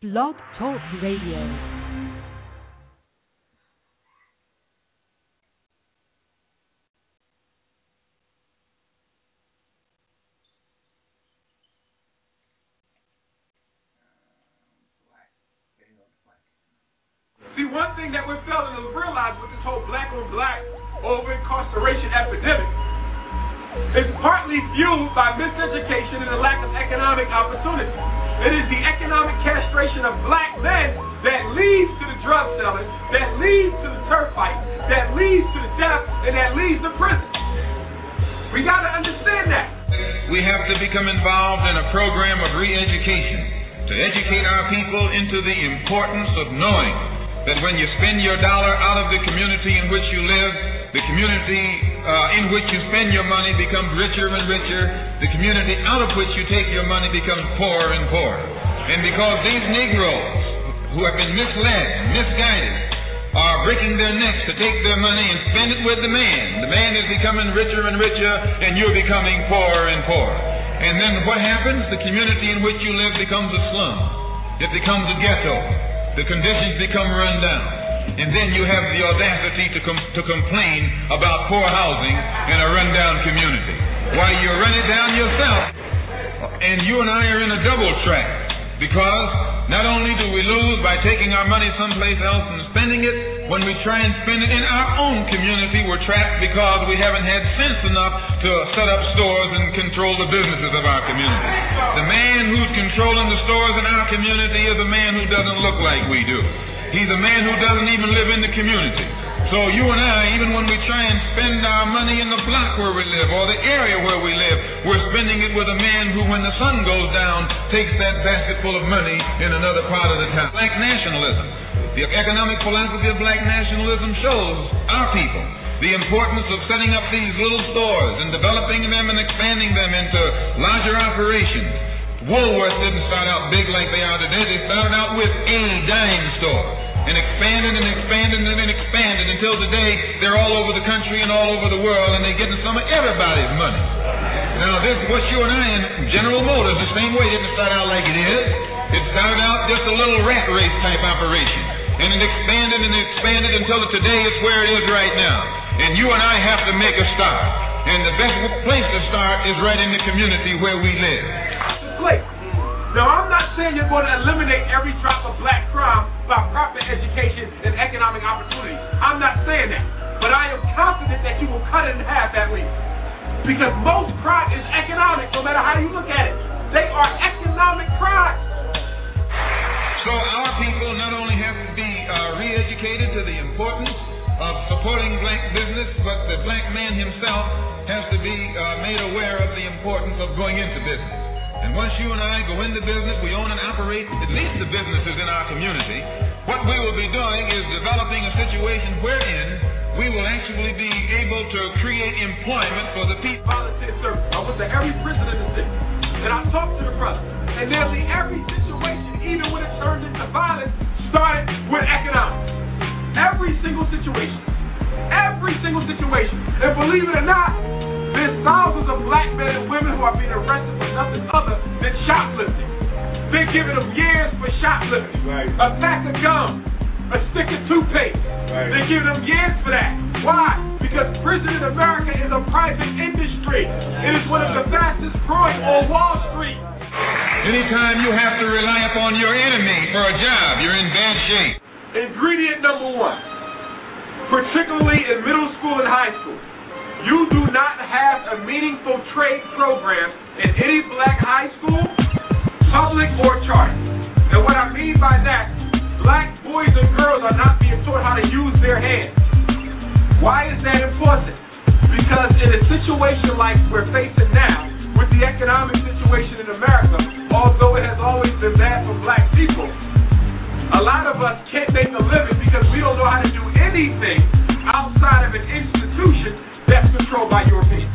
Blog Talk Radio. See, one thing that we're failing to realize with this whole black-on-black over-incarceration epidemic is partly fueled by miseducation and the lack of economic opportunity. It is the economic castration of black men that leads to the drug selling, that leads to the turf fight, that leads to the death, and that leads to prison. We got to understand that. We have to become involved in a program of re-education to educate our people into the importance of knowing that when you spend your dollar out of the community in which you live, the community in which you spend your money becomes richer and richer. The community out of which you take your money becomes poorer and poorer. And because these Negroes who have been misled and misguided are breaking their necks to take their money and spend it with the man is becoming richer and richer, and you're becoming poorer and poorer. And then what happens? The community in which you live becomes a slum. It becomes a ghetto. The conditions become run down. And then you have the audacity to complain about poor housing in a rundown community. Why, you run it down yourself. And you and I are in a double trap. Because not only do we lose by taking our money someplace else and spending it, when we try and spend it in our own community, we're trapped because we haven't had sense enough to set up stores and control the businesses of our community. The man who's controlling the stores in our community is a man who doesn't look like we do. He's a man who doesn't even live in the community. So you and I, even when we try and spend our money in the block where we live or the area where we live, we're spending it with a man who, when the sun goes down, takes that basket full of money in another part of the town. Black nationalism. The economic philosophy of black nationalism shows our people the importance of setting up these little stores and developing them and expanding them into larger operations. Woolworths didn't start out big like they are today. They started out with a dime store and expanded and expanded and then expanded until today they're all over the country and all over the world, and they're getting some of everybody's money. Now this, what you and I in General Motors, the same way, didn't start out like it is. It started out just a little rat race type operation. And it expanded and expanded until today it's where it is right now. And you and I have to make a start. And the best place to start is right in the community where we live. Now, I'm not saying you're going to eliminate every drop of black crime by proper education and economic opportunity. I'm not saying that. But I am confident that you will cut it in half at least. Because most crime is economic, no matter how you look at it. They are economic crimes. So our people not only have to be re-educated to the importance of supporting black business, but the black man himself has to be made aware of the importance of going into business. And once you and I go into business, we own and operate at least the businesses in our community. What we will be doing is developing a situation wherein we will actually be able to create employment for the people. Volunteer service. I went to every prison in the city, and I talked to the brothers. And nearly every situation, even when it turns into violence, started with economics. Every single situation. Every single situation. And believe it or not, there's thousands of black men and women who are being arrested for nothing other than shoplifting. They're giving them years for shoplifting. Right. A pack of gum, a stick of toothpaste. Right. They're giving them years for that. Why? Because prison in America is a private industry. It is one of the fastest growing on Wall Street. Anytime you have to rely upon your enemy for a job, you're in bad shape. Ingredient number one, particularly in middle school and high school, you do not have a meaningful trade program in any black high school, public or charter. And what I mean by that, black boys and girls are not being taught how to use their hands. Why is that important? Because in a situation like we're facing now, with the economic situation in America, although it has always been bad for black people, a lot of us can't make a living because we don't know how to do anything outside of an institution that's controlled by Europeans.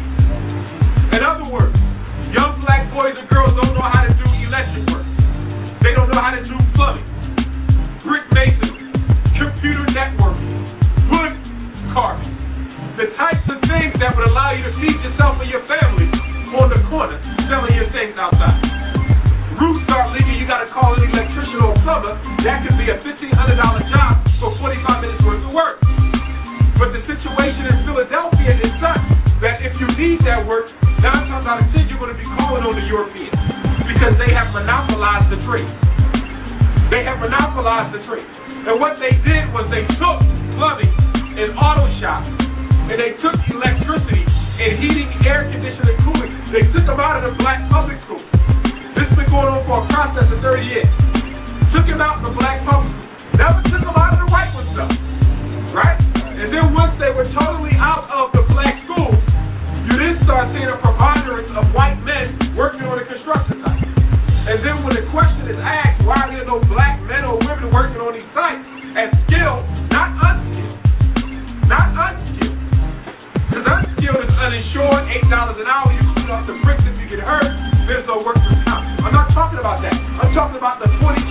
In other words, young black boys and girls don't know how to do electric work. They don't know how to do plumbing, brick masonry, computer networking, wood carving. The types of things that would allow you to feed yourself and your family on the corner selling your things outside. Roofs start leaking, you got to call an electrician that could be a $1,500 job for 45 minutes worth of work. But the situation in Philadelphia is such that if you need that work, 9 times out of 10 you're going to be calling on the Europeans because they have monopolized the trade. They have monopolized the trade. And what they did was they took plumbing and auto shops, and they took electricity and heating, air conditioning, and cooling. They took them out of the black public schools. This has been going on for a process of 30 years. Took them out of the black public schools. Never took them out of the white ones, though. Right? And then once they were totally out of the black schools, you then start seeing a preponderance of white men working on the construction site. And then when the question is asked, why are there no black men or women working on these sites as skilled, not unskilled? Not unskilled. Because unskilled is uninsured, $8 an hour, you clean off the bricks if you get hurt, there's no work for time. I'm not talking about that. I'm talking about the $22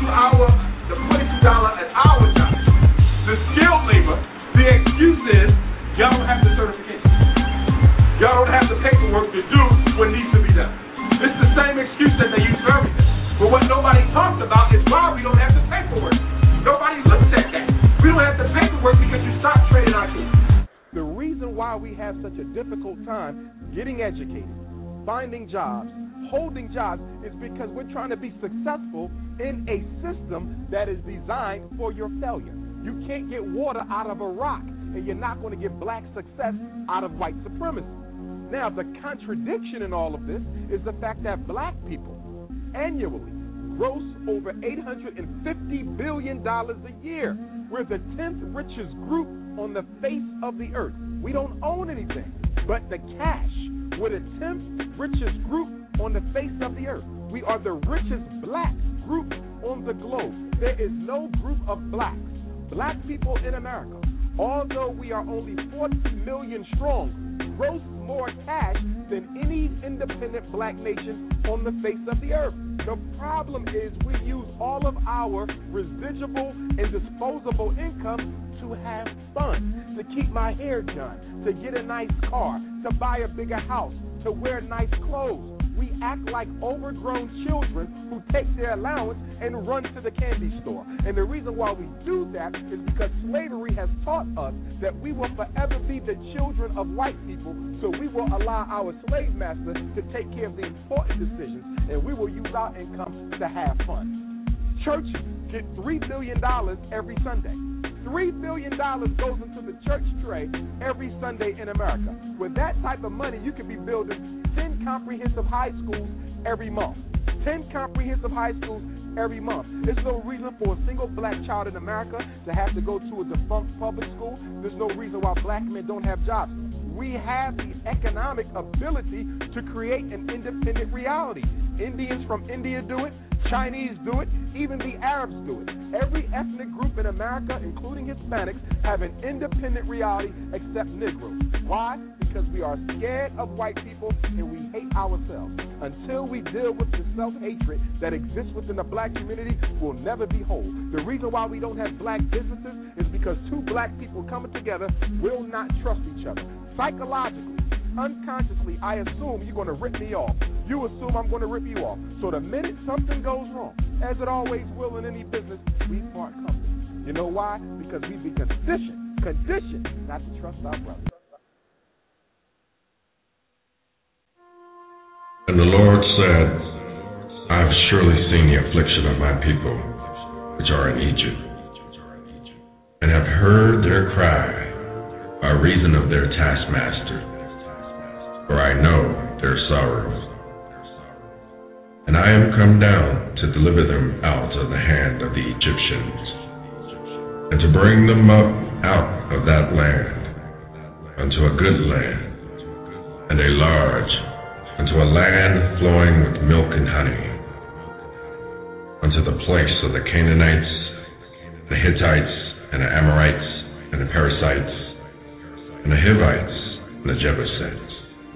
an hour job. The skilled labor, the excuse is, y'all don't have the certification. Y'all don't have the paperwork to do what needs to be done. It's the same excuse that they use for everything. But what nobody talks about is why we don't have the paperwork. Nobody looks at that. We don't have the paperwork because you stopped trading our kids. The reason why we have such a difficult time getting educated, finding jobs, holding jobs, is because we're trying to be successful in a system that is designed for your failure. You can't get water out of a rock, and you're not going to get black success out of white supremacy. Now, the contradiction in all of this is the fact that black people annually gross over $850 billion a year. We're the 10th richest group on the face of the earth. We don't own anything but the cash. We're the 10th richest group on the face of the earth. We are the richest black group on the globe. There is no group of black people in America, although we are only 40 million strong, gross more cash than any independent black nation on the face of the earth. The problem is we use all of our residual and disposable income to have fun, to keep my hair done, to get a nice car, to buy a bigger house, to wear nice clothes. We act like overgrown children who take their allowance and run to the candy store. And the reason why we do that is because slavery has taught us that we will forever be the children of white people, so we will allow our slave master to take care of the important decisions, and we will use our income to have fun. Churches get $3 billion every Sunday. $3 billion goes into the church tray every Sunday in America. With that type of money, you could be building 10 comprehensive high schools every month. 10 comprehensive high schools every month. There's no reason for a single black child in America to have to go to a defunct public school. There's no reason why black men don't have jobs. We have the economic ability to create an independent reality. Indians from India do it. Chinese do it, even the Arabs do it. Every ethnic group in America, including Hispanics, have an independent reality except Negroes. Why? Because we are scared of white people and we hate ourselves. Until we deal with the self-hatred that exists within the black community, we'll never be whole. The reason why we don't have black businesses is because two black people coming together will not trust each other. Psychologically, unconsciously, I assume you're going to rip me off. You assume I'm going to rip you off. So the minute something goes wrong, as it always will in any business, we part company. You know why? Because we've been conditioned not to trust our brothers. And the Lord said, I have surely seen the affliction of my people, which are in Egypt, and have heard their cry by reason of their taskmaster, for I know their sorrows. And I am come down to deliver them out of the hand of the Egyptians, and to bring them up out of that land unto a good land, and a large, unto a land flowing with milk and honey, unto the place of the Canaanites, the Hittites, and the Amorites, and the Perizzites, and the Hivites, and the Jebusites.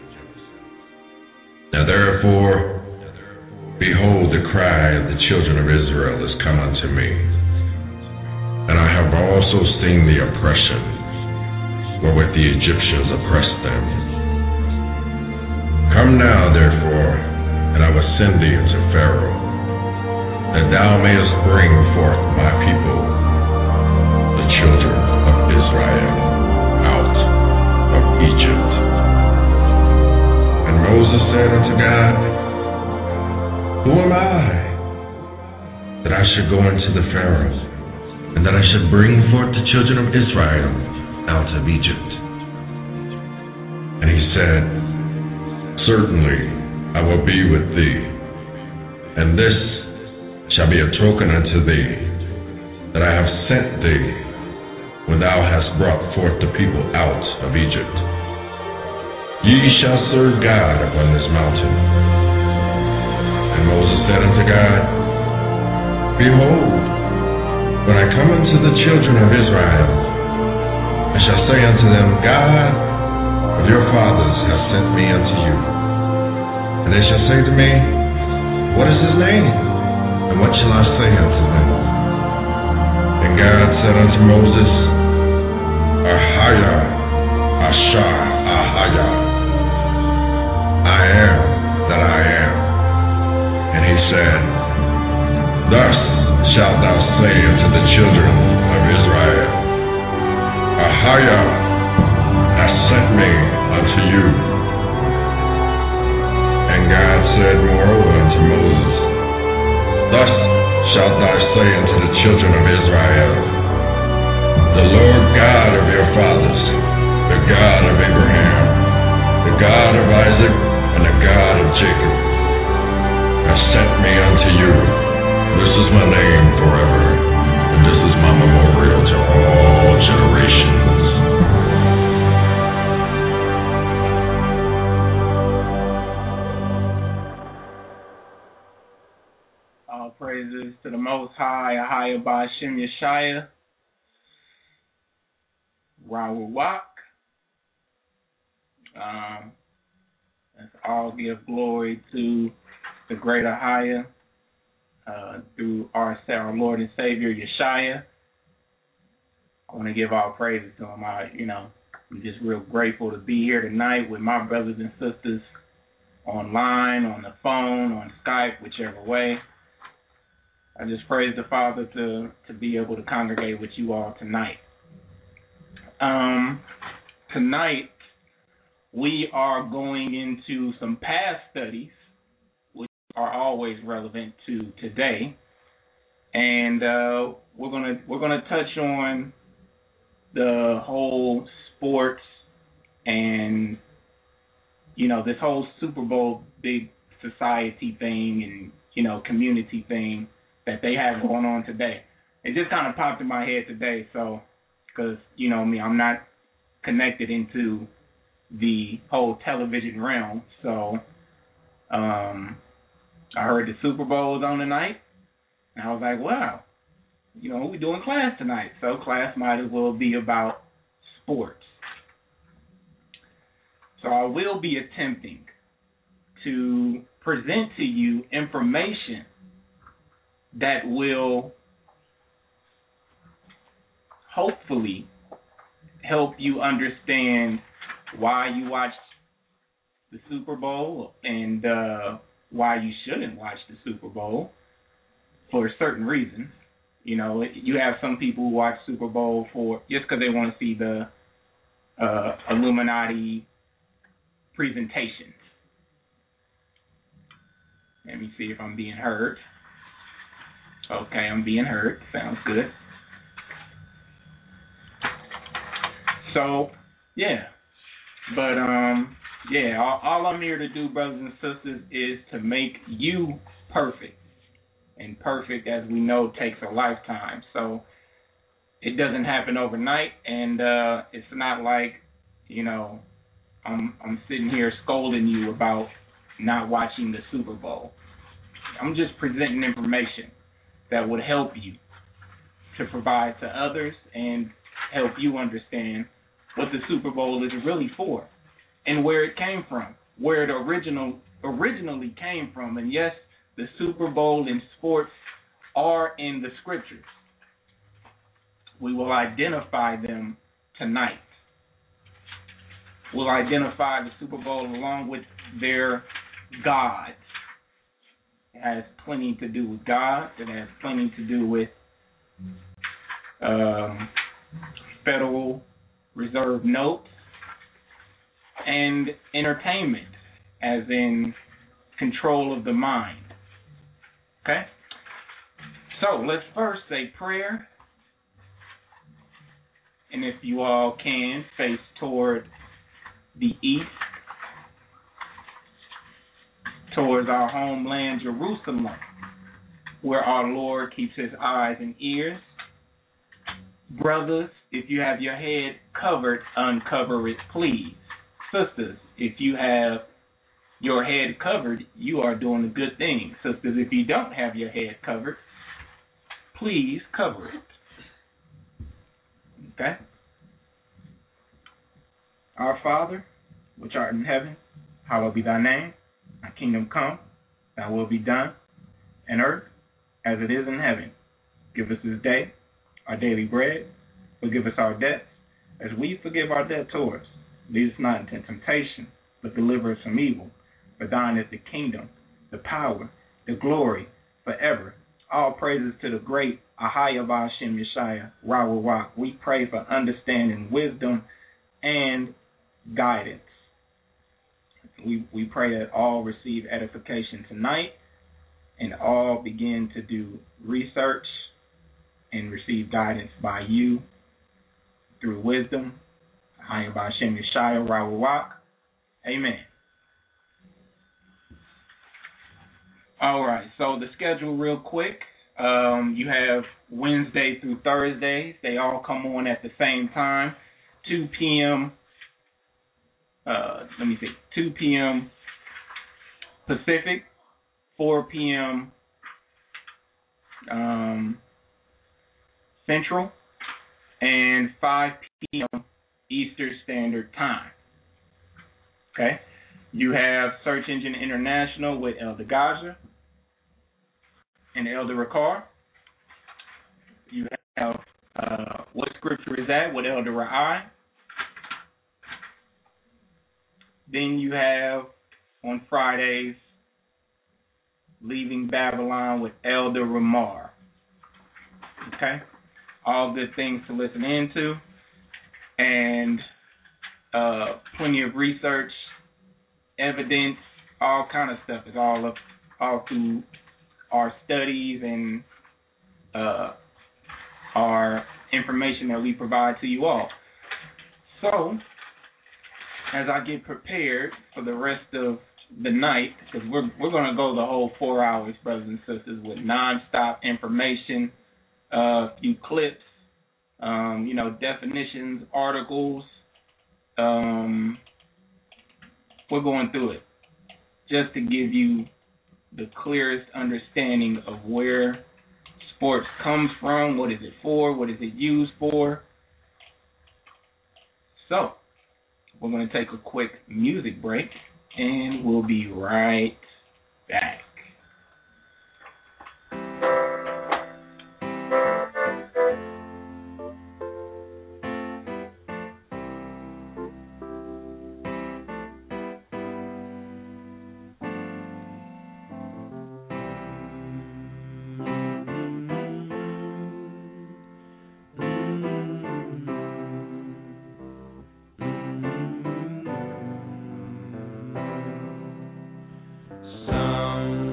Now therefore, behold, the cry of the children of Israel is come unto me, and I have also seen the oppression wherewith the Egyptians oppressed them. Come now, therefore, and I will send thee unto Pharaoh, that thou mayest bring forth my people, the children of Israel, out of Egypt. And Moses said unto God, Who am I, that I should go unto the Pharaoh, and that I should bring forth the children of Israel out of Egypt? And he said, Certainly I will be with thee, and this shall be a token unto thee, that I have sent thee, when thou hast brought forth the people out of Egypt. Ye shall serve God upon this mountain. And Moses said unto God, Behold, when I come unto the children of Israel, I shall say unto them, God of your fathers hath sent me unto you. And they shall say to me, What is his name? And what shall I say unto them? And God said unto Moses, Ahaya, Ashar, Ahaya, I am that I am. And he said, Thus shalt thou say unto the children of Israel, Ahaya hath sent me unto you. And God said moreover unto Moses, Thus shalt thou say unto the children of Israel, The Lord God of your fathers, the God of Abraham, the God of Isaac, and the God of Jacob, has sent me unto you. This is my name forever, and this is my memorial to all generations. All praises to the Most High, Ahaya Ba'Shem Yeshaya, Rawawak. Let's all give glory to the great Ahaya through our Lord and Savior Yeshaya. I want to give all praises to him. I'm just real grateful to be here tonight with my brothers and sisters online, on the phone, on Skype, whichever way. I just praise the Father to be able to congregate with you all tonight. Tonight, we are going into some past studies, which are always relevant to today, and we're gonna touch on the whole sports and this whole Super Bowl big society thing and community thing that they have going on today. It just kind of popped in my head today, so because me, I'm not connected into the whole television realm, so I heard the Super Bowl was on tonight, and I was like, wow, we're doing class tonight, so class might as well be about sports. So I will be attempting to present to you information that will hopefully help you understand why you watch the Super Bowl and why you shouldn't watch the Super Bowl for certain reasons. You have some people who watch Super Bowl for just because they want to see the Illuminati presentations. Let me see if I'm being heard. Okay, I'm being heard. Sounds good. So, yeah. But, all I'm here to do, brothers and sisters, is to make you perfect. And perfect, as we know, takes a lifetime. So, it doesn't happen overnight, and it's not like, I'm sitting here scolding you about not watching the Super Bowl. I'm just presenting information that would help you to provide to others and help you understand what the Super Bowl is really for and where it came from, where it originally came from. And yes, the Super Bowl and sports are in the scriptures. We will identify them tonight. We'll identify the Super Bowl along with their gods has plenty to do with God. It has plenty to do with Federal Reserve notes and entertainment, as in control of the mind. Okay? So let's first say prayer. And if you all can, face toward the east, towards our homeland, Jerusalem, where our Lord keeps his eyes and ears. Brothers, if you have your head covered, uncover it, please. Sisters, if you have your head covered, you are doing a good thing. Sisters, if you don't have your head covered, please cover it. Okay? Our Father, which art in heaven, hallowed be thy name. Thy kingdom come, thy will be done, in earth as it is in heaven. Give us this day our daily bread. Forgive us our debts, as we forgive our debtors. Lead us not into temptation, but deliver us from evil. For thine is the kingdom, the power, the glory, forever. All praises to the great Ahaya Vashem Yeshaya Rawawak. We pray for understanding, wisdom, and guidance. We pray that all receive edification tonight and all begin to do research and receive guidance by you through wisdom. Ahaya Vashem Yeshaya Rawawak. Amen. All right, so the schedule real quick. You have Wednesday through Thursdays. They all come on at the same time, 2 p.m. 2 p.m. Pacific, 4 p.m. Central, and 5 p.m. Eastern Standard Time. Okay? You have Search Engine International with Elder Gaja and Elder Ricard. You have What Scripture Is That with Elder Ra'ai. Then you have, on Fridays, Leaving Babylon with Elder Ramar. Okay? All good things to listen into. And plenty of research, evidence, all kind of stuff. It's all through our studies and our information that we provide to you all. So, as I get prepared for the rest of the night, because we're going to go the whole 4 hours, brothers and sisters, with nonstop information, a few clips, definitions, articles. We're going through it just to give you the clearest understanding of where sports comes from, what is it for, what is it used for. So, we're going to take a quick music break, and we'll be right back. Some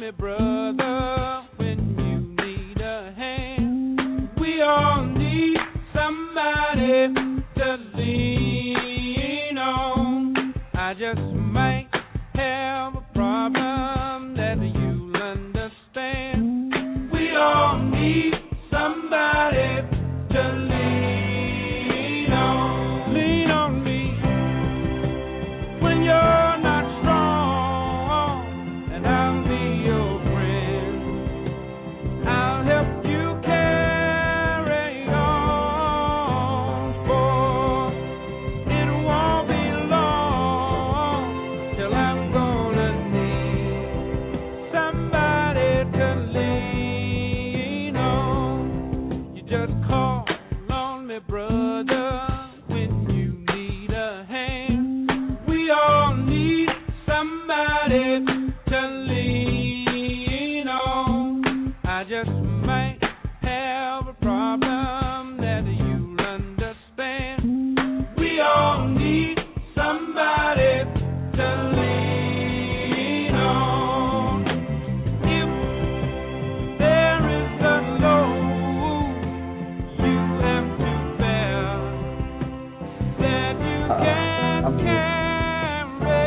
me, brother, when you need a hand. We all need somebody to lean on. I just might have a problem that you'll understand. We all need somebody to lean on. Lean on me when you're not strong, and I'll be your friend. I'll help you carry on, for it won't be long till I'm gonna need somebody to lean on. You just call on me, brother, when you need a hand. We all need somebody to lean on. I just might have a problem that you'll understand. We all need somebody to lean on. If there is a load you have to bear that you can't carry,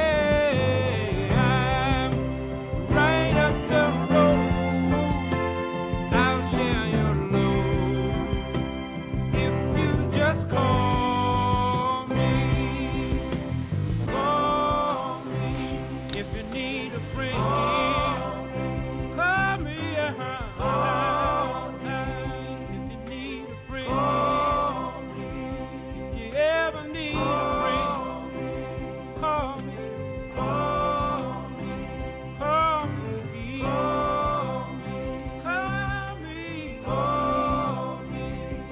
I'm right up the road. I'll share your load if you just call me. Call me if you need a friend. Call me if you need a friend. If you ever need a friend, call me. Call me. Call me. Call me. Call me.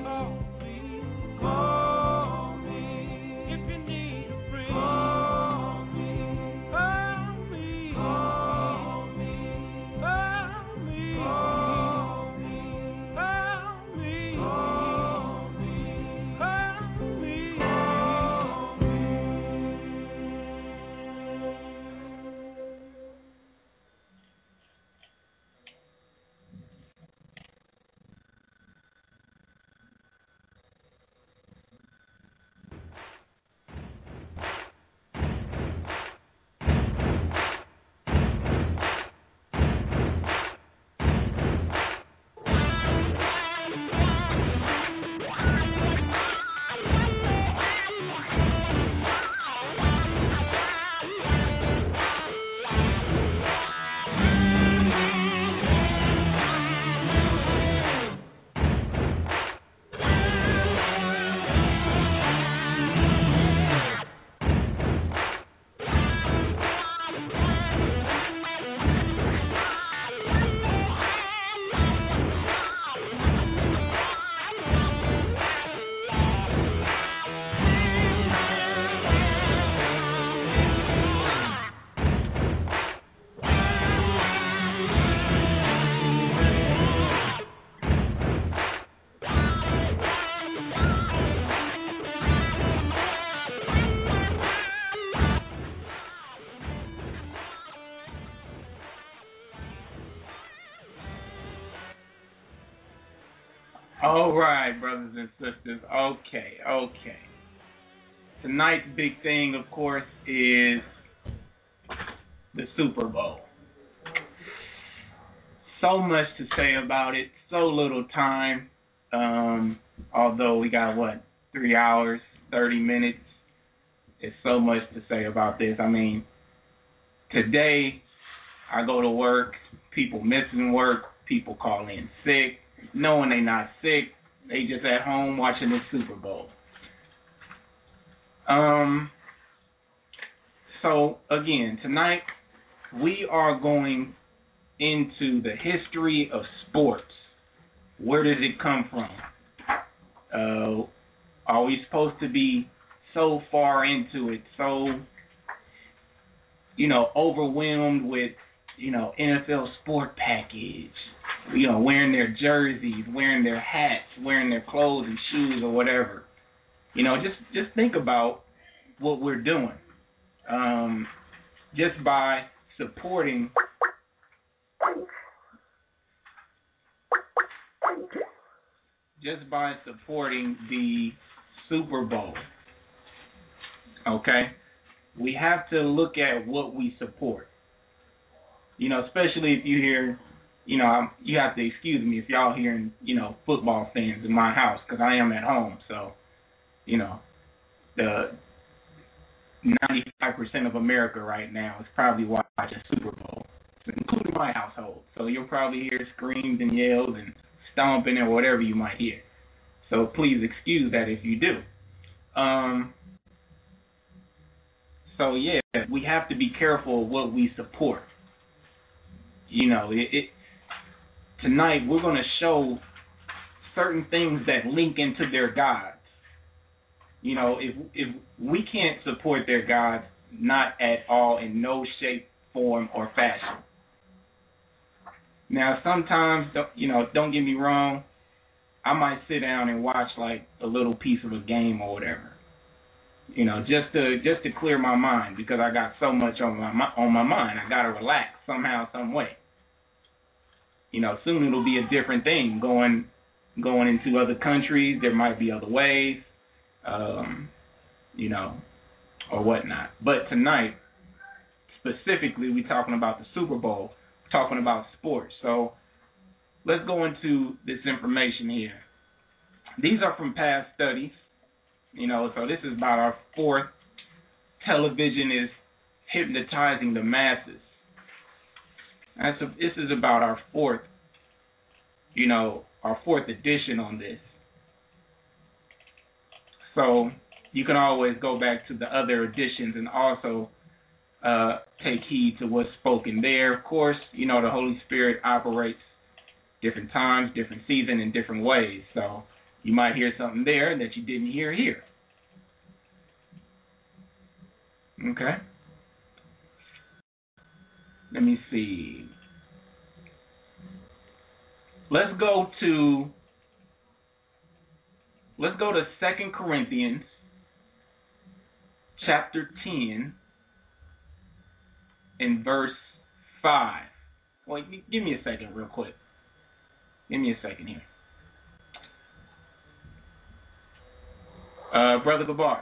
Call me. If you need a friend, call me. Call me. Call me. Call me. Call me. All right, brothers and sisters. Okay. Tonight's big thing, of course, is the Super Bowl. So much to say about it, so little time. Although we got, 3 hours, 30 minutes. There's so much to say about this. I mean, today I go to work, people missing work, people call in sick, knowing they're not sick, they just at home watching the Super Bowl. So, again, tonight we are going into the history of sports. Where did it come from? Are we supposed to be so far into it, so, overwhelmed with, NFL sport package, wearing their jerseys, wearing their hats, wearing their clothes and shoes or whatever. Just think about what we're doing. Just by supporting just by supporting the Super Bowl. Okay? We have to look at what we support. You know, especially if you hear, you know, you have to excuse me if y'all hearing, you know, football fans in my house, because I am at home. So, you know, the 95% of America right now is probably watching Super Bowl, including my household. So you'll probably hear screams and yells and stomping or whatever you might hear. So please excuse that if you do. So yeah, we have to be careful of what we support. You know, tonight we're going to show certain things that link into their gods. You know, if we can't support their gods, not at all, in no shape, form, or fashion. Now, sometimes, you know, don't get me wrong, I might sit down and watch like a little piece of a game or whatever. You know, just to clear my mind, because I got so much on my mind. I got to relax somehow, some way. You know, soon it'll be a different thing. Going into other countries, there might be other ways, you know, or whatnot. But tonight, specifically, we're talking about the Super Bowl, talking about sports. So let's go into this information here. These are from past studies. You know, so this is about our fourth. Television is hypnotizing the masses. This is about our fourth, you know, our fourth edition on this. So you can always go back to the other editions and also take heed to what's spoken there. Of course, you know, the Holy Spirit operates different times, different seasons, in different ways. So you might hear something there that you didn't hear here. Okay. Let me see. Let's go to 2 Corinthians chapter 10 and verse 5. Well, give me a second real quick. Give me a second here. Brother Gabar.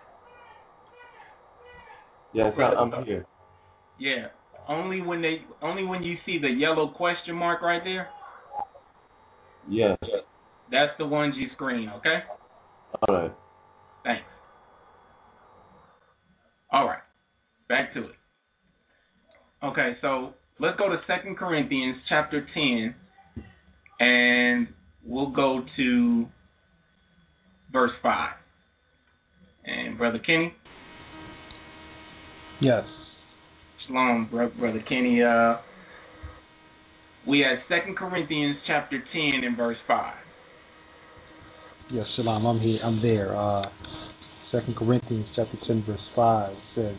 Yes, I'm here. Yeah. Only when you see the yellow question mark right there. Yes. That's the ones you screen, okay? All right. Thanks. All right. Back to it. Okay, so let's go to 2 Corinthians chapter 10, and we'll go to verse 5. And Brother Kenny? Yes. Shalom, Brother Kenny. We had 2 Corinthians chapter 10 and verse 5. Yes, shalom. I'm here. I'm there. 2 Corinthians chapter 10 verse 5 says,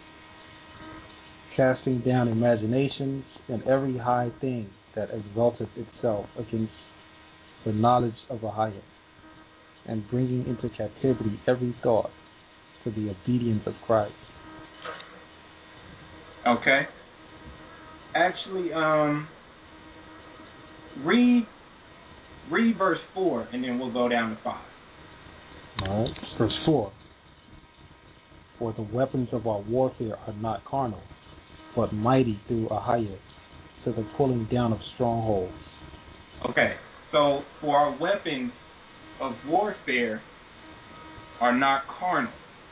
casting down imaginations and every high thing that exalteth itself against the knowledge of a higher, and bringing into captivity every thought to the obedience of Christ. Okay. Actually, read verse 4, and then we'll go down to 5. All right. Verse 4. For the weapons of our warfare are not carnal, but mighty through a higher, to the pulling down of strongholds. Okay. So, for our weapons of warfare are not carnal.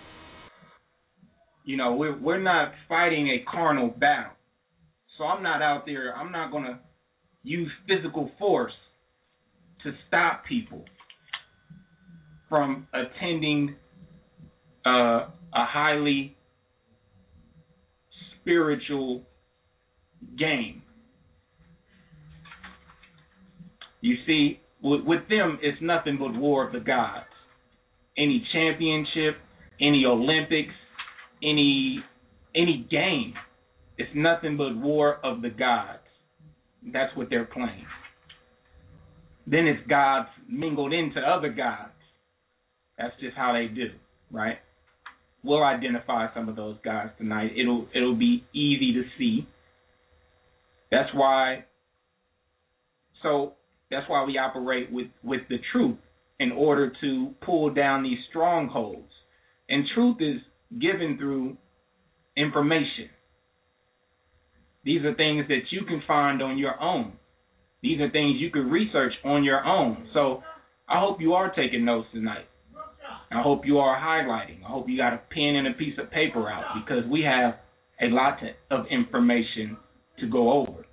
You know, we're not fighting a carnal battle. So I'm not out there, I'm not going to use physical force to stop people from attending a highly spiritual game. You see, with them, it's nothing but war of the gods. Any championship, any Olympics, any game, it's nothing but war of the gods. That's what they're playing. Then it's gods mingled into other gods. That's just how they do, right? We'll identify some of those gods tonight. It'll be easy to see. That's why. So That's why we operate with the truth in order to pull down these strongholds. And truth is given through information. These are things that you can find on your own. These are things you can research on your own. So I hope you are taking notes tonight. I hope you are highlighting. I hope you got a pen and a piece of paper out, because we have a lot of information to go over.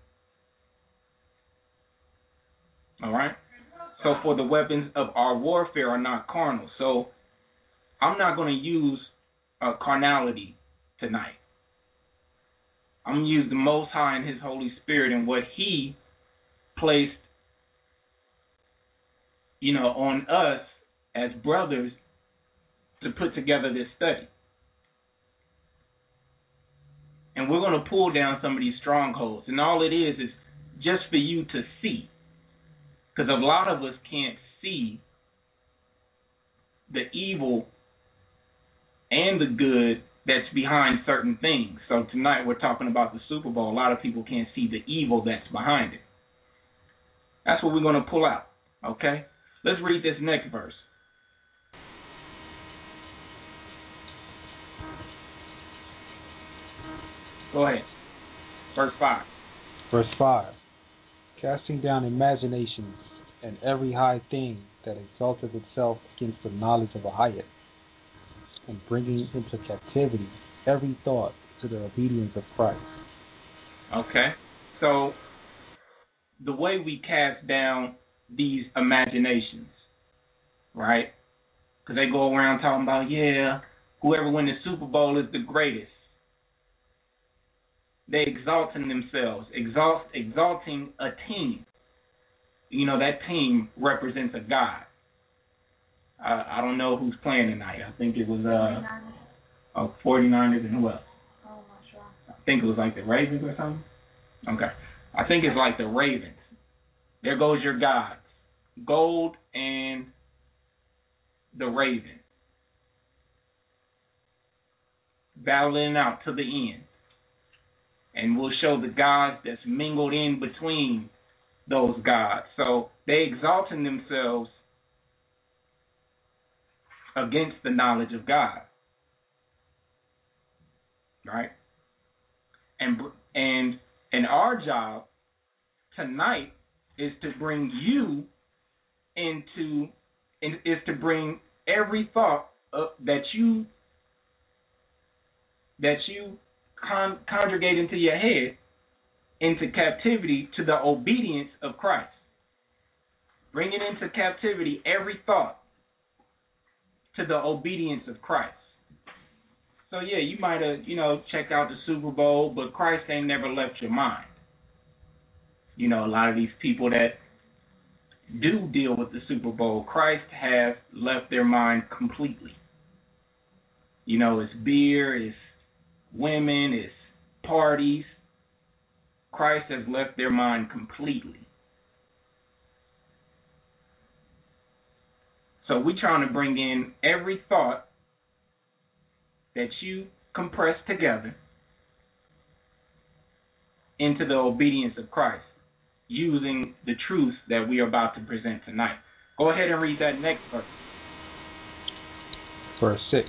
All right? So for the weapons of our warfare are not carnal. So I'm not going to use carnality tonight. I'm going to use the Most High and His Holy Spirit and what He placed, on us as brothers to put together this study. And we're going to pull down some of these strongholds. And all it is just for you to see. Because a lot of us can't see the evil and the good that's behind certain things. So tonight we're talking about the Super Bowl. A lot of people can't see the evil that's behind it. That's what we're going to pull out. Okay? Let's read this next verse. Go ahead. Verse 5. Verse 5. Casting down imaginations and every high thing that exalteth itself against the knowledge of the highest, and bringing into captivity every thought to the obedience of Christ. Okay. So the way we cast down these imaginations, right? Because they go around talking about, whoever wins the Super Bowl is the greatest. They exalting themselves, exalting a team. That team represents a God. I don't know who's playing tonight. I think it was 49ers and who else? Oh, I'm not sure. I think it was like the Ravens or something. Okay. I think it's like the Ravens. There goes your gods. Gold and the Raven. Battling out to the end. And we'll show the gods that's mingled in between those gods. So they exalting themselves against the knowledge of God. Right? And our job tonight is to bring you is to bring every thought that you conjugate into your head into captivity to the obedience of Christ. Bringing into captivity every thought to the obedience of Christ. So you might have, checked out the Super Bowl, but Christ ain't never left your mind. A lot of these people that do deal with the Super Bowl, Christ has left their mind completely. It's beer, it's women, it's parties. Christ has left their mind completely. So we're trying to bring in every thought that you compress together into the obedience of Christ, using the truth that we are about to present tonight. Go ahead and read that next verse. Verse 6.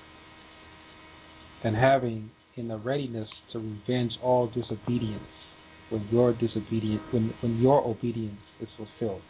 And having in the readiness to revenge all disobedience when your obedience is fulfilled.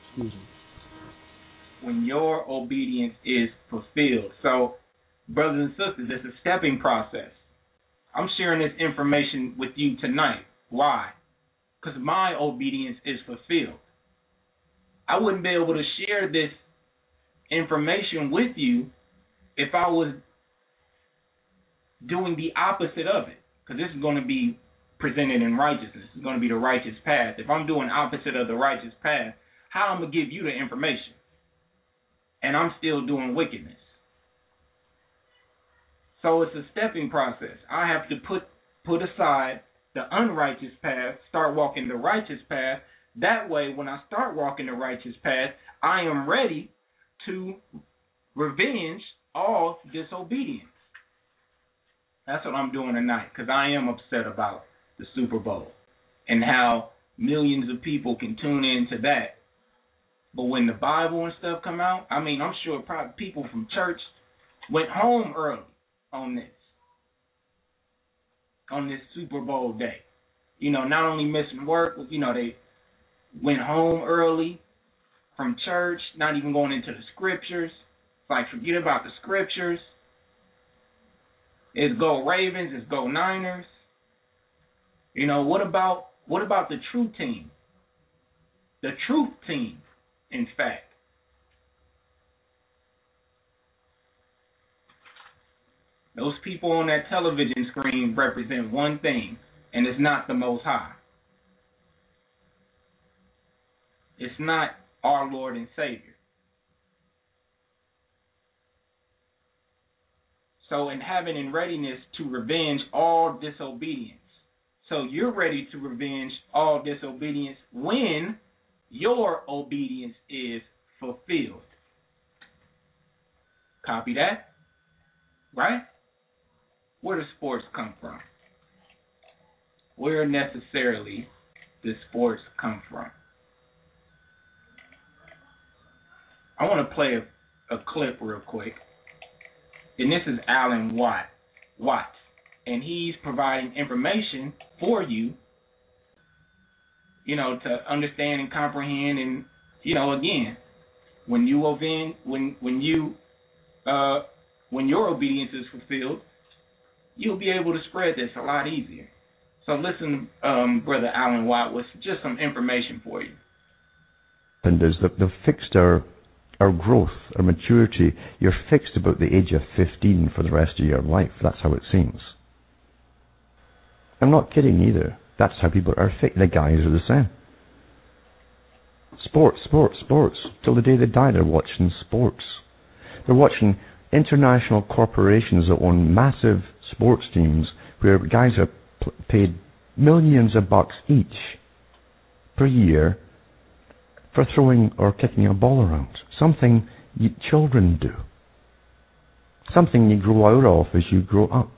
When your obedience is fulfilled. So, brothers and sisters, it's a stepping process. I'm sharing this information with you tonight. Why? Because my obedience is fulfilled. I wouldn't be able to share this information with you if I was doing the opposite of it. Because this is going to be presented in righteousness. It's going to be the righteous path. If I'm doing opposite of the righteous path, how am I going to give you the information? And I'm still doing wickedness. So it's a stepping process. I have to put aside the unrighteous path, start walking the righteous path. That way, when I start walking the righteous path, I am ready to revenge all disobedience. That's what I'm doing tonight, because I am upset about the Super Bowl and how millions of people can tune into that But when the Bible and stuff come out, I mean, I'm sure probably people from church went home early on this Super Bowl day. You know, not only missing work, you know, they went home early from church, not even going into the scriptures. It's like, forget about the scriptures. It's go Ravens, it's go Niners. You know, what about the true team? The truth team, in fact. Those people on that television screen represent one thing, and it's not the Most High. It's not our Lord and Savior. So in having in readiness to revenge all disobedience. So you're ready to revenge all disobedience when your obedience is fulfilled. Copy that? Right? Where does sports come from? Where necessarily does sports come from? I want to play a clip real quick. And this is Alan Watts. And he's providing information for you, you know, to understand and comprehend. And, you know, again, when your obedience is fulfilled, you'll be able to spread this a lot easier. So listen, Brother Alan Watt, with just some information for you. And is that they've fixed our growth, our maturity. You're fixed about the age of 15 for the rest of your life. That's how it seems. I'm not kidding either. That's how people are fixed. The guys are the same. Sports. Till the day they die, they're watching sports. They're watching international corporations that own massive sports teams where guys are paid millions of bucks each per year for throwing or kicking a ball around. Something children do. Something you grow out of as you grow up.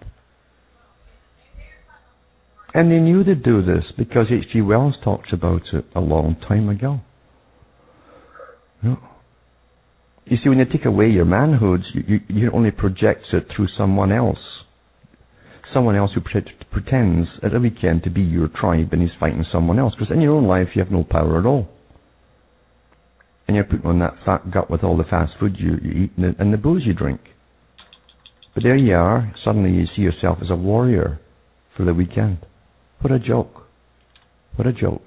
And they knew they'd do this because H.G. Wells talked about it a long time ago. You see, when you take away your manhood, you only project it through someone else. Someone else who pretends at the weekend to be your tribe and he's fighting someone else. Because in your own life, you have no power at all. And you're putting on that fat gut with all the fast food you eat and the booze you drink. But there you are. Suddenly you see yourself as a warrior for the weekend. What a joke. What a joke.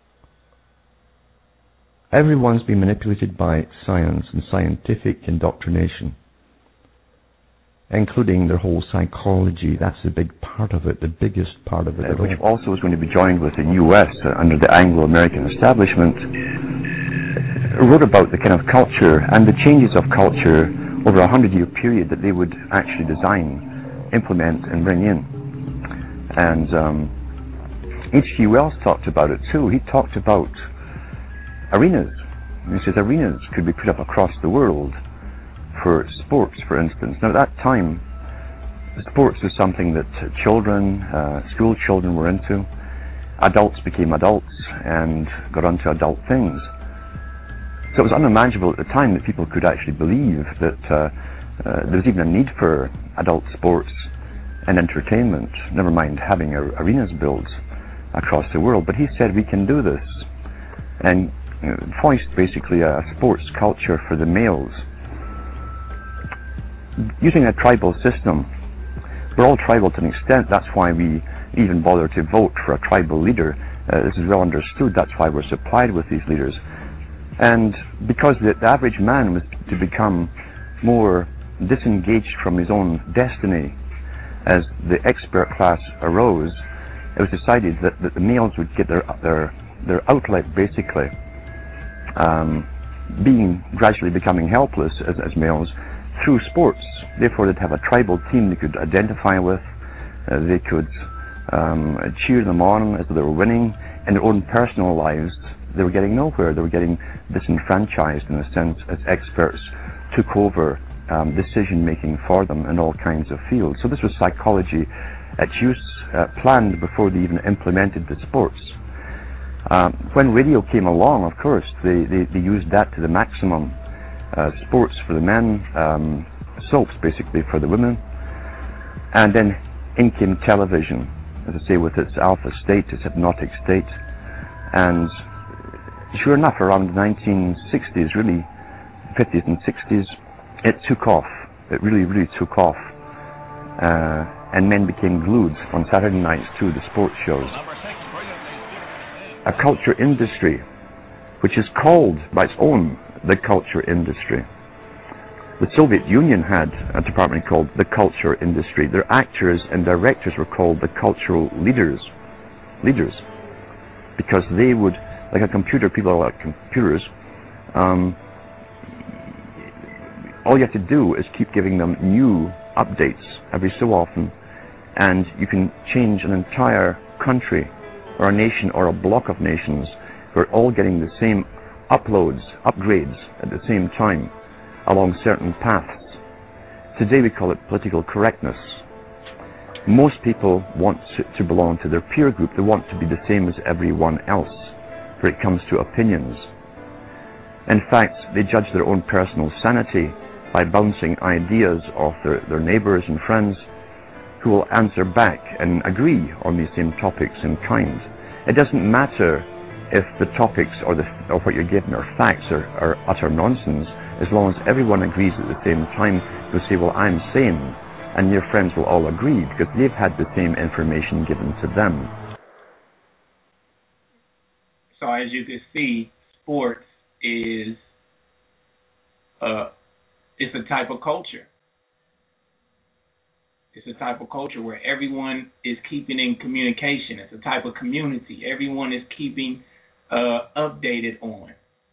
Everyone's been manipulated by science and scientific indoctrination, including their whole psychology. That's a big part of it, the biggest part of it. Which also is going to be joined with the U.S. Under the Anglo-American establishment, wrote about the kind of culture and the changes of culture over a 100-year period that they would actually design, implement, and bring in. And H.G. Wells talked about it too. He talked about arenas. He says arenas could be put up across the world for sports, for instance. Now at that time, sports was something that children, school children were into. Adults became adults and got onto adult things. So it was unimaginable at the time that people could actually believe that there was even a need for adult sports and entertainment, never mind having arenas built across the world. But he said we can do this and foist basically a sports culture for the males. Using a tribal system, we're all tribal to an extent. That's why we even bother to vote for a tribal leader. This is well understood. That's why we're supplied with these leaders. And because the average man was to become more disengaged from his own destiny as the expert class arose, it was decided that the males would get their outlet basically, gradually becoming helpless as males through sports. Therefore they'd have a tribal team they could identify with, they could cheer them on as they were winning. In their own personal lives, they were getting nowhere. They were getting disenfranchised in a sense as experts took over decision making for them in all kinds of fields. So this was psychology at use, planned before they even implemented the sports. When radio came along, of course, they used that to the maximum. Sports for the men, soaps basically for the women, and then in came television, as I say, with its alpha state, its hypnotic state, and sure enough, around the 1960s, really, 50s and 60s, it took off. It really, really took off, and men became glued on Saturday nights to the sports shows. A culture industry, which is called by its own the culture industry. The Soviet Union had a department called the culture industry. Their actors and directors were called the cultural leaders, because they would, like a computer, people are like computers, all you have to do is keep giving them new updates every so often, and you can change an entire country or a nation or a block of nations who are all getting the same upgrades at the same time along certain paths. Today we call it political correctness. Most people want to belong to their peer group. They want to be the same as everyone else when it comes to opinions. In fact, they judge their own personal sanity by bouncing ideas off their neighbours and friends who will answer back and agree on these same topics in kind. It doesn't matter if the topics or what you're given are facts or utter nonsense, as long as everyone agrees at the same time. You'll say, well, I'm sane, and your friends will all agree because they've had the same information given to them. So as you can see, sports is it's a type of culture. It's a type of culture where everyone is keeping in communication. It's a type of community everyone is keeping updated on.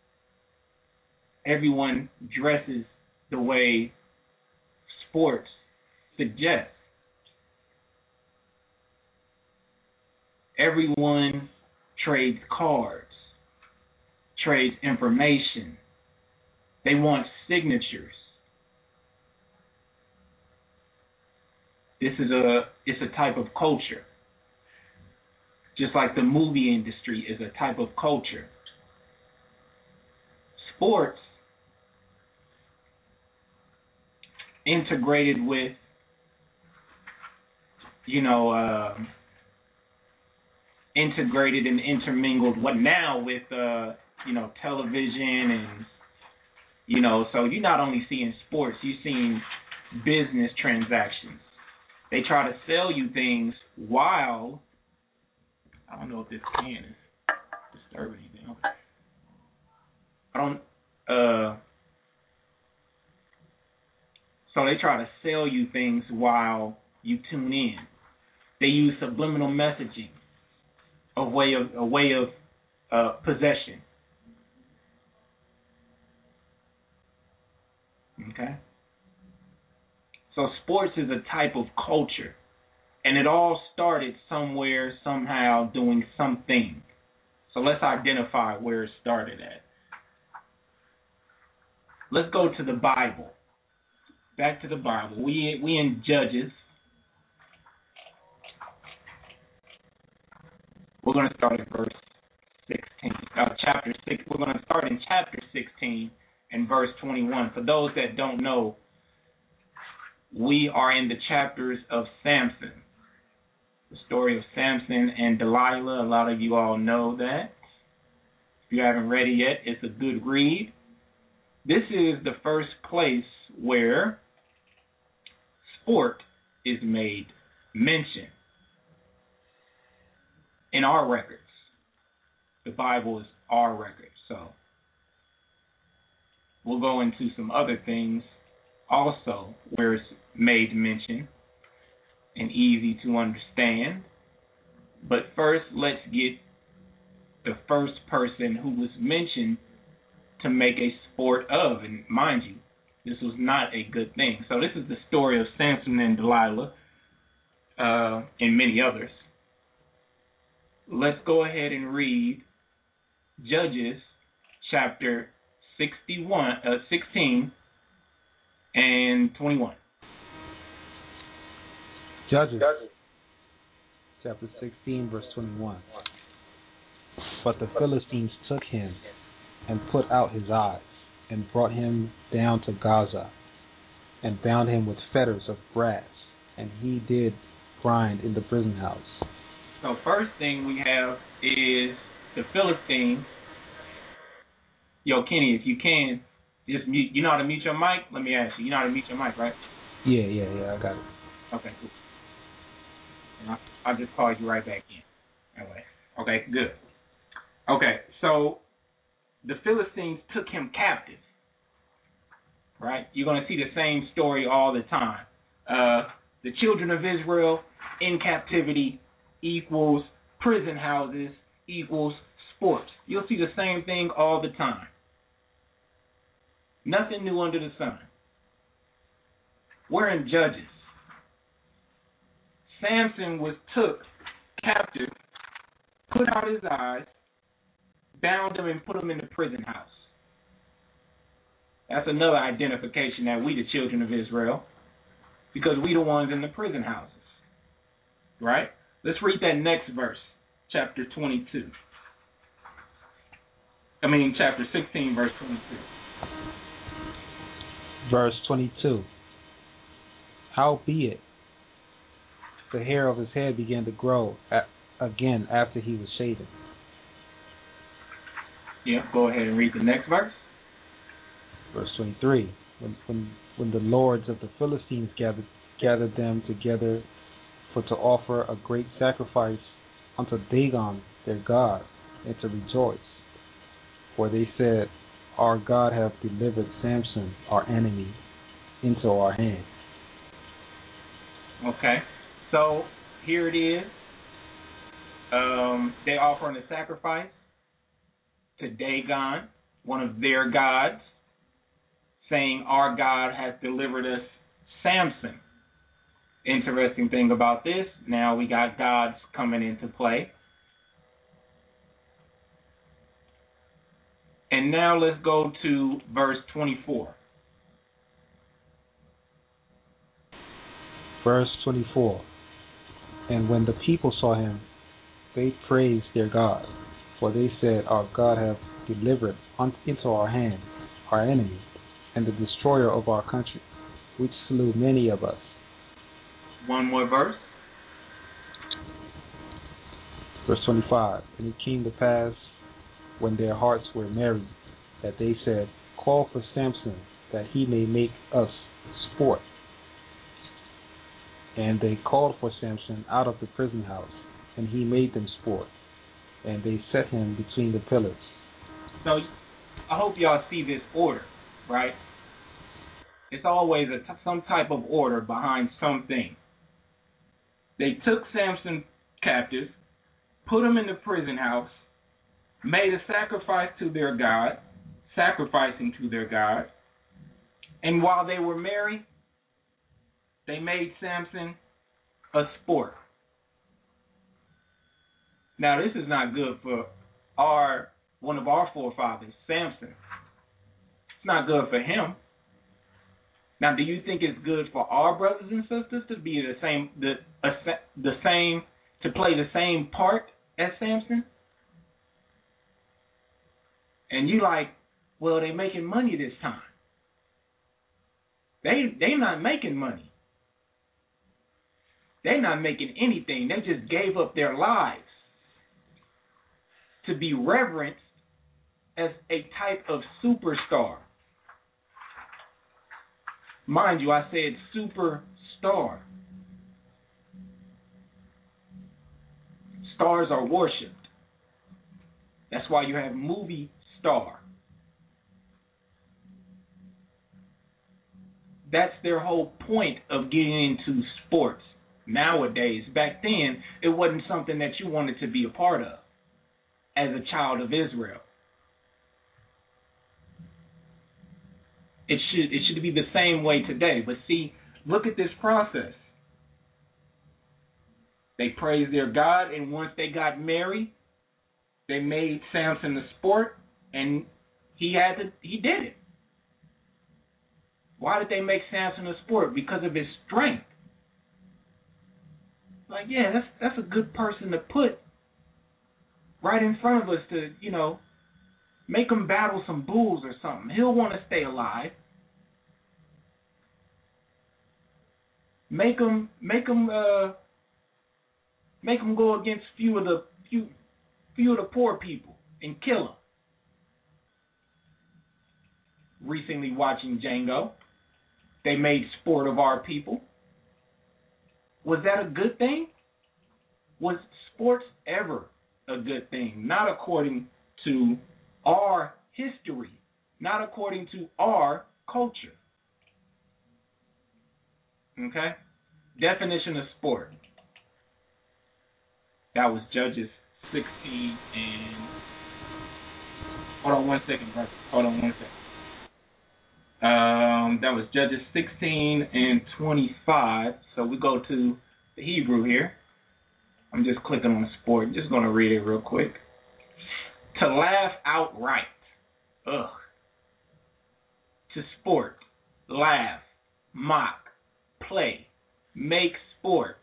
Everyone dresses the way sports suggests. Everyone trades cards, trades information. They want signatures. It's a type of culture. Just like the movie industry is a type of culture. Sports integrated with, integrated and intermingled what now with, television and, so you're not only seeing sports, you're seeing business transactions. They try to sell you things while, I don't know if this can is disturbing anything. So they try to sell you things while you tune in. They use subliminal messaging, a way of possession. Okay? So sports is a type of culture, and it all started somewhere, somehow, doing something. So let's identify where it started at. Let's go to the Bible. Back to the Bible. We in Judges. We're going to start at verse 16, chapter 6. We're going to start in chapter 16 and verse 21. For those that don't know, we are in the chapters of Samson. The story of Samson and Delilah. A lot of you all know that. If you haven't read it yet, it's a good read. This is the first place where sport is made mention in our records. The Bible is our record. So we'll go into some other things also where it's made mention and easy to understand. But first, let's get the first person who was mentioned to make a sport of. And mind you, this was not a good thing. So this is the story of Samson and Delilah and many others. Let's go ahead and read Judges chapter 16 and 21. Judges chapter 16, verse 21. But the Philistines took him and put out his eyes, and brought him down to Gaza, and bound him with fetters of brass, and he did grind in the prison house. So first thing we have is the Philistines. Yo, Kenny, if you can, just mute. You know how to mute your mic? Let me ask you. You know how to mute your mic, right? Yeah, I got it. Okay, cool. And I'll just call you right back in. That way. Okay, good. Okay, so the Philistines took him captive. Right? You're going to see the same story all the time. The children of Israel in captivity equals prison houses equals sports. You'll see the same thing all the time. Nothing new under the sun. We're in Judges. Samson was took captive, put out his eyes, bound him, and put him in the prison house. That's another identification that we, the children of Israel, because we the ones in the prison houses. Right? Let's read that next verse, chapter 22. Chapter 16, verse 22. Verse 22. Howbeit, the hair of his head began to grow again after he was shaven. Yeah, go ahead and read the next verse. Verse 23. When the lords of the Philistines gathered them together to offer a great sacrifice unto Dagon their god, and to rejoice. For they said, Our God hath delivered Samson, our enemy, into our hand. Okay, so here it is. They offering a sacrifice to Dagon, one of their gods, saying, Our God has delivered us Samson. Interesting thing about this, now we got gods coming into play. And now let's go to verse 24. Verse 24. And when the people saw him, they praised their God, for they said, Our God hath delivered into our hand our enemy, and the destroyer of our country, which slew many of us. One more verse. Verse 25. And it came to pass, when their hearts were merry, that they said, Call for Samson, that he may make us sport. And they called for Samson out of the prison house, and he made them sport. And they set him between the pillars. So I hope y'all see this order, right? It's always some type of order behind something. They took Samson captive, put him in the prison house, made a sacrifice to their God, sacrificing to their God, and while they were merry, they made Samson a sport. Now, this is not good for one of our forefathers, Samson. It's not good for him. Now, do you think it's good for our brothers and sisters to be the same, to play the same part as Samson? And you like, well, they making money this time. They not making money. They not making anything. They just gave up their lives to be reverenced as a type of superstar. Mind you, I said superstar. Stars are worshipped. That's why you have movie star. That's their whole point of getting into sports nowadays. Back then, it wasn't something that you wanted to be a part of as a child of Israel. It should be the same way today. But see, look at this process. They praised their God, and once they got married, they made Samson a sport, and he did it. Why did they make Samson a sport? Because of his strength. Like, yeah, that's a good person to put right in front of us to, make him battle some bulls or something. He'll want to stay alive. Make him go against few of the poor people and kill them. Recently watching Django, they made sport of our people. Was that a good thing? Was sports ever a good thing? Not according to our history, not according to our culture. Okay? Definition of sport. That was Judges 16 and... Hold on one second, brother. That was Judges 16 and 25. So we go to the Hebrew here. I'm just clicking on sport. I'm just going to read it real quick. To laugh outright. Ugh. To sport. Laugh. Mock. Play. Make sport.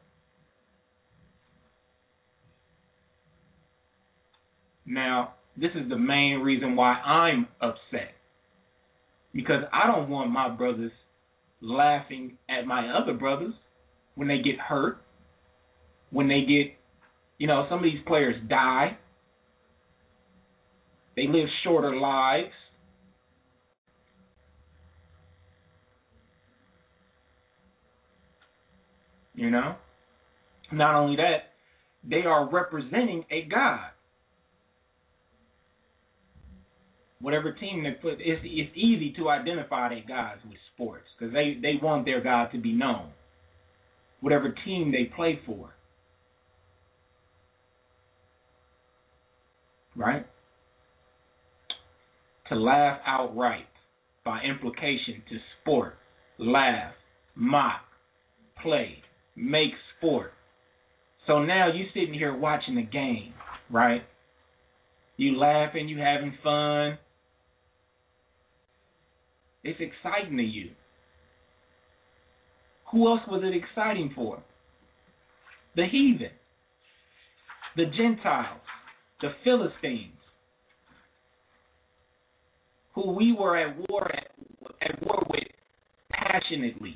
Now, this is the main reason why I'm upset. Because I don't want my brothers laughing at my other brothers when they get hurt, when they get, some of these players die. They live shorter lives. Not only that, they are representing a God. Whatever team they put, it's easy to identify their gods with sports because they want their God to be known. Whatever team they play for. Right? To laugh outright, by implication, to sport, laugh, mock, play, make sport. So now you sitting here watching the game, right? You laughing, you having fun. It's exciting to you. Who else was it exciting for? The heathen, the Gentiles, the Philistines, who we were at war with passionately.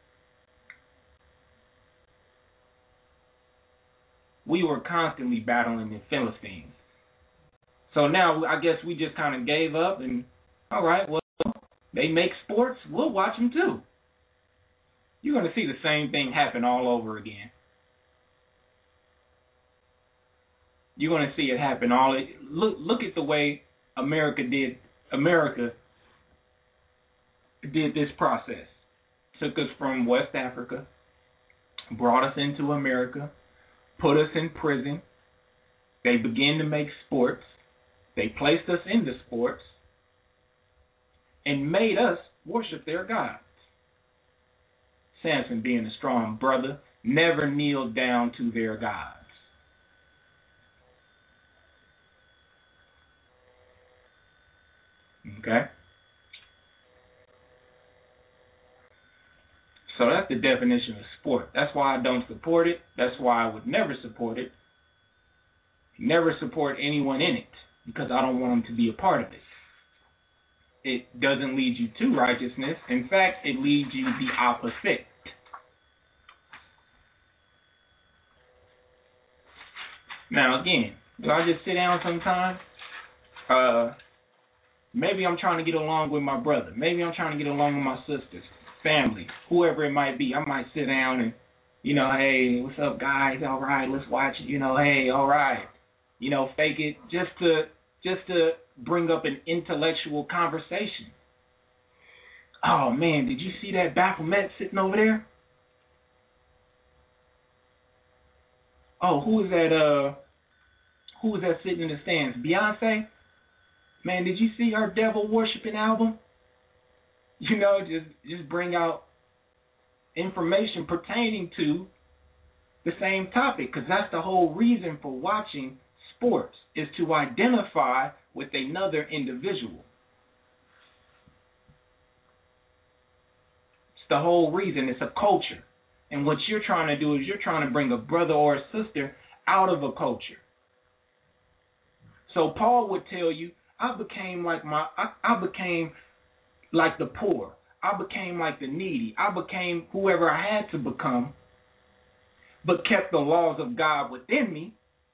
We were constantly battling the Philistines. So now I guess we just kind of gave up and, all right, well, they make sports, we'll watch them too. You're going to see the same thing happen all over again. You're going to see it happen look at the way America did this process. Took us from West Africa, brought us into America, put us in prison. They began to make sports. They placed us into sports and made us worship their gods. Samson, being a strong brother, never kneeled down to their gods. Okay? So that's the definition of sport. That's why I don't support it. That's why I would never support it. Never support anyone in it, because I don't want them to be a part of it. It doesn't lead you to righteousness. In fact, it leads you the opposite. Now, again, do I just sit down sometimes? Maybe I'm trying to get along with my brother. Maybe I'm trying to get along with my sisters, family, whoever it might be. I might sit down and, hey, what's up, guys? All right, let's watch it. Hey, all right. Fake it just to bring up an intellectual conversation. Oh, man, did you see that Baphomet sitting over there? Oh, who is that sitting in the stands? Beyonce? Man, did you see her devil worshiping album? Just bring out information pertaining to the same topic, because that's the whole reason for watching sports, is to identify with another individual. It's the whole reason. It's a culture. And what you're trying to do is you're trying to bring a brother or a sister out of a culture. So Paul would tell you, I became like the poor. I became like the needy. I became whoever I had to become, but kept the laws of God within me.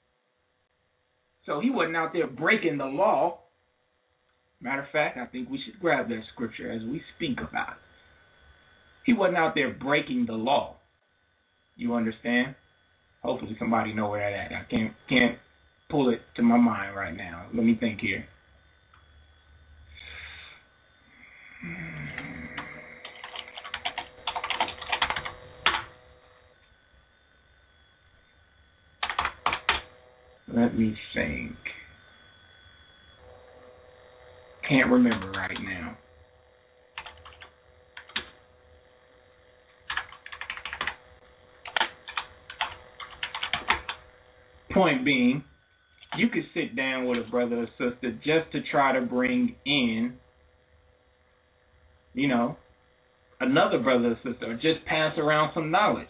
So he wasn't out there breaking the law. Matter of fact, I think we should grab that scripture as we speak about it. He wasn't out there breaking the law. You understand? Hopefully somebody know where that at. I can't pull it to my mind right now. Let me think here. Let me think. Can't remember right now. Point being, you could sit down with a brother or sister just to try to bring in, another brother or sister, or just pass around some knowledge.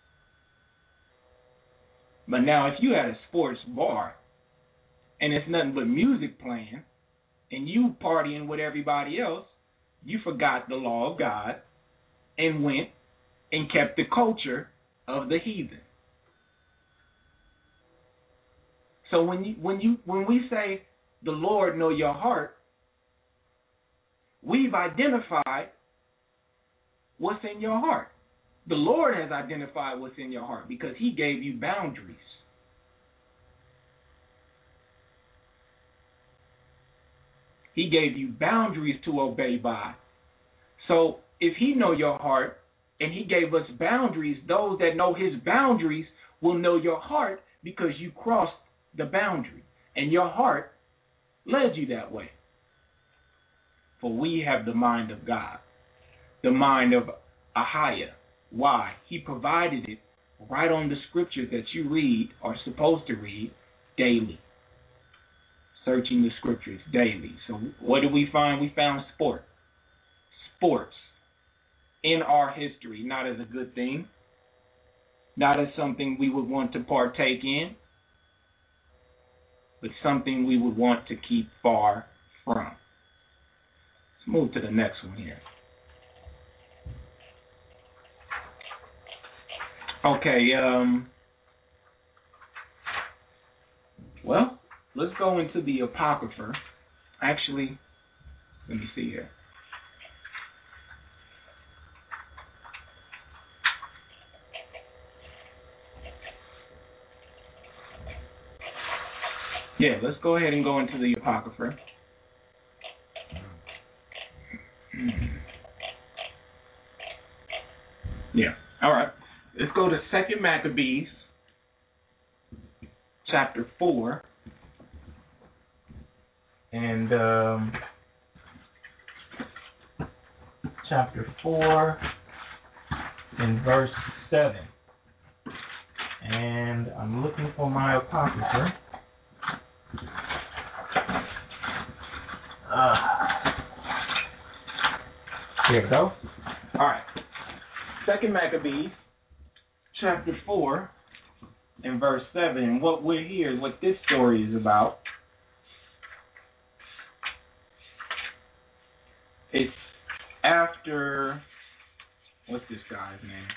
But now if you had a sports bar and it's nothing but music playing and you partying with everybody else, you forgot the law of God and went and kept the culture of the heathen. So when we say the Lord know your heart, we've identified what's in your heart. The Lord has identified what's in your heart because he gave you boundaries. He gave you boundaries to obey by. So if he know your heart and he gave us boundaries, those that know his boundaries will know your heart because you crossed the boundary and your heart led you that way. For we have the mind of God, the mind of Ahiah. Why? He provided it right on the scripture that you read or are supposed to read daily. Searching the scriptures daily. So what did we find? We found sports in our history, not as a good thing, not as something we would want to partake in, but something we would want to keep far from. Let's move to the next one here. Okay, well, let's go into the Apocrypha. Actually, let me see here. Yeah, let's go ahead and go into the Apocrypha. Yeah, all right. Let's go to 2 Maccabees, chapter 4. And chapter 4 and verse 7. And I'm looking for my Apocrypha. Here we go. All right. 2 Maccabees, chapter 4 and verse 7. And what we're here, what this story is about, it's after, what's this guy's name?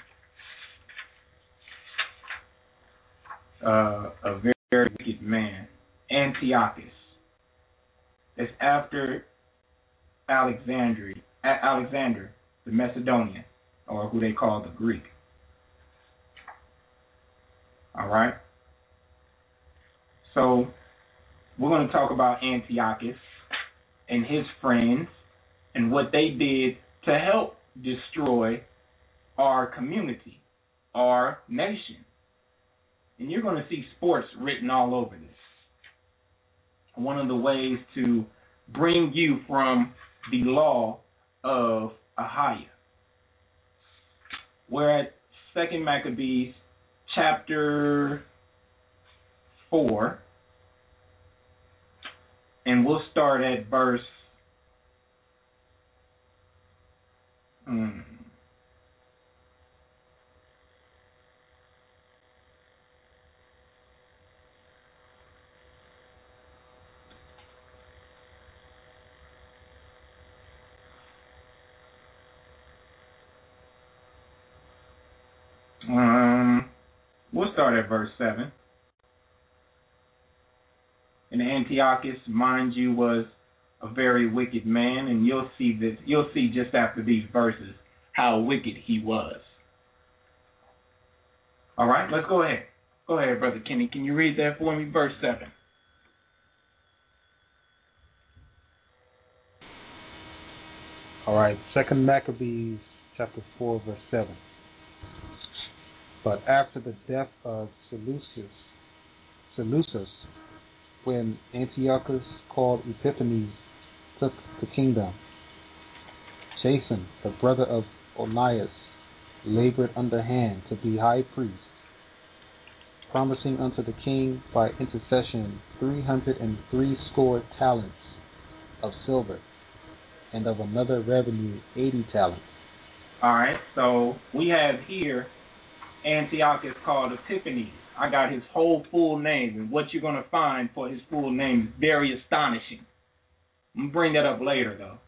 A very, very wicked man, Antiochus. It's after Alexander, the Macedonian, or who they call the Greek. All right? So we're going to talk about Antiochus and his friends and what they did to help destroy our community, our nation. And you're going to see sports written all over this. One of the ways to bring you from the law of Ahiah. We're at 2 Maccabees, chapter 4, and we'll start at verse We'll start at verse 7. And Antiochus, mind you, was a very wicked man, and you'll see just after these verses how wicked he was. All right, let's go ahead. Go ahead, Brother Kenny. Can you read that for me, verse 7? All right, 2 Maccabees chapter 4, verse 7. But after the death of Seleucus, when Antiochus called Epiphanes took the kingdom, Jason, the brother of Onias, labored underhand to be high priest, promising unto the king by intercession 360 talents of silver, and of another revenue 80 talents. All right, so we have here Antiochus called Epiphanes. I got his whole full name, and what you're going to find for his full name is very astonishing. I'm going to bring that up later, though.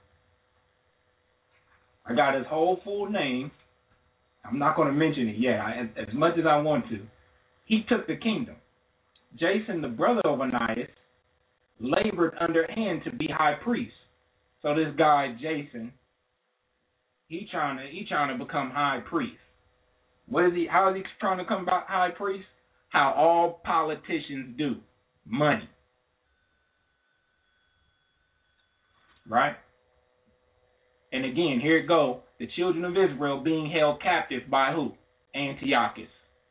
I got his whole full name. I'm not going to mention it yet, as much as I want to. He took the kingdom. Jason, the brother of Onias, labored underhand to be high priest. So this guy, Jason, he trying to become high priest. How is he trying to become high priest? How all politicians do. Money. Right? And again, here it go. The children of Israel being held captive by who? Antiochus.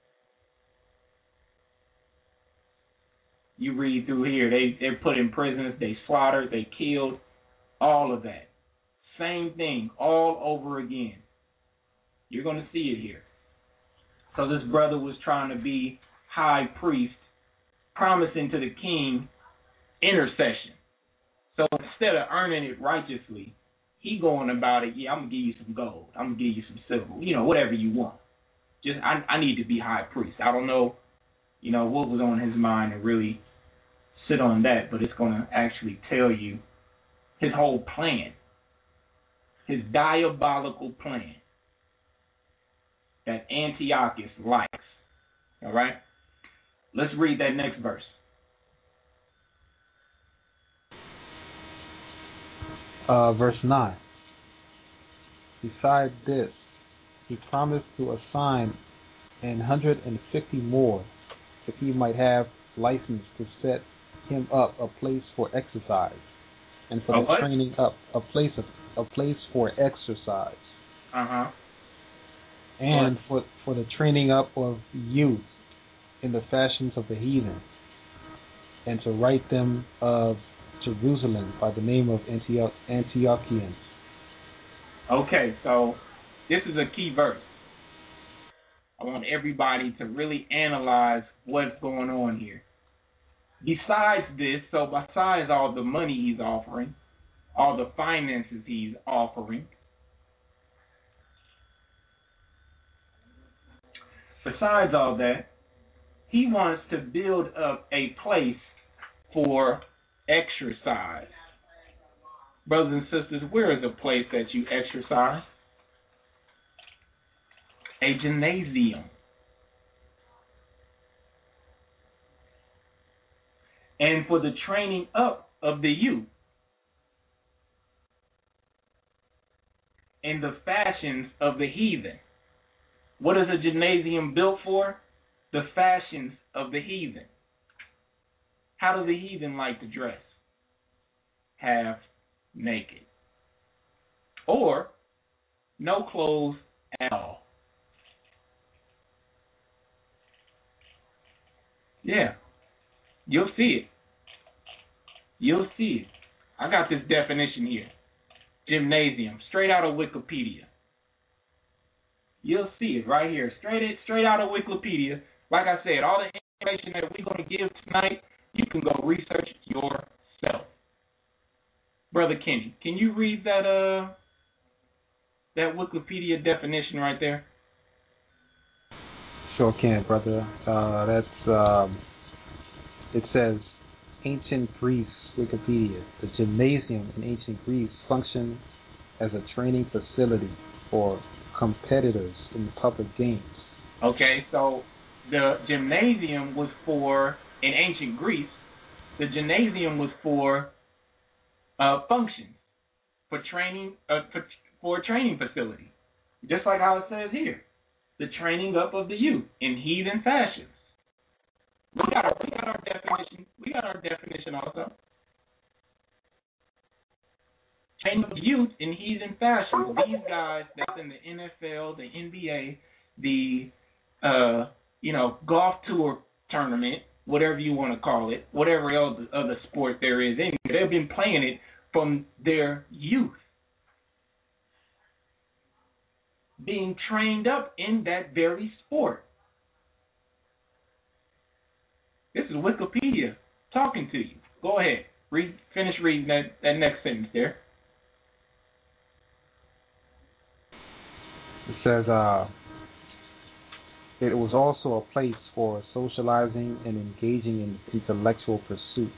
You read through here, they're put in prisons, they slaughtered, they killed, all of that. Same thing, all over again. You're going to see it here. So this brother was trying to be high priest, promising to the king intercession. So instead of earning it righteously, he going about it, I'm going to give you some gold. I'm going to give you some silver, whatever you want. Just, I need to be high priest. I don't know, what was on his mind to really sit on that, but it's going to actually tell you his whole plan, his diabolical plan that Antiochus likes. All right? Let's read that next verse. Verse 9. Besides this, he promised to assign 150 more, if he might have license to set him up a place for exercise, and for the training up a place for exercise. And for the training up of youth in the fashions of the heathen, and to write them of Jerusalem by the name of Antiochians. Okay, so this is a key verse. I want everybody to really analyze what's going on here. Besides this, besides all the money he's offering, all the finances he's offering, besides all that, he wants to build up a place for exercise. Brothers and sisters, where is a place that you exercise? A gymnasium. And for the training up of the youth in the fashions of the heathen. What is a gymnasium built for? The fashions of the heathen. How do the heathen like to dress? Half naked. Or no clothes at all. Yeah. You'll see it. You'll see it. I got this definition here. Gymnasium. Straight out of Wikipedia. You'll see it right here. Straight out of Wikipedia. Like I said, all the information that we're going to give tonight, you can go research yourself. Brother Kenny, can you read that Wikipedia definition right there? Sure can, brother. It says, Ancient Greece Wikipedia. The gymnasium in ancient Greece functioned as a training facility for competitors in public games, Okay, so the gymnasium was for, in ancient Greece, the gymnasium was for functions, for training, for a training facility. Just like how it says here, the training up of the youth in heathen fashions. We got our definition. We got our definition also. Training of the youth in heathen fashions. These guys that's in the NFL, the NBA, the golf tour tournament, whatever you want to call it, whatever else other sport there is in, they've been playing it from their youth, being trained up in that very sport. This is Wikipedia talking to you. Go ahead. Finish reading that next sentence there. It says, it was also a place for socializing and engaging in intellectual pursuits.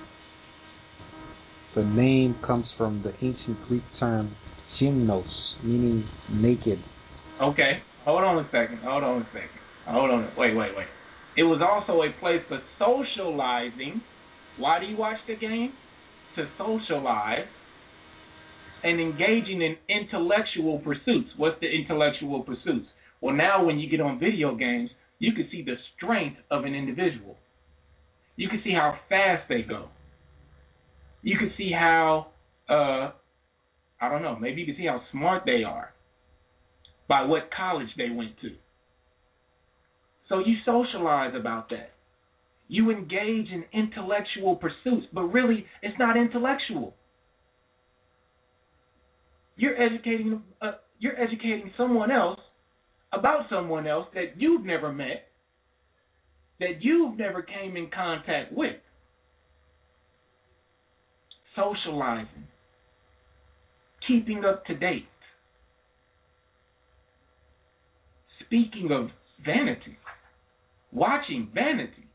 The name comes from the ancient Greek term gymnos, meaning naked. Okay, hold on a second. Wait. It was also a place for socializing. Why do you watch the game? To socialize and engaging in intellectual pursuits. What's the intellectual pursuits? Well, now when you get on video games, you can see the strength of an individual. You can see how fast they go. You can see how, maybe you can see how smart they are by what college they went to. So you socialize about that. You engage in intellectual pursuits, but really it's not intellectual. You're educating someone else about someone else that you've never met, that you've never came in contact with. Socializing, keeping up to date. Speaking of vanity, watching vanity.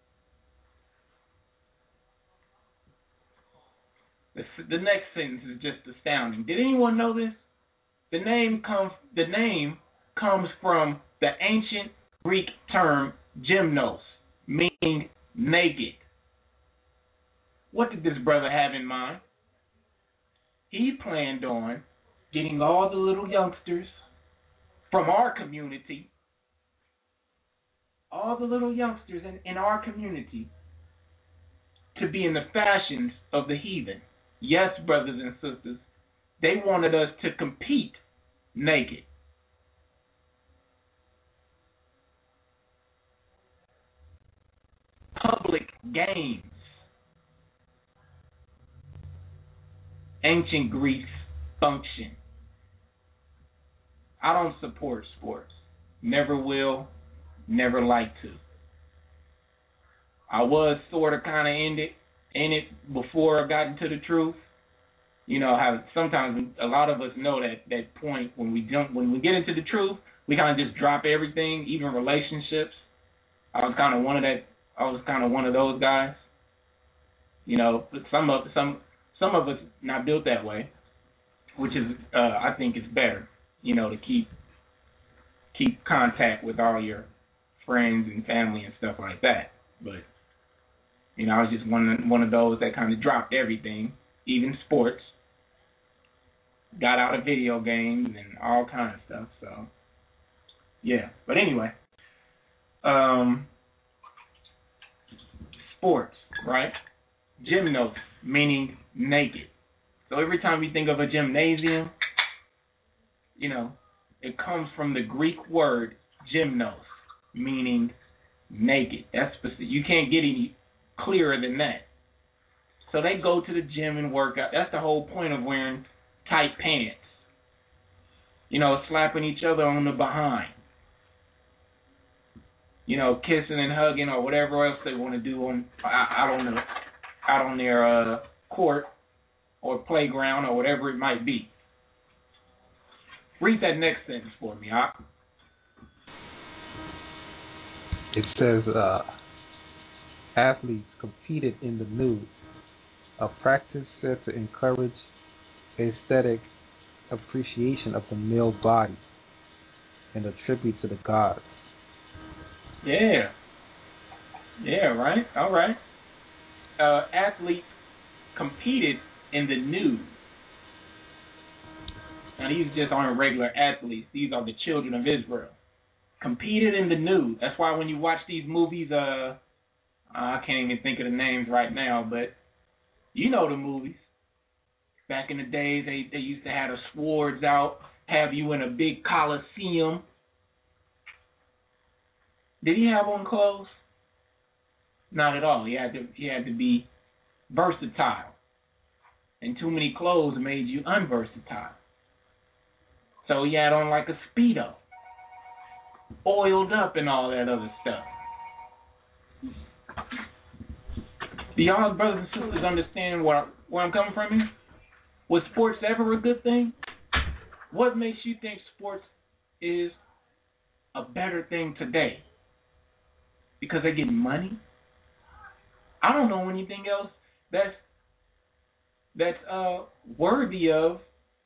The next sentence is just astounding. Did anyone know this? The name comes from the ancient Greek term gymnos, meaning naked. What did this brother have in mind? He planned on getting all the little youngsters from our community, all the little youngsters in our community, to be in the fashions of the heathen. Yes, brothers and sisters, they wanted us to compete naked. Public games. Ancient Greece function. I don't support sports. Never will, never like to. I was sort of kind of in it before I got into the truth. You know how sometimes a lot of us know that point when we get into the truth, we kind of just drop everything, even relationships. I was kind of one of those guys. You know, but some of us not built that way, which is I think it's better, you know, to keep contact with all your friends and family and stuff like that. But you know, I was just one of those that kind of dropped everything, even sports. Got out of video games and all kind of stuff. So yeah, but anyway, sports, right? Gymnos, meaning naked. So every time you think of a gymnasium, you know, it comes from the Greek word gymnos, meaning naked. That's specific. You can't get any clearer than that. So they go to the gym and work out. That's the whole point of wearing tight pants. You know, slapping each other on the behind. You know, kissing and hugging or whatever else they want to do on, I don't know, out on their court or playground or whatever it might be. Read that next sentence for me, Ak. It says, athletes competed in the nude, a practice said to encourage aesthetic appreciation of the male body and a tribute to the gods. Yeah. Yeah, right. All right. Athletes competed in the nude. Now, these just aren't regular athletes. These are the children of Israel. Competed in the nude. That's why when you watch these movies, I can't even think of the names right now, but you know the movies. Back in the days, they used to have the swords out, have you in a big coliseum. Did he have on clothes? Not at all. He had to be versatile. And too many clothes made you unversatile. So he had on like a Speedo, oiled up and all that other stuff. Do y'all brothers and sisters understand where I'm coming from here? Was sports ever a good thing? What makes you think sports is a better thing today? Because they're getting money? I don't know anything else that's worthy of,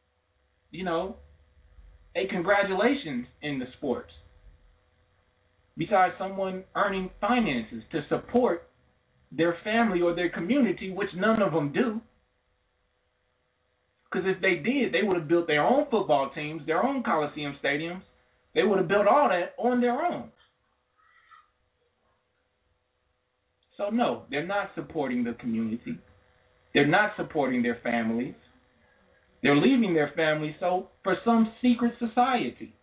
a congratulations in the sports. Besides someone earning finances to support their family or their community, which none of them do. Because if they did, they would have built their own football teams, their own Coliseum stadiums. They would have built all that on their own. So no, they're not supporting the community. They're not supporting their families. They're leaving their families for some secret society.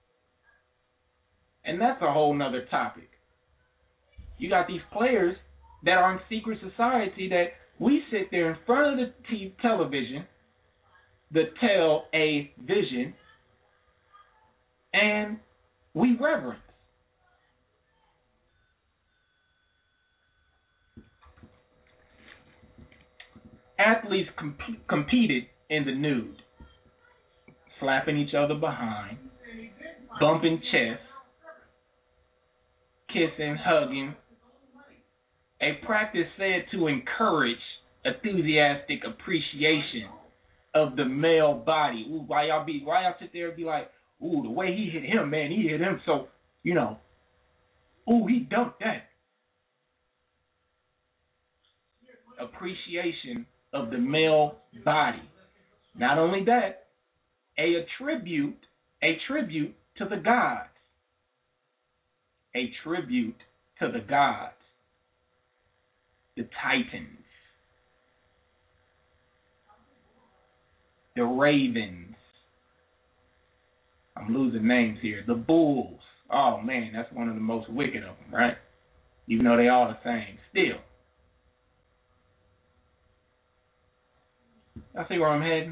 And that's a whole nother topic. You got these players that are in secret society that we sit there in front of the television, the tell-a-vision, and we reverence. Athletes competed in the nude, slapping each other behind, bumping chests, kissing, hugging. A practice said to encourage enthusiastic appreciation of the male body. Ooh, why y'all sit there and be like, ooh, the way he hit him, man, he hit him so, ooh, he dunked that. Appreciation of the male body. Not only that, a tribute to the gods. A tribute to the gods. The Titans. The Ravens. I'm losing names here. The Bulls. Oh man, that's one of the most wicked of them, right? Even though they all the same. Still. I see where I'm heading.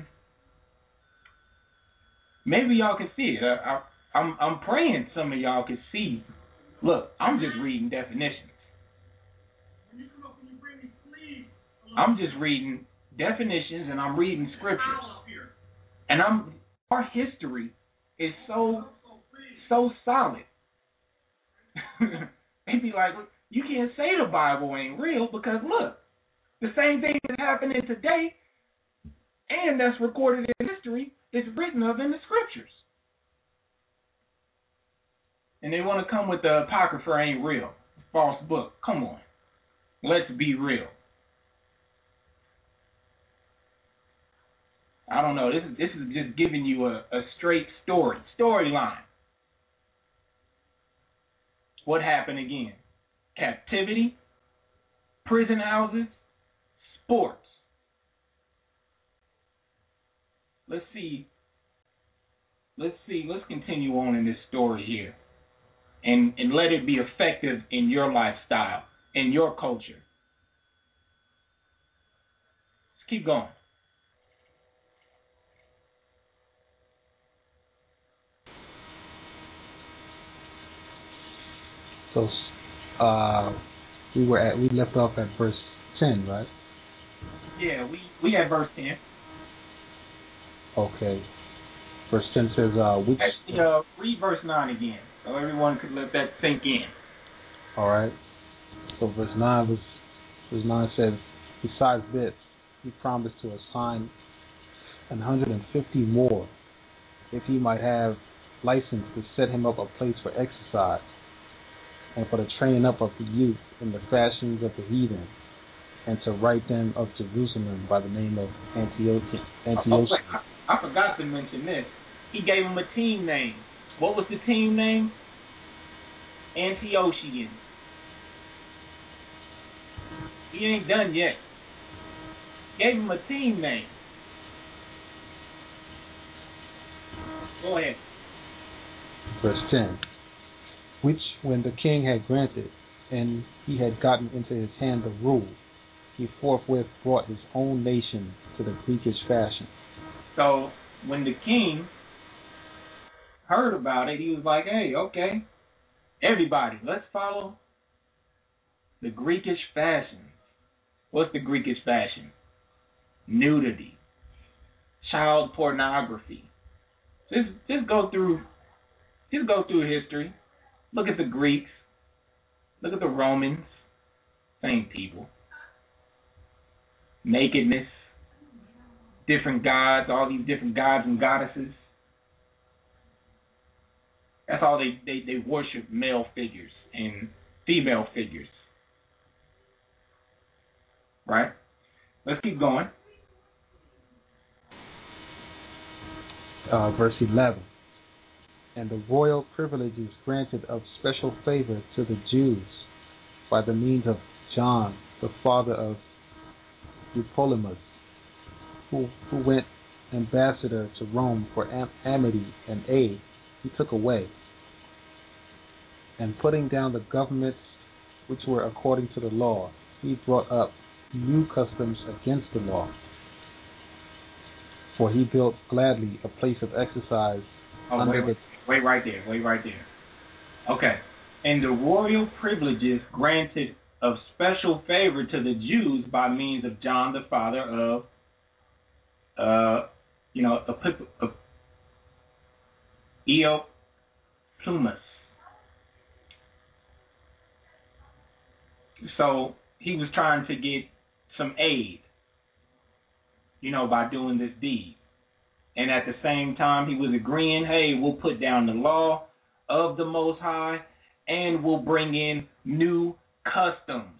Maybe y'all can see it. I'm praying some of y'all can see. Look, I'm just reading definitions. I'm just reading definitions and I'm reading scriptures. And our history is so solid. They'd be like, you can't say the Bible ain't real because look, the same thing is happening today. And that's recorded in history, it's written of in the scriptures. And they want to come with the Apocrypha ain't real, false book. Come on. Let's be real. I don't know. This is just giving you a straight storyline. What happened again? Captivity, prison houses, sports. Let's continue on in this story here. And let it be effective in your lifestyle, in your culture. Let's keep going. So we left off at verse 10, right? Yeah, we had verse 10. Okay. Verse 10 says, Actually, read verse 9 again, so everyone could let that sink in. All right. So verse 9 says, besides this, he promised to assign 150 more, if he might have license to set him up a place for exercise. and for the training up of the youth in the fashions of the heathen, and to write them of Jerusalem by the name of Antiochus. I forgot to mention this. He gave him a team name. What was the team name? Antiochians. He ain't done yet. Gave him a team name. Go ahead. Verse 10. Which, when the king had granted, and he had gotten into his hand the rule, he forthwith brought his own nation to the Greekish fashion. So, when the king heard about it, he was like, hey, okay, everybody, let's follow the Greekish fashion. What's the Greekish fashion? Nudity, child pornography. Just go through history. Look at the Greeks. Look at the Romans. Same people. Nakedness. Different gods. All these different gods and goddesses. That's all they worship male figures and female figures. Right? Let's keep going. Verse 11. And the royal privileges granted of special favor to the Jews by the means of John, the father of Eupolemus, who went ambassador to Rome for amity and aid, he took away, and putting down the governments which were according to the law, he brought up new customs against the law. For he built gladly a place of exercise Wait right there. Okay. And the royal privileges granted of special favor to the Jews by means of John, the father of, Eupolemus. So he was trying to get some aid, by doing this deed. And at the same time, he was agreeing, hey, we'll put down the law of the Most High, and we'll bring in new customs.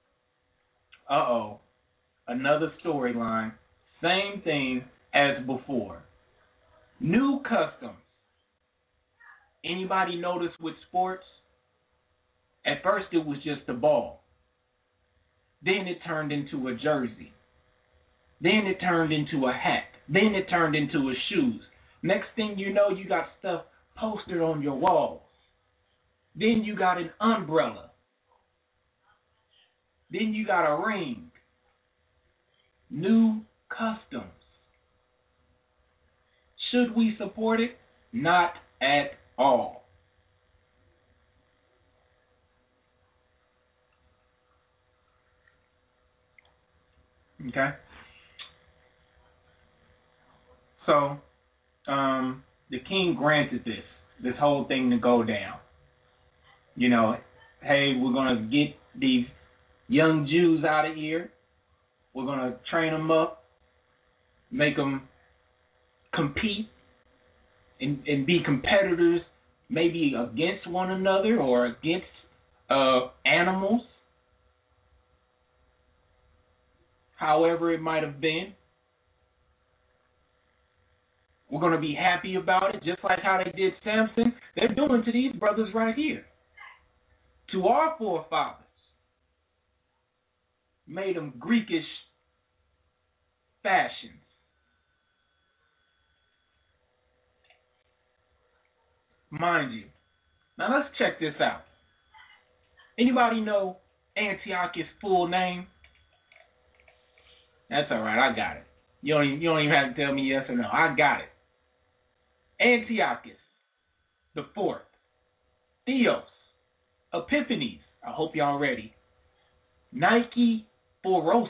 Another storyline. Same thing as before. New customs. Anybody notice with sports? At first, it was just a ball. Then it turned into a jersey. Then it turned into a hat. Then it turned into a shoes. Next thing you know, you got stuff posted on your walls. Then you got an umbrella. Then you got a ring. New customs. Should we support it? Not at all. Okay? So, the king granted this whole thing to go down. Hey, we're going to get these young Jews out of here. We're going to train them up, make them compete and be competitors, maybe against one another or against animals. However it might have been. We're going to be happy about it, just like how they did Samson. They're doing to these brothers right here. To our forefathers. Made them Greekish fashions. Mind you. Now let's check this out. Anybody know Antiochus' full name? That's all right, I got it. You don't even have to tell me yes or no. I got it. Antiochus the fourth, Theos, Epiphanes. I hope y'all ready. Nikephoros.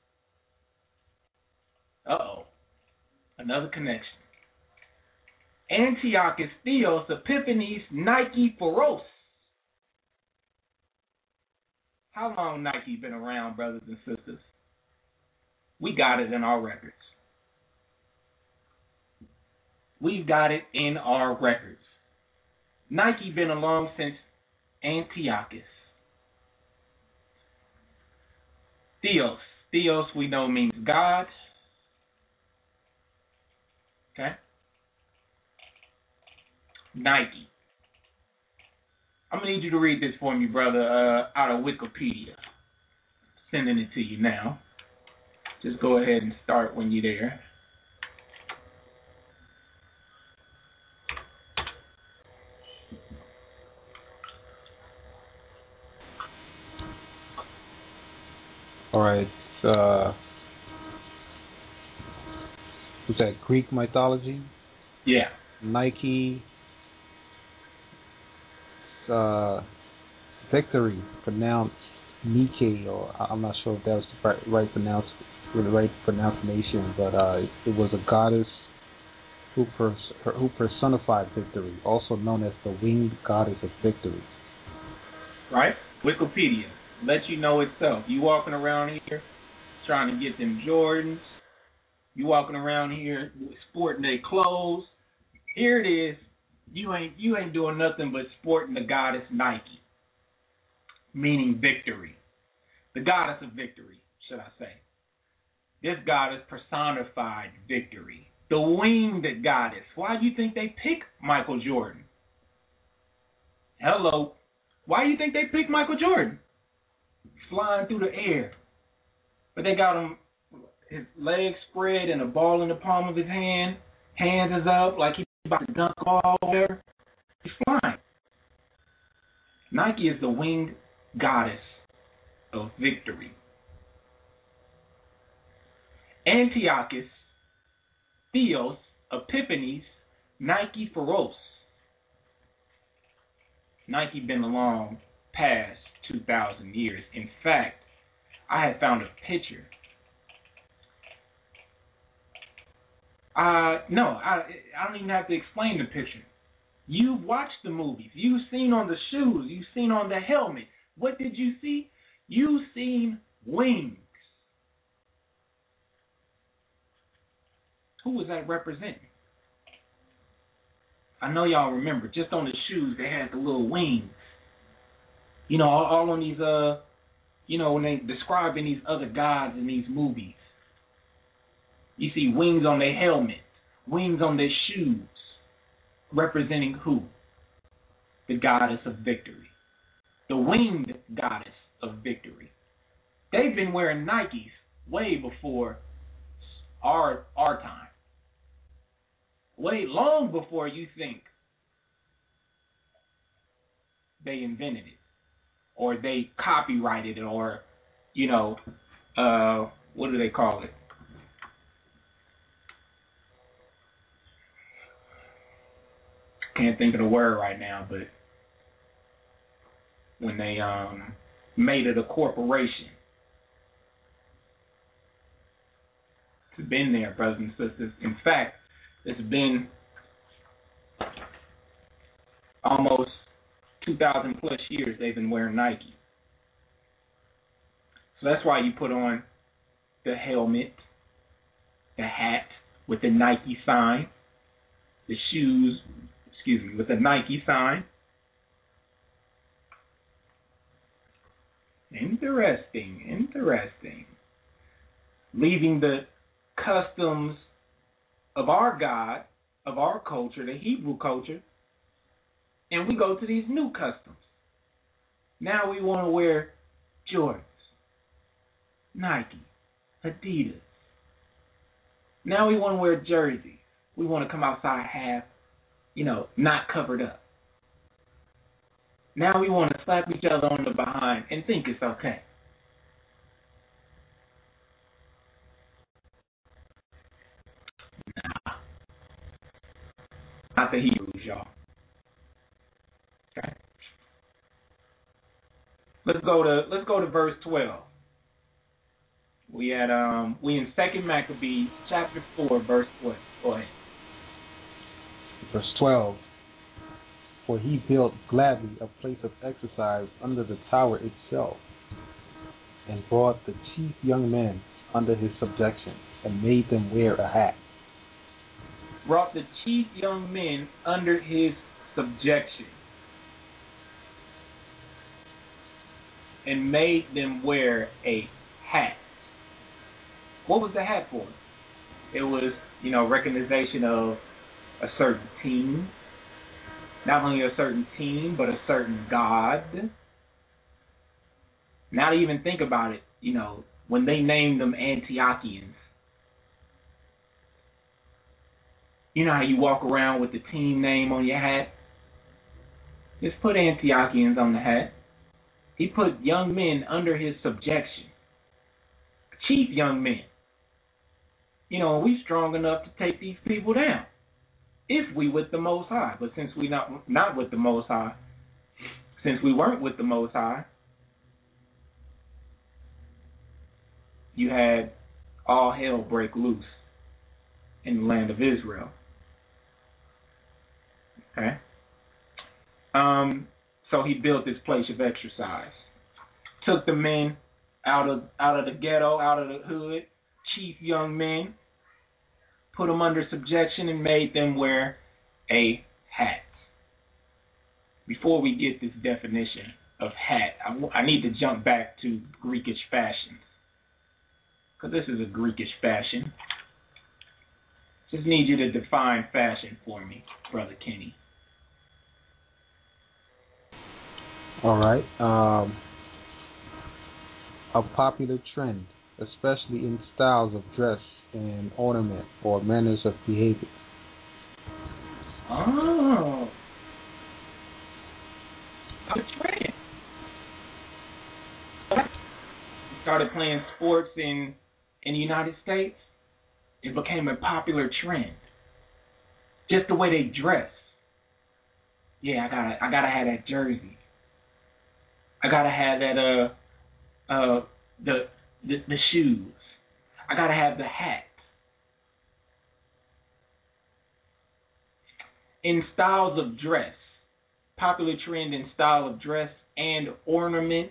Another connection. Antiochus, Theos, Epiphanes, Nikephoros. How long Nike been around, brothers and sisters? We got it in our records. We've got it in our records. Nike been along since Antiochus. Theos. Theos we know means God. Okay. Nike. I'm going to need you to read this for me, brother, out of Wikipedia. Sending it to you now. Just go ahead and start when you're there. All right. Was that Greek mythology? Yeah. Nike. Victory, pronounced Nike, or I'm not sure if that was the right pronunciation, but it was a goddess who personified victory, also known as the winged goddess of victory. Right? Wikipedia. Let you know itself. You walking around here trying to get them Jordans. You walking around here sporting their clothes. Here it is. You ain't doing nothing but sporting the goddess Nike, meaning victory. The goddess of victory, should I say. This goddess personified victory. The winged goddess. Why do you think they picked Michael Jordan? Hello. Why do you think they picked Michael Jordan? Flying through the air. But they got him, his legs spread and a ball in the palm of his hand. Hands is up like he's about to dunk a ball there. He's flying. Nike is the winged goddess of victory. Antiochus, Theos, Epiphanes, Nike Pharos. Nike been along past 2,000 years. In fact, I had found a picture. I don't even have to explain the picture. You've watched the movies. You've seen on the shoes. You've seen on the helmet. What did you see? You've seen wings. Who was that representing? I know y'all remember. Just on the shoes, they had the little wings. You know, all on these, when they describing these other gods in these movies. You see wings on their helmet, wings on their shoes, representing who? The goddess of victory. The winged goddess of victory. They've been wearing Nikes way before our time. Way long before you think they invented it, or they copyrighted it, or, what do they call it? Can't think of the word right now, but when they made it a corporation. It's been there, brothers and sisters. In fact, it's been almost 2,000 plus years they've been wearing Nike. So that's why you put on the helmet, the hat with the Nike sign, the shoes, with the Nike sign. Interesting. Leaving the customs of our God, of our culture, the Hebrew culture, and we go to these new customs. Now we want to wear Jordans, Nike, Adidas. Now we want to wear jerseys. We want to come outside half, not covered up. Now we want to slap each other on the behind and think it's okay. Nah. Not the Hebrews, y'all. Okay. Let's go to verse 12. We in 2 Maccabees chapter 4, verse 12. Go ahead. Verse 12. For he built gladly a place of exercise under the tower itself, and brought the chief young men under his subjection, and made them wear a hat. Brought the chief young men under his subjection. and made them wear a hat. What was the hat for? It was, recognition of a certain team. Not only a certain team, but a certain God. Now to even think about it, when they named them Antiochians, you know how you walk around with the team name on your hat? Just put Antiochians on the hat. He put young men under his subjection. Chief young men. We strong enough to take these people down. If we with the Most High. But since we not with the Most High, since we weren't with the Most High, you had all hell break loose in the land of Israel. Okay? So he built this place of exercise. Took the men out of the ghetto, out of the hood, chief young men, put them under subjection and made them wear a hat. Before we get this definition of hat, I need to jump back to Greekish fashions. Because this is a Greekish fashion. Just need you to define fashion for me, Brother Kenny. All right. A popular trend, especially in styles of dress and ornament or manners of behavior. Oh. A trend. Started playing sports in the United States. It became a popular trend. Just the way they dress. Yeah, I gotta have that jersey. I gotta have that the shoes. I gotta have the hat. In styles of dress, popular trend in style of dress and ornament.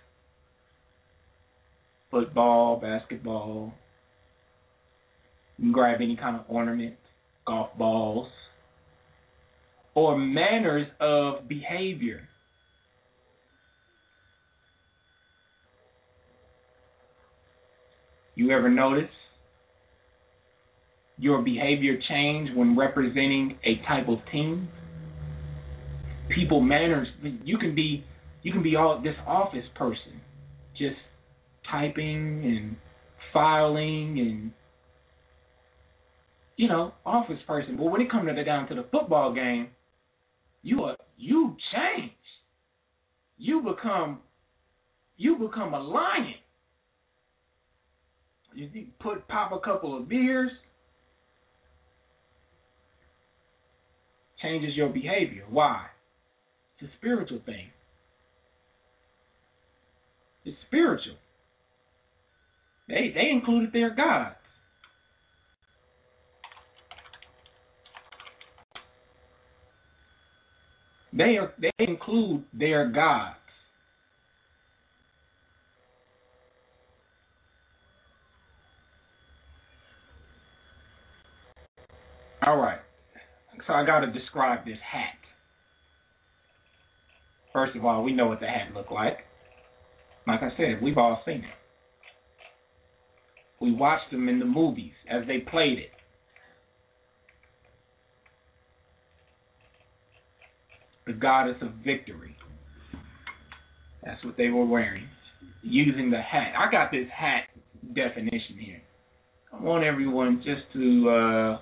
Football, basketball. You can grab any kind of ornament, golf balls, or manners of behavior. You ever notice your behavior change when representing a type of team? People manners. You can be all this office person, just typing and filing and office person. But when it comes down to the football game, you change. You become a lion. You pop a couple of beers, changes your behavior. Why? It's a spiritual thing. It's spiritual. They included their gods. They include their gods. All right. So I got to describe this hat. First of all, we know what the hat looked like. Like I said, we've all seen it. We watched them in the movies as they played it. The goddess of victory. That's what they were wearing. Using the hat. I got this hat definition here. I want everyone just to,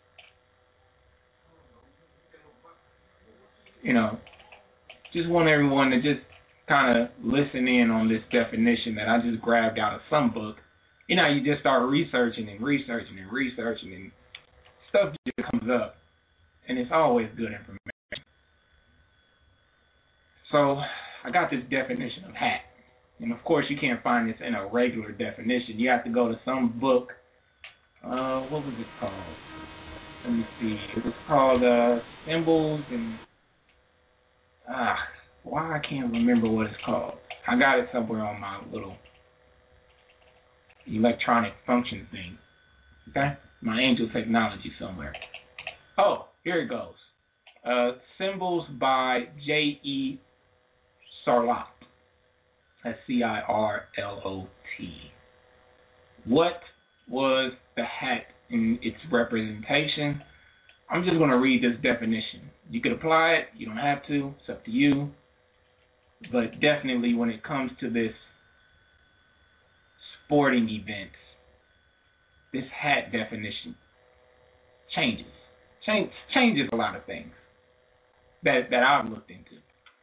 just want everyone to just kind of listen in on this definition that I just grabbed out of some book. You just start researching and stuff just comes up. And it's always good information. So I got this definition of hat. And of course you can't find this in a regular definition. You have to go to some book. What was it called? Let me see. It was called Symbols and why I can't remember what it's called. I got it somewhere on my little electronic function thing. Okay? My Angel Technology somewhere. Oh, here it goes. Symbols by J.E. Sarlat. That's CIRLOT. What was the hat in its representation? I'm just going to read this definition. You could apply it. You don't have to. It's up to you. But definitely when it comes to this sporting events, this hat definition changes a lot of things that I've looked into.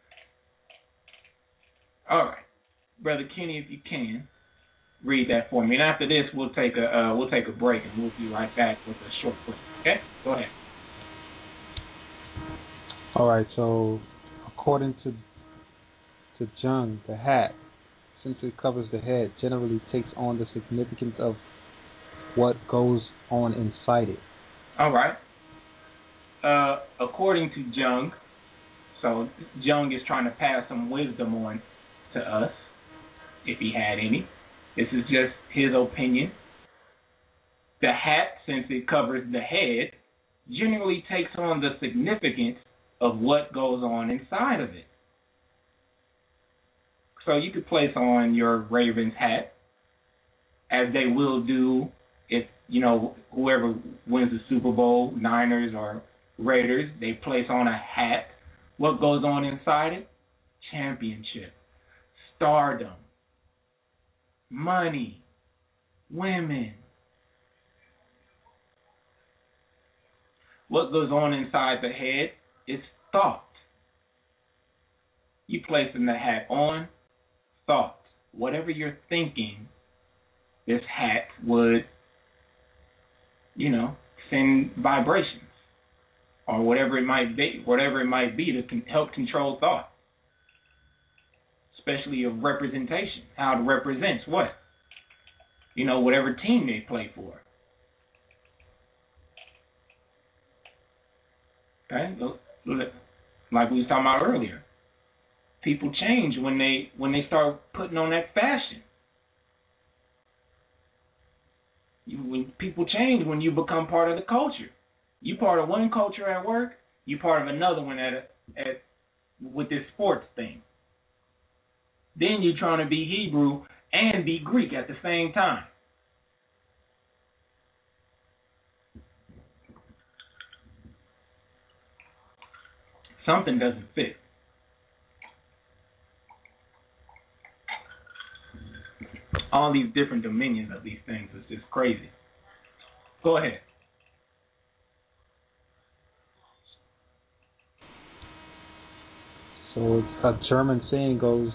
All right, Brother Kenny, if you can read that for me, and after this we'll take a break and we'll be right back with a short break. Okay, go ahead. All right. So, according to Jung, the hat, since it covers the head, generally takes on the significance of what goes on inside it. All right. According to Jung, so Jung is trying to pass some wisdom on to us, if he had any. This is just his opinion. The hat, since it covers the head, generally takes on the significance of what goes on inside of it. So you could place on your Ravens hat, as they will do if, whoever wins the Super Bowl, Niners or Raiders, they place on a hat. What goes on inside it? Championship, stardom, money, women. What goes on inside the head is thought. You placing the hat on, thought. Whatever you're thinking, this hat would, send vibrations or whatever it might be to help control thought, especially of representation, how it represents what? Whatever team they play for. Okay? Like we was talking about earlier. People change when they start putting on that fashion. When people change when you become part of the culture. You part of one culture at work, you part of another one with this sports thing. Then you're trying to be Hebrew and be Greek at the same time. Something doesn't fit. All these different dominions of these things is just crazy. Go ahead. So it's a German saying goes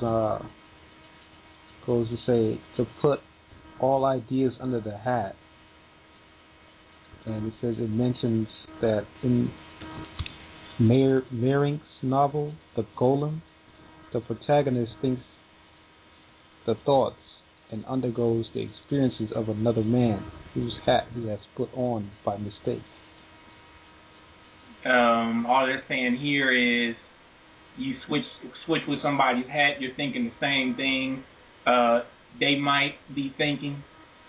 to say to put all ideas under the hat. And it says it mentions that in Mehring's novel, The Golem, the protagonist thinks the thoughts and undergoes the experiences of another man whose hat he has put on by mistake. All they're saying here is you switch with somebody's hat, you're thinking the same thing they might be thinking,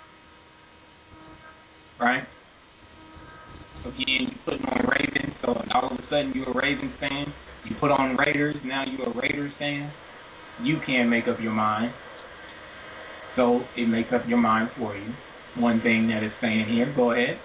right? Again, you putting on Ravens, so all of a sudden you're a Ravens fan. You put on Raiders, now you're a Raiders fan. You can't make up your mind. So it makes up your mind for you. One thing that it's saying here, go ahead.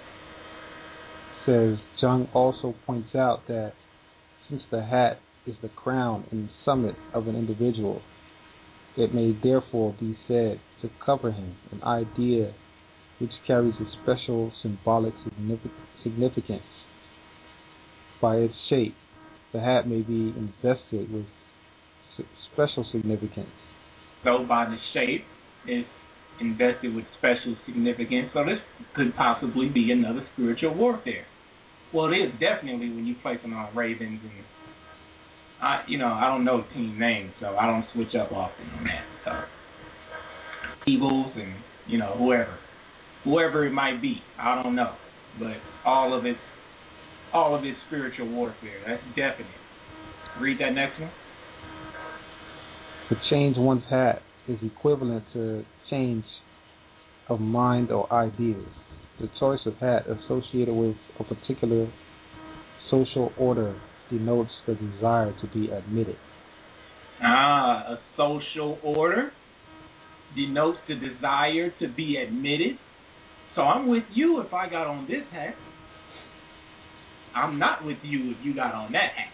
Says Jung also points out that since the hat is the crown and summit of an individual, it may therefore be said to cover him, an idea which carries a special symbolic significance. By its shape, the hat may be invested with special significance. So by the shape, it's invested with special significance. So this could possibly be another spiritual warfare. Well, it is definitely when you place them on Ravens, and I don't know team names, so I don't switch up often on that. So Eagles and whoever it might be, I don't know, but all of it's spiritual warfare. That's definite. Read that next one. To change one's hat is equivalent to change of mind or ideas. The choice of hat associated with a particular social order denotes the desire to be admitted. A social order denotes the desire to be admitted. So I'm with you if I got on this hat. I'm not with you if you got on that hat.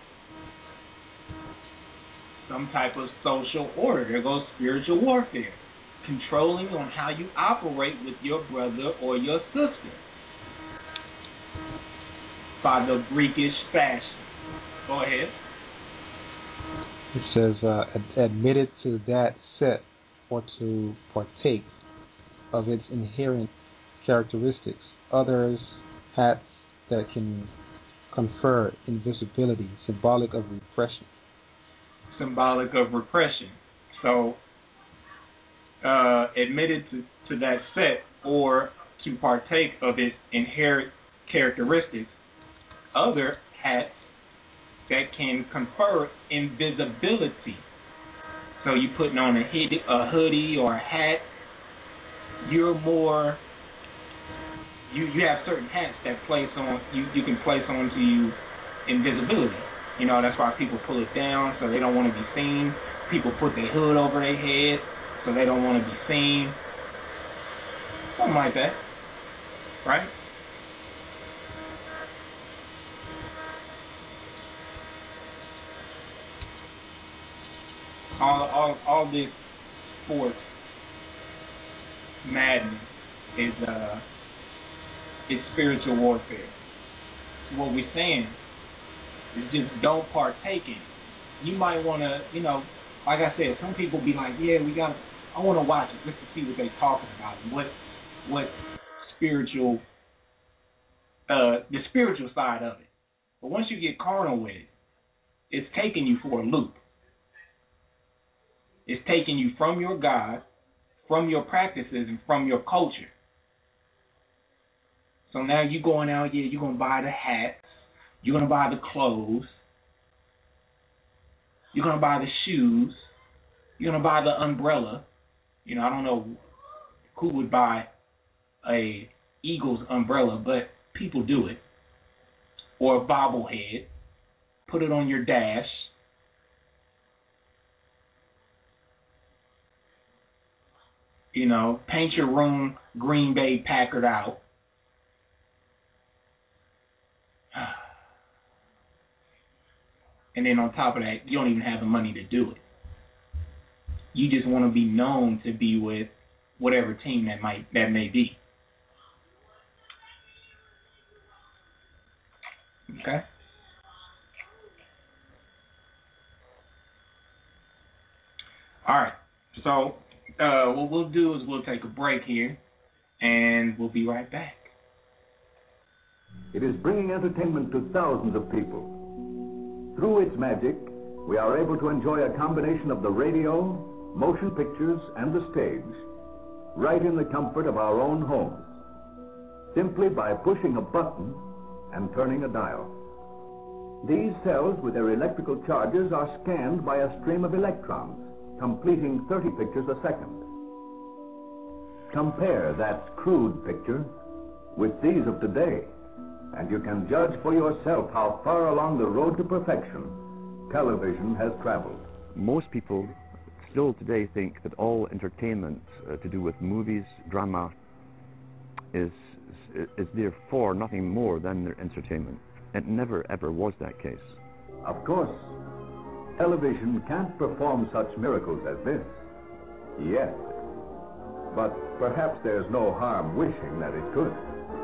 Some type of social order. There goes spiritual warfare. Controlling on how you operate with your brother or your sister. By the Greekish fashion. Go ahead. It says, admitted to that set or to partake of its inherent characteristics. Others, hats that can confer invisibility, symbolic of repression. Symbolic of repression. So, admitted to that set or to partake of its inherent characteristics. Other hats that can confer invisibility. So you putting on a hoodie or a hat, you're more. You have certain hats that place on you can place onto you invisibility. You know, that's why people pull it down so they don't want to be seen. People put their hood over their head so they don't want to be seen. Something like that, right? All this sports madness is spiritual warfare. What we're saying is just don't partake in it. You might want to, like I said, some people be like, yeah, I want to watch it just to see what they're talking about and what spiritual, the spiritual side of it. But once you get carnal with it, it's taking you for a loop. It's taking you from your God, from your practices, and from your culture. So now you're going out, you're going to buy the hats, you're going to buy the clothes, you're going to buy the shoes, you're going to buy the umbrella. I don't know who would buy a Eagles umbrella, but people do it. Or a bobblehead. Put it on your dash. Paint your room Green Bay Packard out. And then on top of that, you don't even have the money to do it. You just want to be known to be with whatever team that may be. Okay? All right. So what we'll do is we'll take a break here, and we'll be right back. It is bringing entertainment to thousands of people. Through its magic, we are able to enjoy a combination of the radio, motion pictures, and the stage, right in the comfort of our own homes, simply by pushing a button and turning a dial. These cells with their electrical charges are scanned by a stream of electrons, completing 30 pictures a second. Compare that crude picture with these of today, and you can judge for yourself how far along the road to perfection television has traveled. Most people still today think that all entertainment to do with movies, drama, is therefore nothing more than their entertainment. It never ever was that case. Of course, television can't perform such miracles as this, yet. But perhaps there's no harm wishing that it could.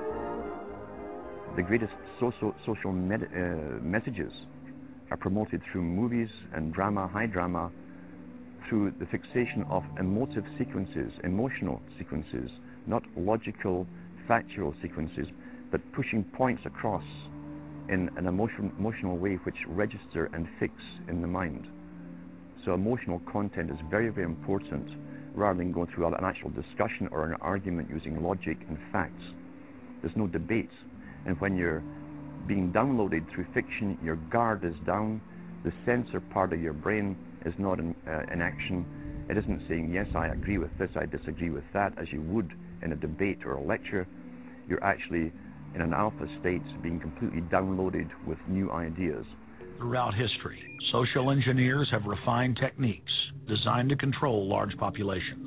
The greatest social messages are promoted through movies and drama, high drama, through the fixation of emotive sequences, emotional sequences, not logical, factual sequences, but pushing points across in an emotional way which register and fix in the mind. So emotional content is very, very important, rather than going through an actual discussion or an argument using logic and facts. There's no debate. And when you're being downloaded through fiction, your guard is down, the sensor part of your brain is not in action. It isn't saying, yes, I agree with this, I disagree with that, as you would in a debate or a lecture. You're actually in an alpha state, being completely downloaded with new ideas. Throughout history, social engineers have refined techniques designed to control large populations.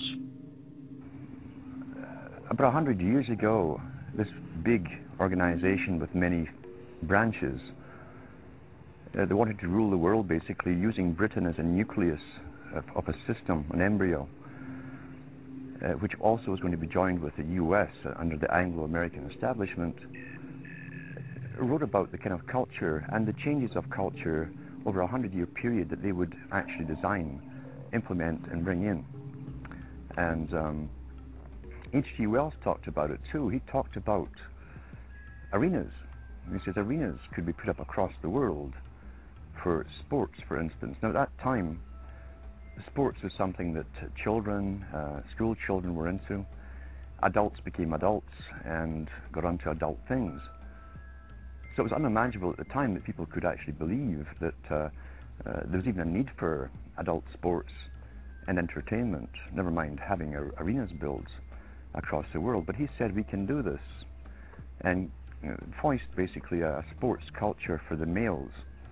About 100 years ago, this big organization with many branches, they wanted to rule the world basically using Britain as a nucleus of a system, an embryo, which also was going to be joined with the US under the Anglo-American establishment, wrote about the kind of culture and the changes of culture over a 100-year period that they would actually design, implement, and bring in. And H.G. Wells talked about it too. He talked about arenas. He says arenas could be put up across the world for sports, for instance. Now, at that time, sports was something that children, school children were into. Adults became adults and got onto adult things. So it was unimaginable at the time that people could actually believe that there was even a need for adult sports and entertainment, never mind having arenas built across the world. But he said we can do this, and voiced basically a sports culture for the males.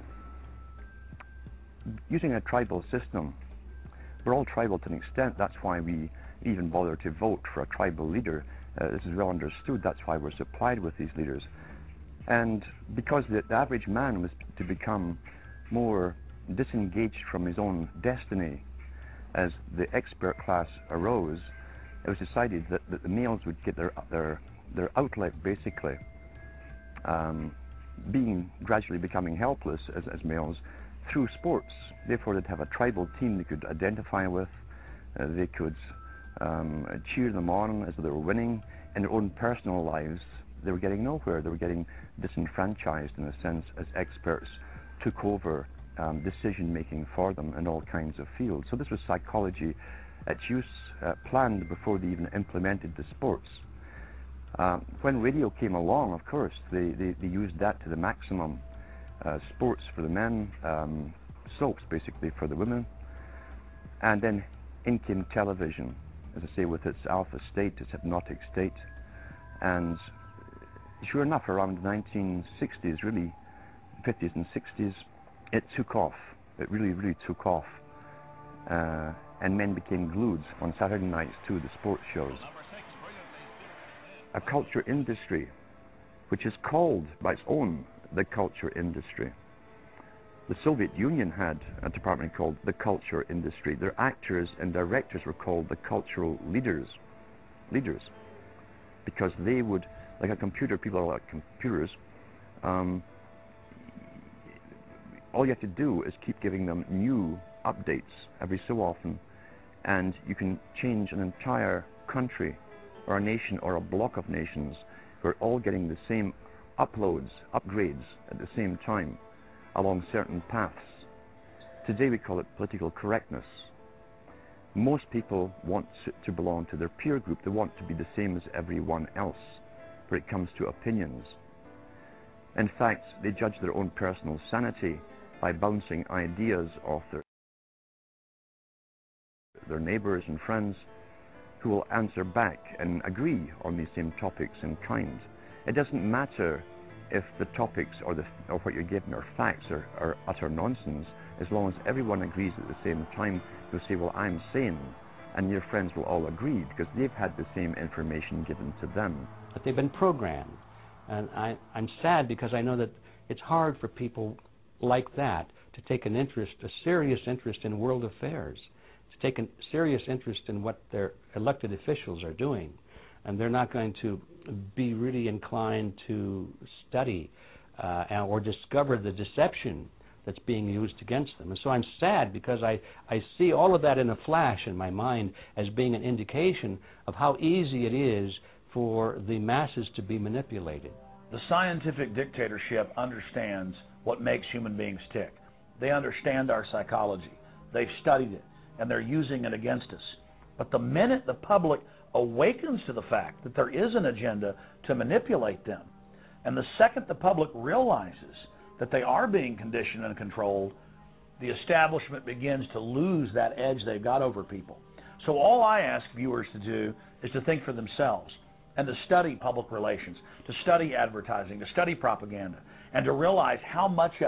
Using a tribal system, we're all tribal to an extent. That's why we even bother to vote for a tribal leader. This is well understood. That's why we're supplied with these leaders. And because the average man was to become more disengaged from his own destiny as the expert class arose, it was decided that the males would get their outlet basically, gradually becoming helpless as males through sports. Therefore, they'd have a tribal team they could identify with. They could cheer them on as they were winning. In their own personal lives, they were getting nowhere. They were getting disenfranchised in a sense as experts took over decision-making for them in all kinds of fields. So this was psychology at use, planned before they even implemented the sports. When radio came along, of course, they used that to the maximum. Sports for the men, soaps basically for the women, and then in came television, as I say, with its alpha state, its hypnotic state. And sure enough, around the 1960s, really, 50s and 60s, it took off. It really, really took off. And men became glued on Saturday nights to the sports shows. A culture industry, which is called by its own the culture industry. The Soviet Union had a department called the culture industry. Their actors and directors were called the cultural leaders, because they would, like a computer, people are like computers, all you have to do is keep giving them new updates every so often, and you can change an entire country or a nation or a block of nations who are all getting the same upgrades at the same time along certain paths. Today we call it political correctness. Most people want to belong to their peer group. They want to be the same as everyone else when it comes to opinions. In fact, they judge their own personal sanity by bouncing ideas off their neighbors and friends who will answer back and agree on these same topics in kind. It doesn't matter if the topics or what you're given are facts or utter nonsense, as long as everyone agrees at the same time. You'll say, well, I'm sane, and your friends will all agree because they've had the same information given to them. But they've been programmed, and I'm sad because I know that it's hard for people like that to take an interest, a serious interest in world affairs, to take a serious interest in what their elected officials are doing. And they're not going to be really inclined to study or discover the deception that's being used against them. And so I'm sad because I see all of that in a flash in my mind as being an indication of how easy it is for the masses to be manipulated. The scientific dictatorship understands what makes human beings tick. They understand our psychology. They've studied it, and they're using it against us. But the minute the public awakens to the fact that there is an agenda to manipulate them, and the second the public realizes that they are being conditioned and controlled, the establishment begins to lose that edge they've got over people. So all I ask viewers to do is to think for themselves and to study public relations, to study advertising, to study propaganda, and to realize how much of it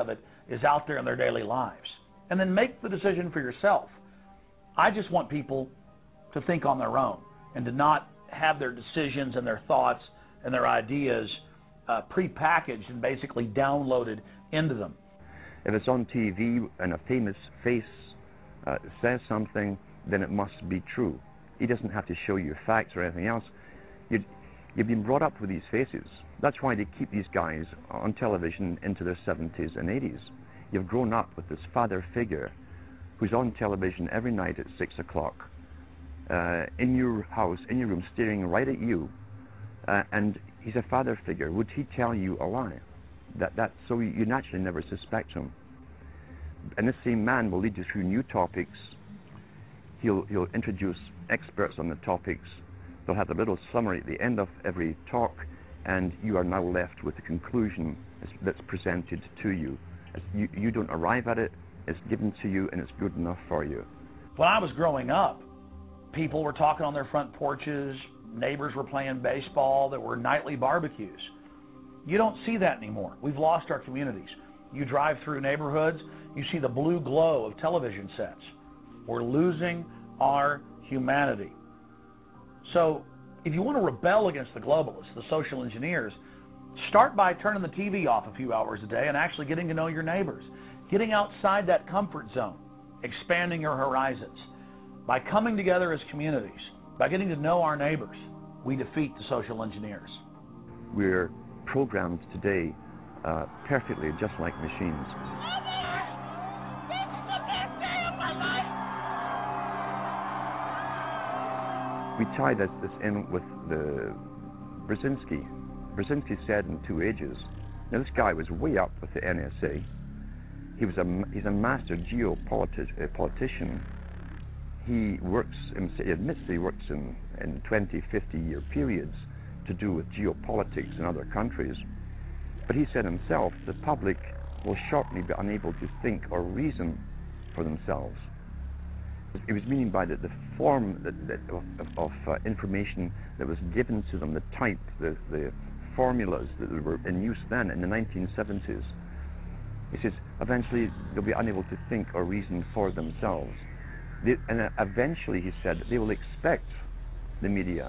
is out there in their daily lives. And then make the decision for yourself. I just want people to think on their own and to not have their decisions and their thoughts and their ideas prepackaged and basically downloaded into them. If it's on TV and a famous face says something, then it must be true. He doesn't have to show you facts or anything else. You've been brought up with these faces. That's why they keep these guys on television into their 70s and 80s. You've grown up with this father figure who's on television every night at 6 o'clock, in your house, in your room, staring right at you, and he's a father figure. Would he tell you a lie? So you naturally never suspect him. And this same man will lead you through new topics. He'll introduce experts on the topics. They'll have a little summary at the end of every talk, and you are now left with the conclusion that's presented to you. You don't arrive at it, it's given to you, and it's good enough for you. When I was growing up, people were talking on their front porches, neighbors were playing baseball, there were nightly barbecues. You don't see that anymore. We've lost our communities. You drive through neighborhoods, you see the blue glow of television sets. We're losing our humanity. So if you want to rebel against the globalists, the social engineers, start by turning the TV off a few hours a day and actually getting to know your neighbors, getting outside that comfort zone, expanding your horizons. By coming together as communities, by getting to know our neighbors, we defeat the social engineers. We're programmed today perfectly, just like machines. We tie this in with the Brzezinski. Brzezinski said in Two Ages. Now this guy was way up with the NSA. He's a master geopolitician. He admits he works in 20, 50-year periods to do with geopolitics in other countries. But he said himself, the public will shortly be unable to think or reason for themselves. It was meaning by the form of information that was given to them, the type, the formulas that were in use then in the 1970s. He says eventually they'll be unable to think or reason for themselves. And eventually, he said, they will expect the media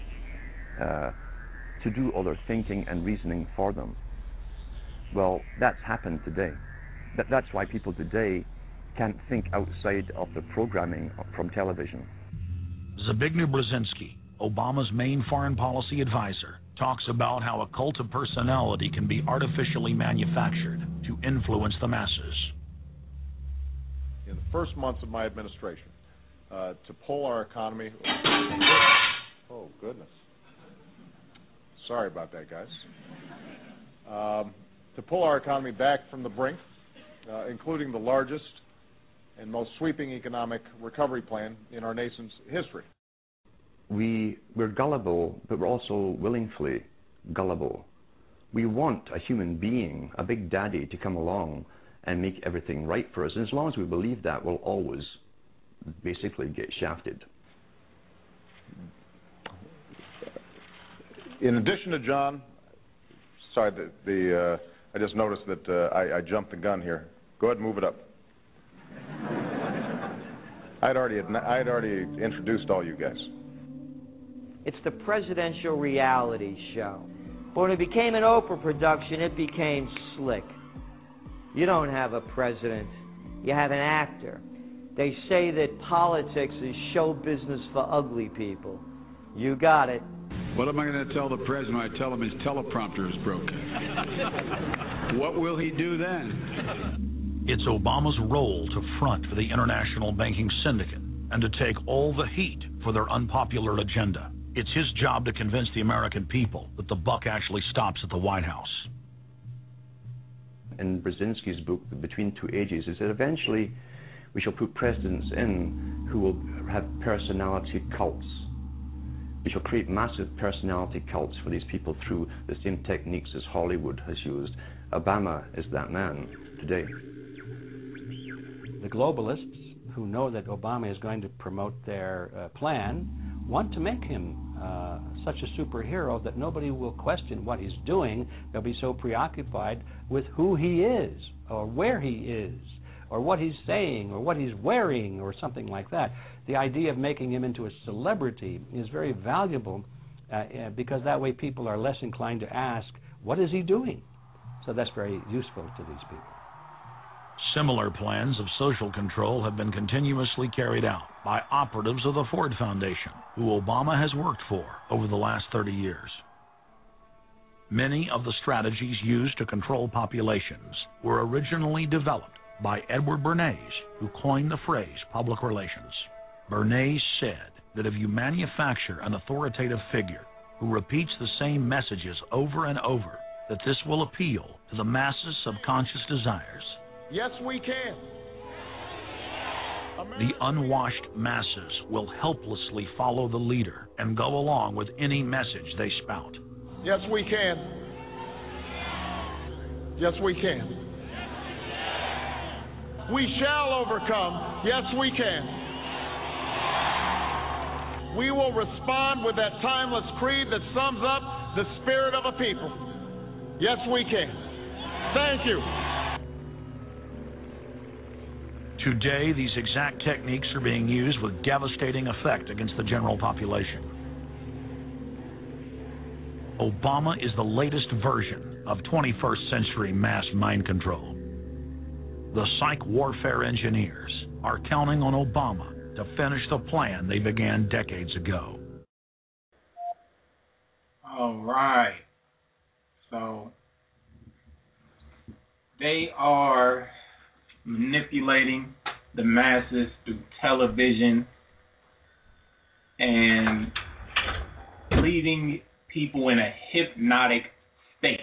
to do all their thinking and reasoning for them. Well, that's happened today. That's why people today can't think outside of the programming from television. Zbigniew Brzezinski, Obama's main foreign policy advisor, talks about how a cult of personality can be artificially manufactured to influence the masses. In the first months of my administration, to pull our economy... Oh, goodness. Sorry about that, guys. To pull our economy back from the brink, including the largest and most sweeping economic recovery plan in our nation's history. We're gullible, but we're also willingly gullible. We want a human being, a big daddy, to come along and make everything right for us. And as long as we believe that, we'll always basically get shafted. In addition to John, sorry, I just noticed that I jumped the gun here. Go ahead and move it up. I'd already introduced all you guys. It's the presidential reality show. But when it became an Oprah production, it became slick. You don't have a president. You have an actor. They say that politics is show business for ugly people. You got it. What am I going to tell the president when I tell him his teleprompter is broken? What will he do then? It's Obama's role to front for the international banking syndicate and to take all the heat for their unpopular agenda. It's his job to convince the American people that the buck actually stops at the White House. In Brzezinski's book, Between Two Ages, is that eventually we shall put presidents in who will have personality cults. We shall create massive personality cults for these people through the same techniques as Hollywood has used. Obama is that man today. The globalists, who know that Obama is going to promote their plan, want to make him such a superhero that nobody will question what he's doing. They'll be so preoccupied with who he is, or where he is, or what he's saying, or what he's wearing, or something like that. The idea of making him into a celebrity is very valuable because that way people are less inclined to ask, what is he doing? So that's very useful to these people. Similar plans of social control have been continuously carried out by operatives of the Ford Foundation, who Obama has worked for over the last 30 years. Many of the strategies used to control populations were originally developed by Edward Bernays, who coined the phrase public relations. Bernays said that if you manufacture an authoritative figure who repeats the same messages over and over, that this will appeal to the masses' subconscious desires. Yes, we can. The unwashed masses will helplessly follow the leader and go along with any message they spout. Yes, we can. Yes, we can. We shall overcome. Yes, we can. We will respond with that timeless creed that sums up the spirit of a people. Yes, we can. Thank you. Today, these exact techniques are being used with devastating effect against the general population. Obama is the latest version of 21st century mass mind control. The psych warfare engineers are counting on Obama to finish the plan they began decades ago. All right. So they are manipulating the masses through television and leaving people in a hypnotic state.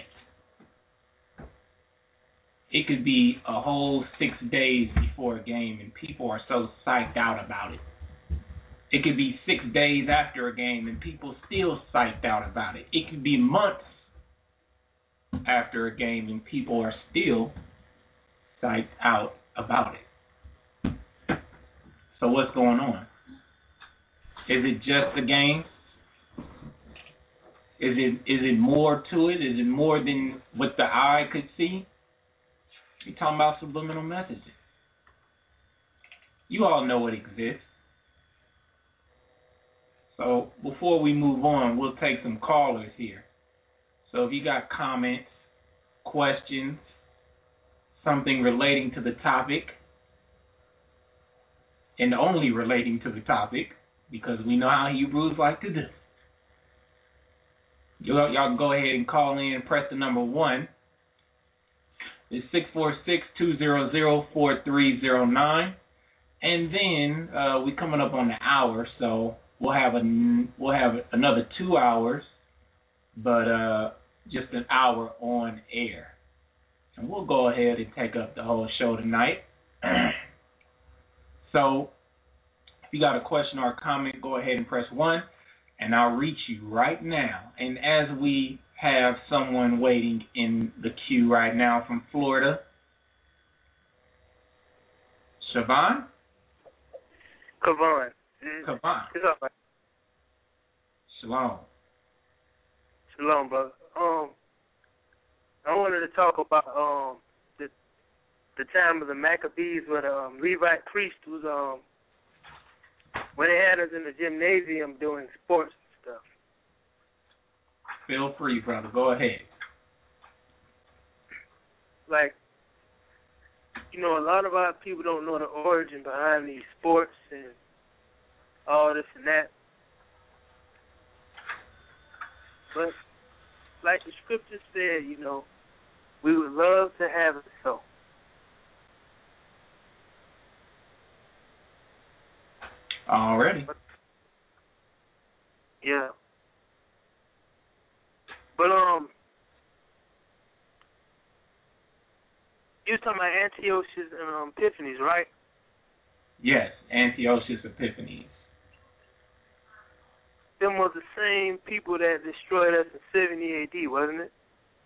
It could be a whole 6 days before a game and people are so psyched out about it. It could be 6 days after a game and people still psyched out about it. It could be months after a game and people are still psyched out about it. So what's going on? Is it just a game? Is it more to it? Is it more than what the eye could see? You're talking about subliminal messages. You all know it exists. So before we move on, we'll take some callers here. So if you got comments, questions, something relating to the topic, and only relating to the topic, because we know how Hebrews like to do. Y'all can go ahead and call in and press the number 1. It's 646-200-4309. And then we're coming up on the hour, so we'll have another 2 hours, but just an hour on air. And we'll go ahead and take up the whole show tonight. So if you got a question or a comment, go ahead and press 1, and I'll reach you right now. And as we have someone waiting in the queue right now from Florida, Siobhan? Kavan. Kavan. Shalom. Shalom, brother. I wanted to talk about the time of the Maccabees where the Levite priest was when they had us in the gymnasium doing sports and stuff. Feel free, brother. Go ahead. Like, you know, a lot of our people don't know the origin behind these sports and all this and that. But like the scripture said, you know, we would love to have it so. Already. Yeah. But you was talking about Antiochus and Epiphanes, right? Yes, Antiochus Epiphanes. Them was the same people that destroyed us in 70 AD, wasn't it?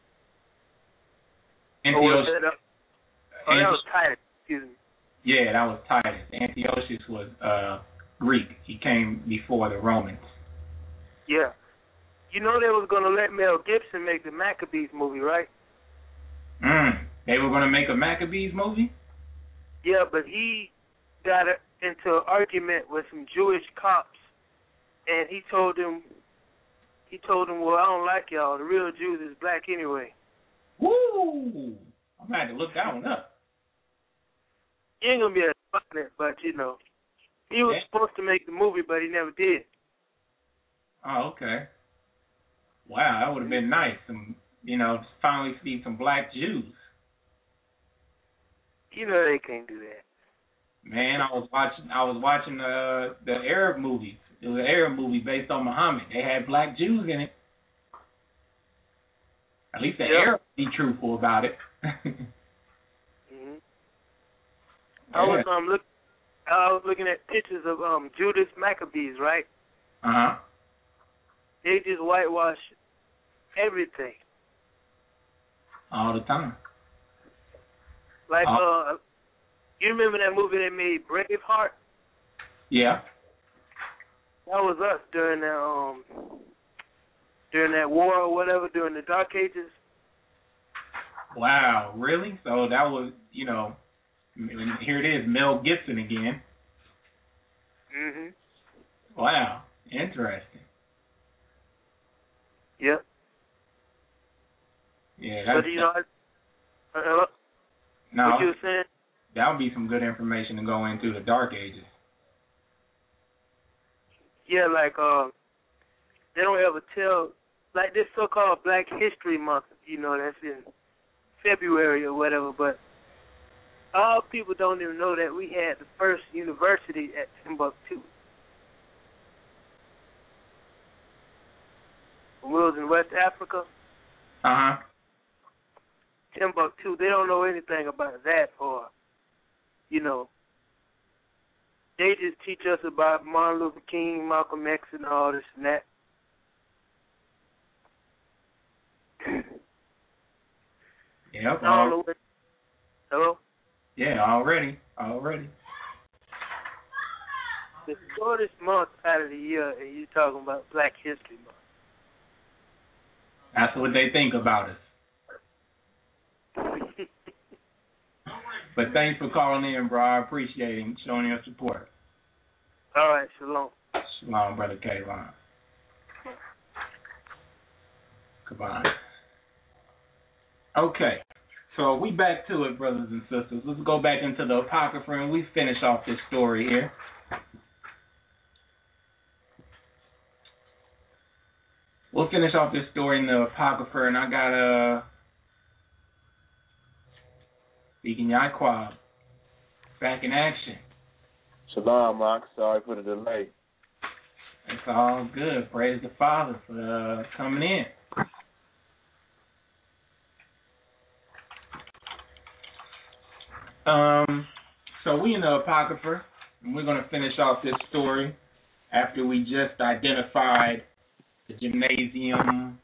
Antiochus. That was Titus, excuse me. Yeah, that was Titus. Antiochus was Greek. He came before the Romans. Yeah. You know they was going to let Mel Gibson make the Maccabees movie, right? They were going to make a Maccabees movie? Yeah, but he got into an argument with some Jewish cops, and he told them, well, I don't like y'all. The real Jews is black anyway. Woo! I'm going to have to look that one up. He ain't going to be able to find it, but, you know, he was supposed to make the movie, but he never did. Oh, okay. Wow, that would have been nice. Finally see some black Jews. You know they can't do that. Man, I was watching the Arab movies. It was an Arab movie based on Muhammad. They had black Jews in it. At least the Arabs be truthful about it. Mm-hmm. I was looking at pictures of Judas Maccabees, right? Uh-huh. They just whitewash everything. All the time. Like, you remember that movie they made, Braveheart? Yeah. That was us during that war or whatever, during the Dark Ages. Wow, really? So that was, here it is, Mel Gibson again. Mhm. Wow, interesting. Yep. Yeah. But hello? No. What you were saying? That would be some good information to go into the Dark Ages. Yeah, like they don't ever tell, like this so-called Black History Month, that's in February or whatever, but all people don't even know that we had the first university at Timbuktu. When we was in West Africa. Uh-huh. Timbuktu, they don't know anything about that, or, they just teach us about Martin Luther King, Malcolm X, and all this and that. Yep. Hello? Yeah, already. The shortest month out of the year, and you're talking about Black History Month. That's what they think about us. But thanks for calling in, bro. I appreciate it, showing your support. All right, shalom. Shalom, Brother Kayvon. Goodbye. Okay, so we back to it, brothers and sisters. Let's go back into the Apocrypha and we finish off this story here. We'll finish off this story in the Apocrypha, and I got Deacon Yaquab back in action. Shalom, Mark. Sorry for the delay. It's all good. Praise the Father for coming in. So we in the Apocrypha, and we're going to finish off this story after we just identified the gymnasium,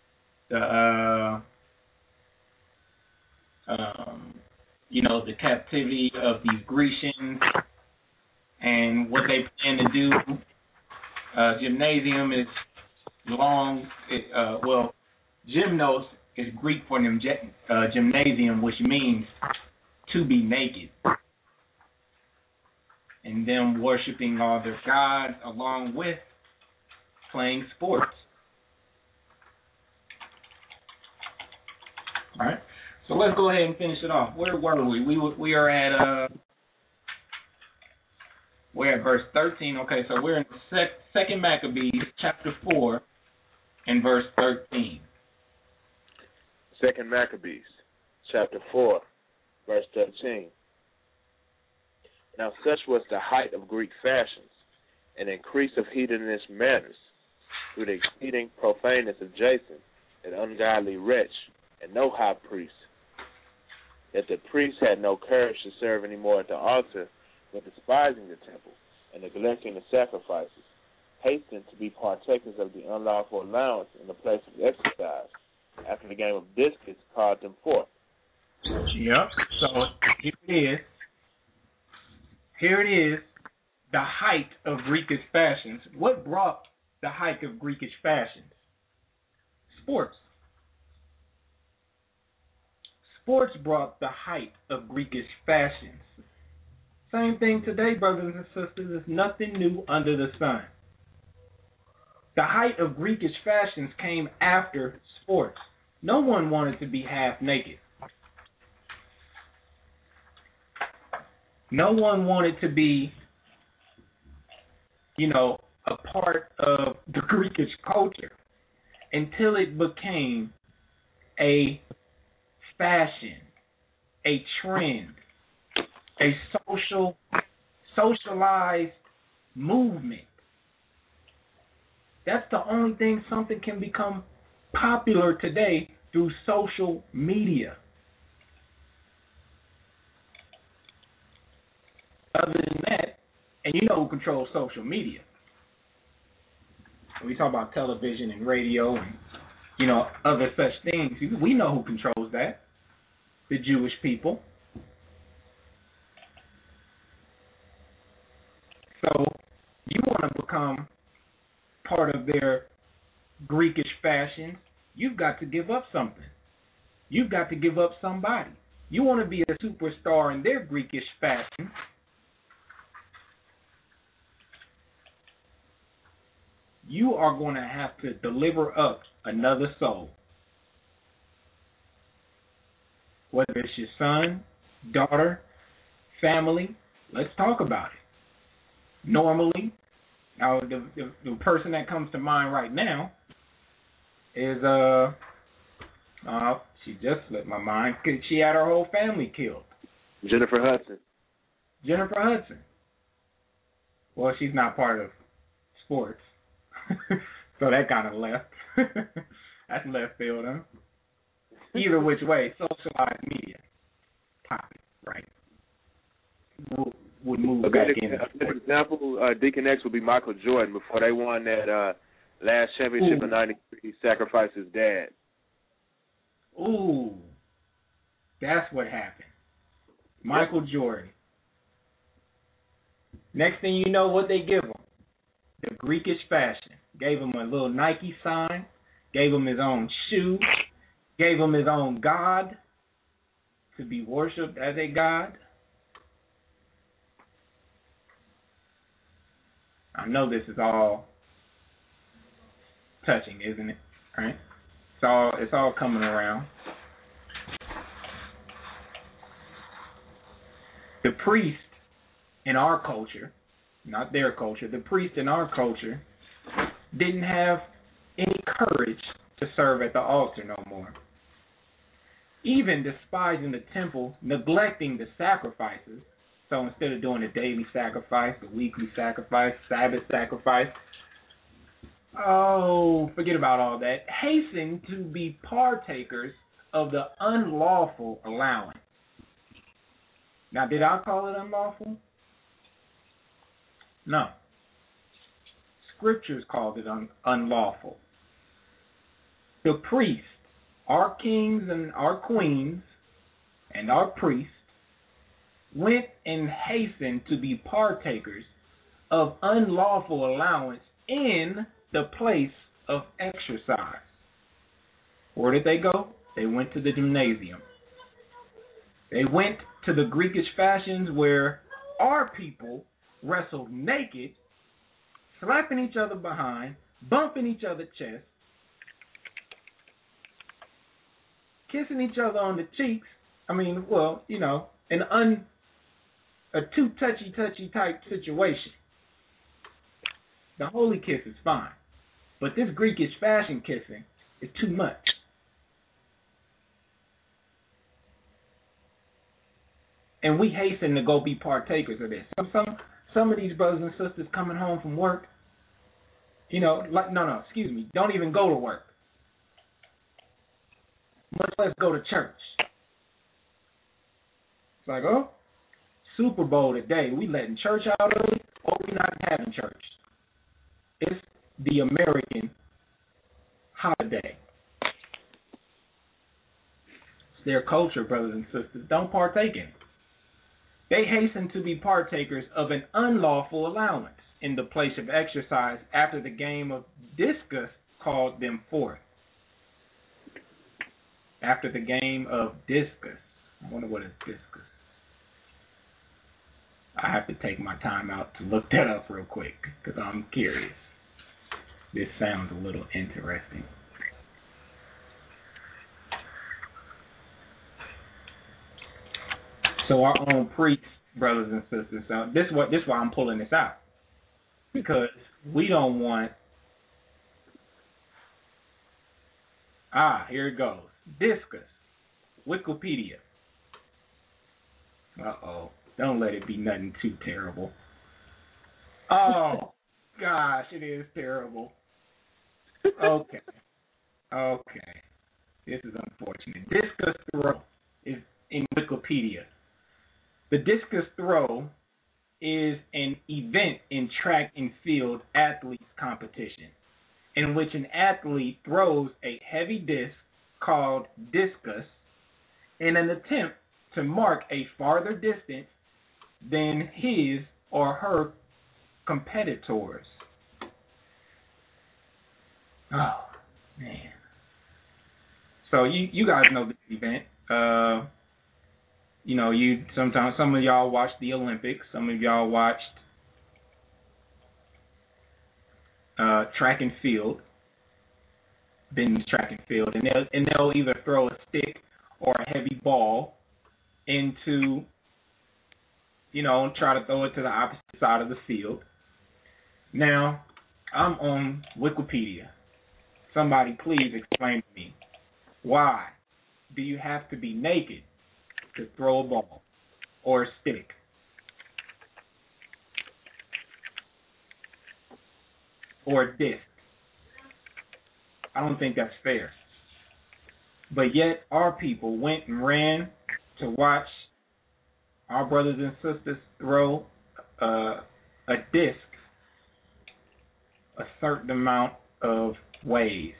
the captivity of these Grecians and what they plan to do. Gymnasium is gymnos is Greek for gymnasium, which means to be naked. And them worshiping all their gods along with playing sports. All right. So let's go ahead and finish it off. Where were we? We are at we're at verse 13. Okay, so we're in Second Maccabees, chapter 4, and verse 13. Second Maccabees, chapter 4, verse 13. Now such was the height of Greek fashions, an increase of heathenist manners, through the exceeding profaneness of Jason, an ungodly wretch, and no high priest, that the priests had no courage to serve any more at the altar, but despising the temple and neglecting the sacrifices, hastened to be partakers of the unlawful allowance in the place of exercise. After the game of discus, called them forth. Yep. So here it is, the height of Greekish fashions. What brought the height of Greekish fashions? Sports. Sports brought the height of Greekish fashions. Same thing today, brothers and sisters. There's nothing new under the sun. The height of Greekish fashions came after sports. No one wanted to be half naked. No one wanted to be, a part of the Greekish culture until it became a fashion, a trend, a socialized movement. That's the only thing something can become popular today, through social media. Other than that, and you know who controls social media. We talk about television and radio and, other such things. We know who controls that. The Jewish people. So you want to become part of their Greekish fashion, you've got to give up something. You've got to give up somebody. You want to be a superstar in their Greekish fashion, you are going to have to deliver up another soul. Whether it's your son, daughter, family, let's talk about it. Normally, now the person that comes to mind right now is she just slipped my mind because she had her whole family killed. Jennifer Hudson. Jennifer Hudson. Well, she's not part of sports, so that kind of left. That's left field, huh? Either which way, socialized media topic, right? Would move back in. For example, Deacon X would be Michael Jordan before they won that last championship in '93. He sacrificed his dad. Ooh, that's what happened. Michael Jordan. Next thing you know, what they give him? The Greekish fashion. Gave him a little Nike sign. Gave him his own shoe. Gave him his own god to be worshipped as a god. I know this is all touching, isn't it? Right? It's all coming around. The priest in our culture, not their culture, the priest in our culture didn't have any courage to serve at the altar no more. Even despising the temple, neglecting the sacrifices. So instead of doing the daily sacrifice, the weekly sacrifice, Sabbath sacrifice, forget about all that. Hasten to be partakers of the unlawful allowance. Now, did I call it unlawful? No. Scriptures called it unlawful. The priests, our kings and our queens and our priests, went and hastened to be partakers of unlawful allowance in the place of exercise. Where did they go? They went to the gymnasium. They went to the Greekish fashions where our people wrestled naked, slapping each other behind, bumping each other's chest, kissing each other on the cheeks. A too touchy type situation. The holy kiss is fine, but this Greekish fashion kissing is too much. And we hasten to go be partakers of this. Some of these brothers and sisters coming home from work, don't even go to work, much less go to church. It's like, Super Bowl today, we letting church out early, or we not having church. It's the American holiday. It's their culture, brothers and sisters. Don't partake in it. They hasten to be partakers of an unlawful allowance. in the place of exercise after the game of discus called them forth. After the game of discus. I wonder what is discus. I have to take my time out to look that up real quick because I'm curious. This sounds a little interesting. So our own priests, brothers and sisters, this is why I'm pulling this out. Because we don't want... here it goes. Discus. Wikipedia. Uh-oh. Don't let it be nothing too terrible. Oh, gosh, it is terrible. Okay. This is unfortunate. Discus throw is in Wikipedia. The discus throw is an event in track and field athletes competition in which an athlete throws a heavy disc called discus in an attempt to mark a farther distance than his or her competitors. Oh, man. So you guys know this event. Sometimes some of y'all watch the Olympics. Some of y'all watched track and field, Ben's track and field, and they'll either throw a stick or a heavy ball into, try to throw it to the opposite side of the field. Now, I'm on Wikipedia. Somebody please explain to me, why do you have to be naked to throw a ball or a stick? Or a disc? I don't think that's fair. But yet our people went and ran to watch our brothers and sisters throw a disc a certain amount of ways.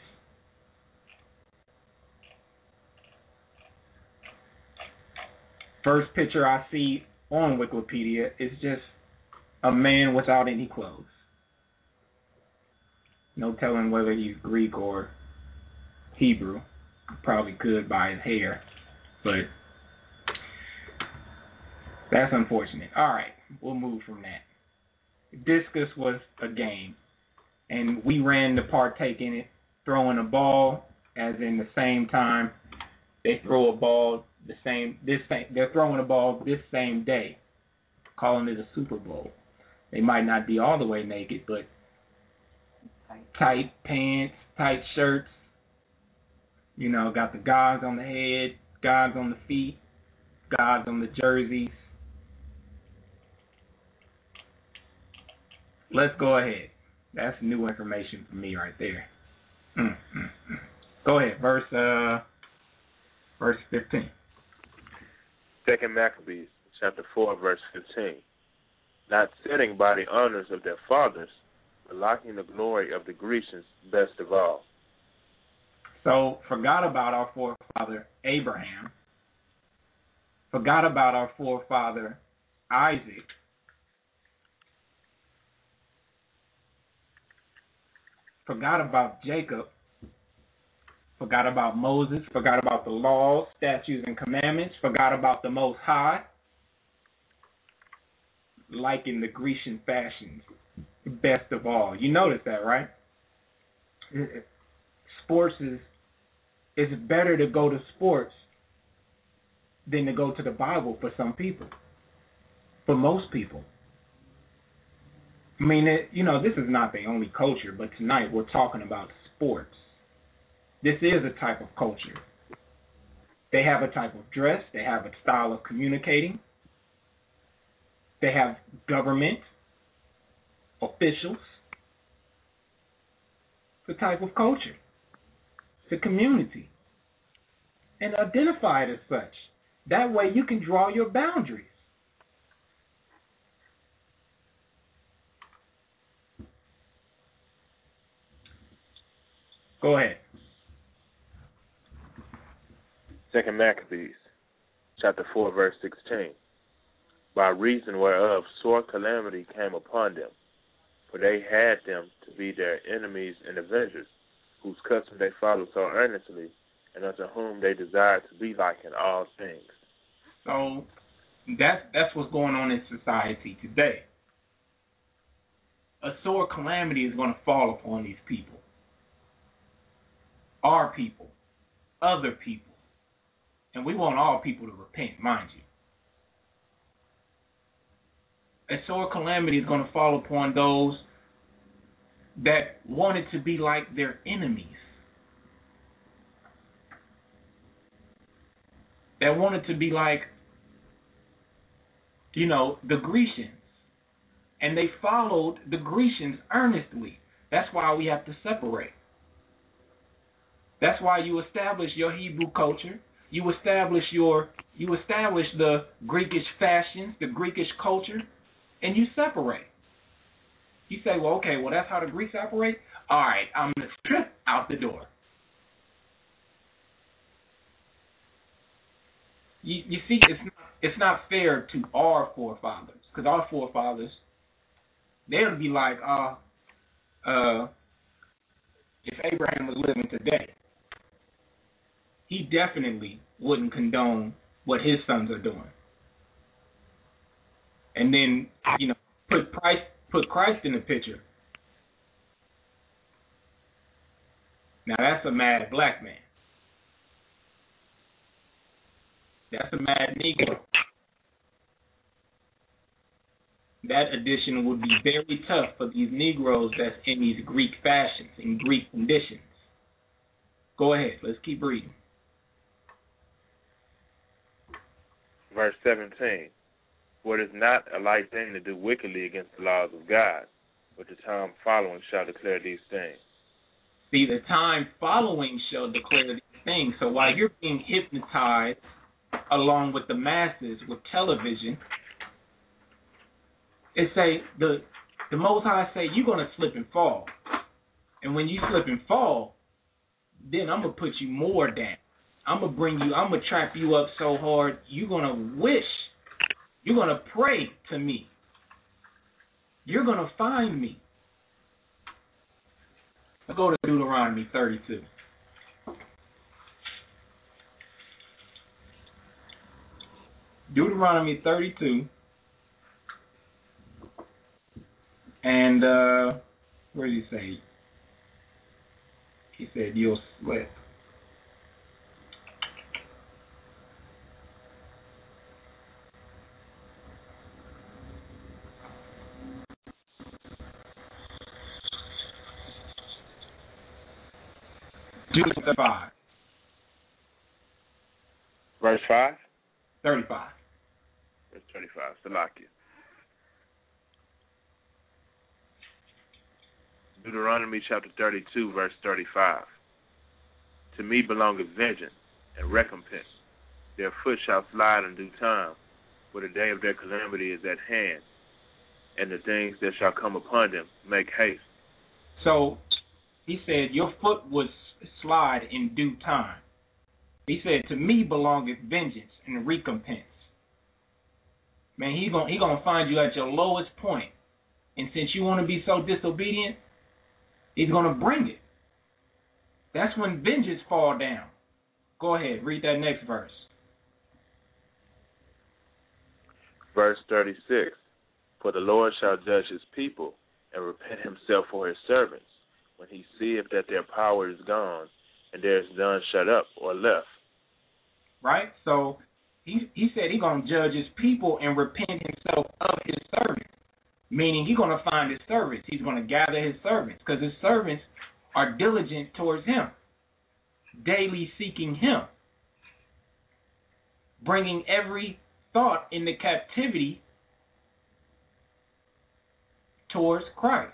First picture I see on Wikipedia is just a man without any clothes. No telling whether he's Greek or Hebrew. Probably could by his hair, but that's unfortunate. All right, we'll move from that. Discus was a game, and we ran to partake in it, throwing a ball, as in the same time they throw a ball they're throwing a ball this same day, calling it a Super Bowl. They might not be all the way naked, but tight pants, tight shirts, got the gods on the head, gods on the feet, gods on the jerseys. Let's go ahead. That's new information for me right there. Go ahead, verse 15. 2 Maccabees, chapter 4, verse 15. Not sitting by the honors of their fathers, but lacking the glory of the Grecians best of all. So, forgot about our forefather Abraham. Forgot about our forefather Isaac. Forgot about Jacob. Forgot about Moses. Forgot about the laws, statutes, and commandments. Forgot about the Most High. Like in the Grecian fashions, best of all. You notice that, right? Sports it's better to go to sports than to go to the Bible for some people. For most people. I mean, this is not the only culture, but tonight we're talking about sports. This is a type of culture. They have a type of dress. They have a style of communicating. They have government, officials. It's a type of culture. It's a community. And identify it as such. That way you can draw your boundaries. Go ahead. 2 Maccabees, chapter 4, verse 16. By reason whereof sore calamity came upon them, for they had them to be their enemies and avengers, whose custom they followed so earnestly, and unto whom they desired to be like in all things. So that's what's going on in society today. A sore calamity is going to fall upon these people. Our people, other people. And we want all people to repent, mind you. A sore calamity is going to fall upon those that wanted to be like their enemies. That wanted to be like, the Grecians. And they followed the Grecians earnestly. That's why we have to separate. That's why you establish your Hebrew culture. You establish the Greekish fashions, the Greekish culture, and you separate. You say, that's how the Greeks operate? All right, I'm going to trip out the door. You see, it's not fair to our forefathers, because our forefathers, they'll be like, if Abraham was living today, he definitely wouldn't condone what his sons are doing. And then, put Christ in the picture. Now that's a mad black man. That's a mad Negro. That addition would be very tough for these Negroes that's in these Greek fashions, in Greek conditions. Go ahead, let's keep reading. Verse 17. For it is not a light thing to do wickedly against the laws of God, but the time following shall declare these things. See, the time following shall declare these things. So while you're being hypnotized along with the masses with television, it say the Most High say you're gonna slip and fall, and when you slip and fall, then I'm gonna put you more down. I'm gonna trap you up so hard you're gonna pray to me. You're gonna find me. Let's go to Deuteronomy 32. Deuteronomy 32. And where did he say? He said, you'll slip. Deuteronomy 5. Verse 5? 35. Verse 35. Salakia. Deuteronomy chapter 32, verse 35. To me belongeth vengeance and recompense. Their foot shall slide in due time, for the day of their calamity is at hand, and the things that shall come upon them make haste. So he said, your foot would slide in due time. He said, to me belongeth vengeance and recompense. Man, he gonna find you at your lowest point. And since you want to be so disobedient, he's going to bring it. That's when vengeance fall down. Go ahead, read that next verse. Verse 36. For the Lord shall judge his people and repent himself for his servants when he seeth that their power is gone and there is none shut up or left. Right? So he said he's going to judge his people and repent himself of his servants. Meaning he's going to find his servants. He's going to gather his servants because his servants are diligent towards him, daily seeking him, bringing every thought into captivity towards Christ.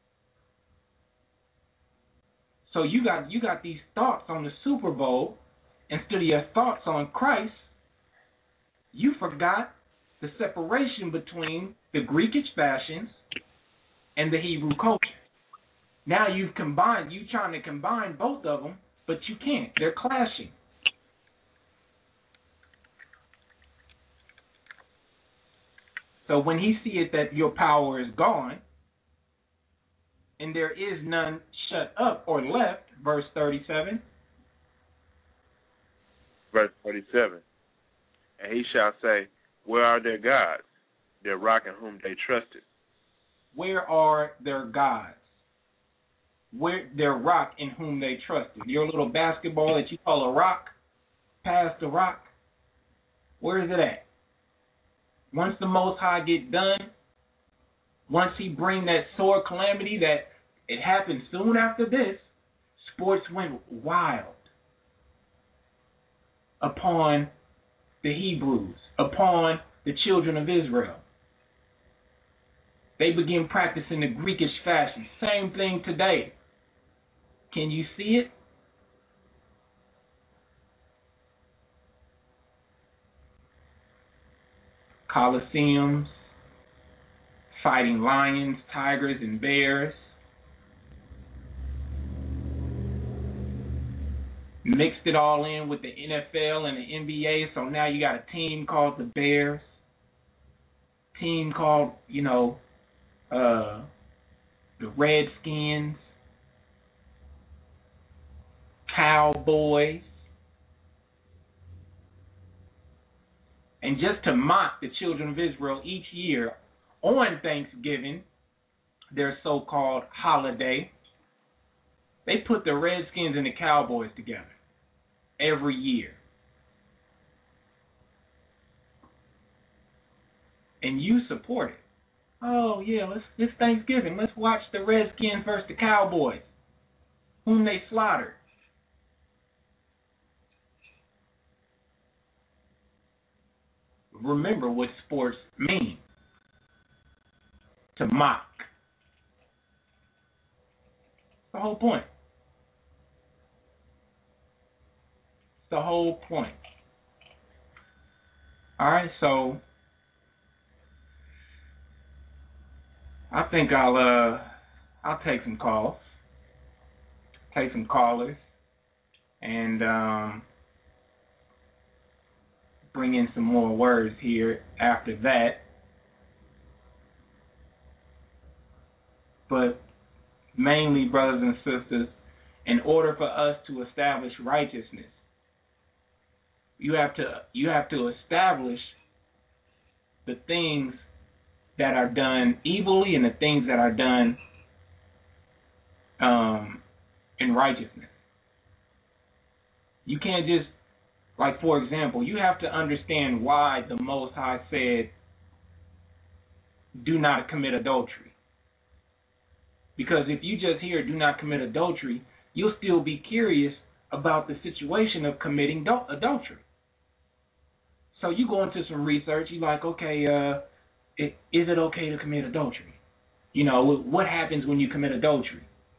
So you got these thoughts on the Super Bowl instead of your thoughts on Christ. You forgot the separation between the Greekish fashions and the Hebrew culture. Now you're trying to combine both of them, but you can't. They're clashing. So when he seeth that your power is gone, and there is none shut up or left, verse 37. Verse 37. And he shall say, where are their gods, their rock in whom they trusted? Where are their gods? Where their rock in whom they trusted? Your little basketball that you call a rock, past the rock, where is it at? Once the Most High get done, once he bring that sore calamity that it happened soon after this, sports went wild upon the Hebrews, upon the children of Israel. They begin practicing the Greekish fashion. Same thing today. Can you see it? Colosseums, fighting lions, tigers, and bears. Mixed it all in with the NFL and the NBA, so now you got a team called the Bears, team called, the Redskins, Cowboys. And just to mock the children of Israel each year on Thanksgiving, their so-called holiday, they put the Redskins and the Cowboys together every year. And you support it. Oh, yeah, it's Thanksgiving. Let's watch the Redskins versus the Cowboys, whom they slaughtered. Remember what sports mean. To mock. The whole point. The whole point. All right, so I think I'll take some calls, take some callers, and bring in some more words here after that. But mainly, brothers and sisters, in order for us to establish righteousness, you have to establish the things that are done evilly and the things that are done in righteousness. You can't just, like, for example, you have to understand why the Most High said, do not commit adultery. Because if you just hear, do not commit adultery, you'll still be curious about the situation of committing adultery. So you go into some research, you're like, okay, is it okay to commit adultery? What happens when you commit adultery?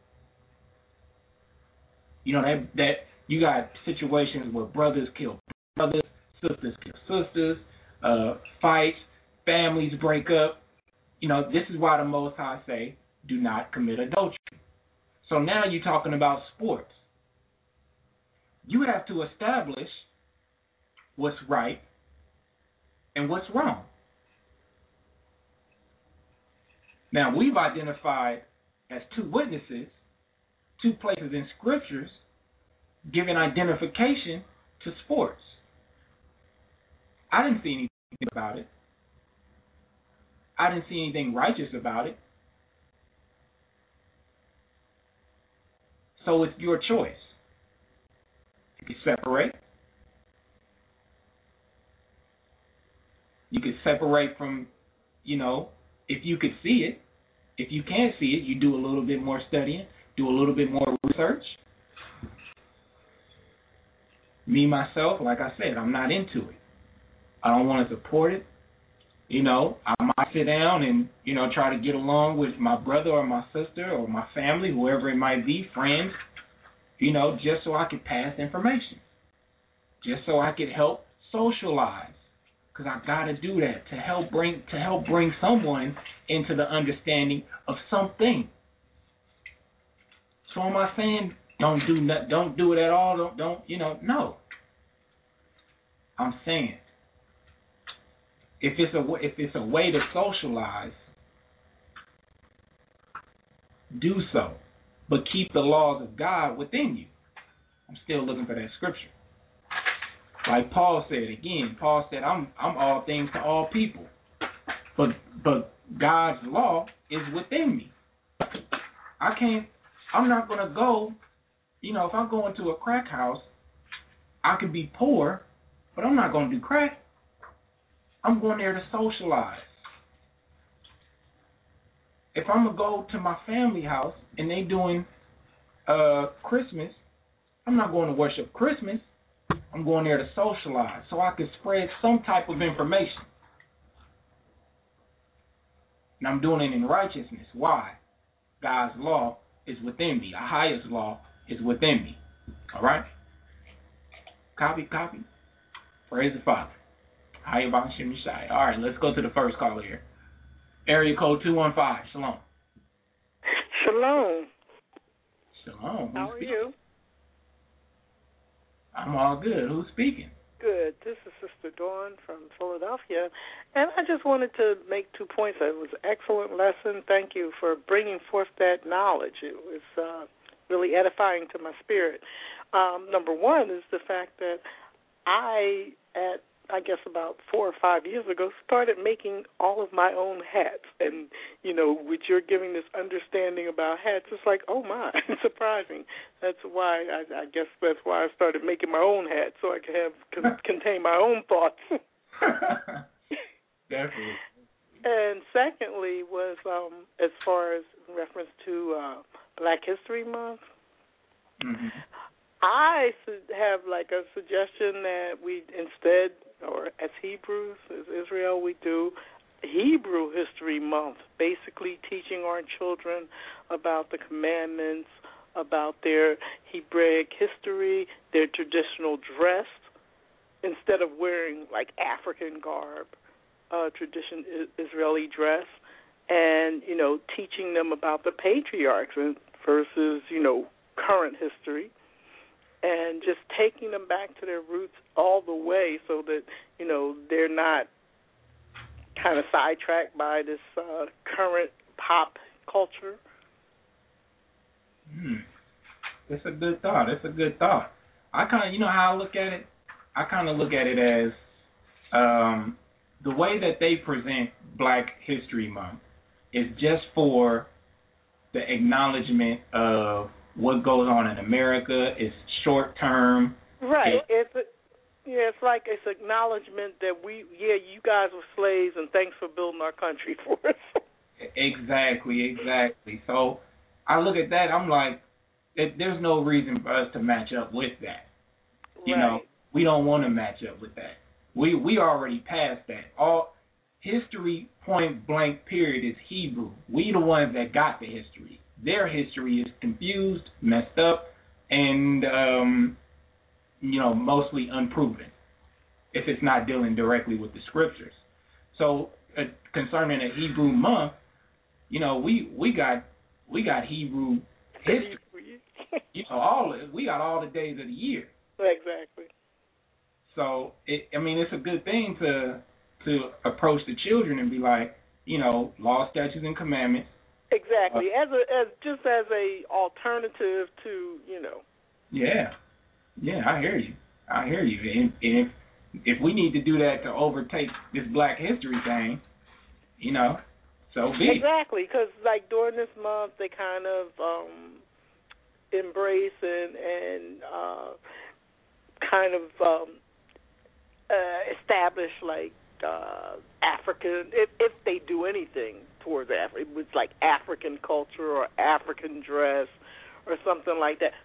That you got situations where brothers kill brothers, sisters kill sisters, fights, families break up. This is why the Most High say, do not commit adultery. So now you're talking about sports. You have to establish what's right and what's wrong. Now, we've identified as two witnesses, two places in scriptures giving identification to sports. I didn't see anything about it. I didn't see anything righteous about it. So it's your choice. You can separate. You could separate from, if you could see it. If you can't see it, you do a little bit more studying, do a little bit more research. Me, myself, like I said, I'm not into it. I don't want to support it. I might sit down and, try to get along with my brother or my sister or my family, whoever it might be, friends, just so I could pass information. Just so I could help socialize. Because I got to do that to help bring someone into the understanding of something. So am I saying don't do it at all? No. I'm saying if it's a way to socialize, do so, but keep the laws of God within you. I'm still looking for that scripture. Like Paul said again, Paul said, I'm all things to all people. But God's law is within me. I'm not going to go, if I go into a crack house, I could be poor, but I'm not going to do crack. I'm going there to socialize. If I'm going to go to my family house and they doing Christmas, I'm not going to worship Christmas. I'm going there to socialize so I can spread some type of information. And I'm doing it in righteousness. Why? God's law is within me. The highest law is within me. All right? Copy. Praise the Father. All right, let's go to the first caller here. Area code 215. Shalom. Shalom. Shalom. How are you? I'm all good. Who's speaking? Good. This is Sister Dawn from Philadelphia, and I just wanted to make 2 points. It was an excellent lesson. Thank you for bringing forth that knowledge. It was really edifying to my spirit. Number one is the fact that I guess about 4 or 5 years ago, started making all of my own hats. And, with your giving this understanding about hats, it's like, oh, my, it's surprising. That's why, I guess that's why I started making my own hats, so I could contain my own thoughts. Definitely. And secondly was, as far as in reference to Black History Month, mm-hmm. I have like a suggestion that we instead, or as Hebrews, as Israel, we do Hebrew History Month, basically teaching our children about the commandments, about their Hebraic history, their traditional dress, instead of wearing like African garb, Israeli dress, and, teaching them about the patriarchs versus, current history. And just taking them back to their roots all the way so that, they're not kind of sidetracked by this current pop culture. It's a good thought. I kind of, how I look at it? I kind of look at it as the way that they present Black History Month is just for the acknowledgement of what goes on in America. Is short term. Right. It's like it's acknowledgement that you guys were slaves and thanks for building our country for us. Exactly. So I look at that, I'm like, there's no reason for us to match up with that. Right. We don't want to match up with that. We already passed that. All history, point blank period, is Hebrew. We the ones that got the history. Their history is confused, messed up, and mostly unproven if it's not dealing directly with the scriptures. So concerning a Hebrew month, we got Hebrew history. We got all the days of the year. Exactly. So it's a good thing to approach the children and be like, law, statutes, and commandments. Exactly. As a alternative to, Yeah, I hear you. And if we need to do that to overtake this Black History thing, so be it. Exactly, because like during this month they kind of embrace and kind of establish like African, if they do anything towards Africa, it's like African culture or African dress or something like that.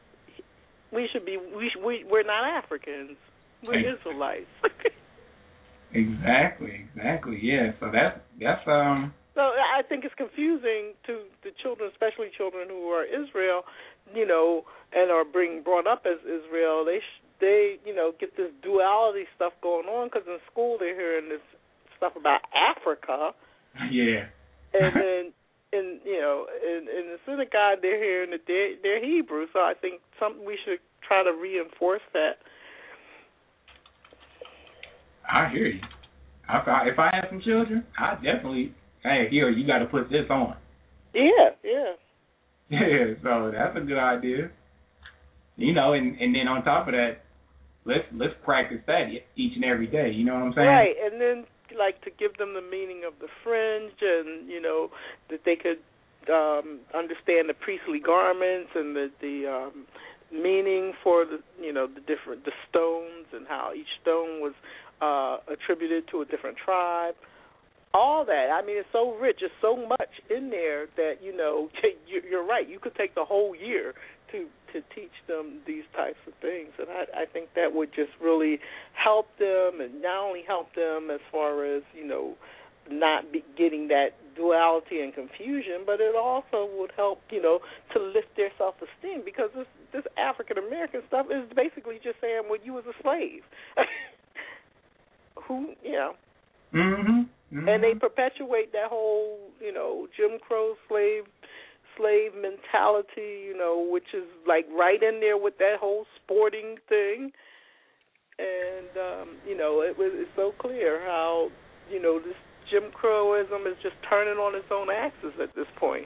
We're not Africans. We're Israelites. Exactly. Yeah. So that's So I think it's confusing to the children, especially children who are Israel, and are brought up as Israel. They get this duality stuff going on because in school they're hearing this stuff about Africa. Yeah. And then in the synagogue they're hearing that they're Hebrew. So I think we should try to reinforce that. I hear you. If I had some children, I definitely, hey, here, you got to put this on. Yeah. Yeah, so that's a good idea. You know, and then on top of that, let's practice that each and every day. You know what I'm saying? Right, and then like to give them the meaning of the fringe, and you know that they could understand the priestly garments and the meaning for the the stones and how each stone was attributed to a different tribe. All that. I mean, it's so rich. There's so much in there that, you're right. You could take the whole year to teach them these types of things. And I think that would just really help them, and not only help them as far as, not be getting that duality and confusion, but it also would help, to lift their self-esteem, because this African-American stuff is basically just saying, well, you was a slave. Mm-hmm. And they perpetuate that whole, Jim Crow slave mentality, which is like right in there with that whole sporting thing. And, it's so clear how, this Jim Crowism is just turning on its own axis at this point.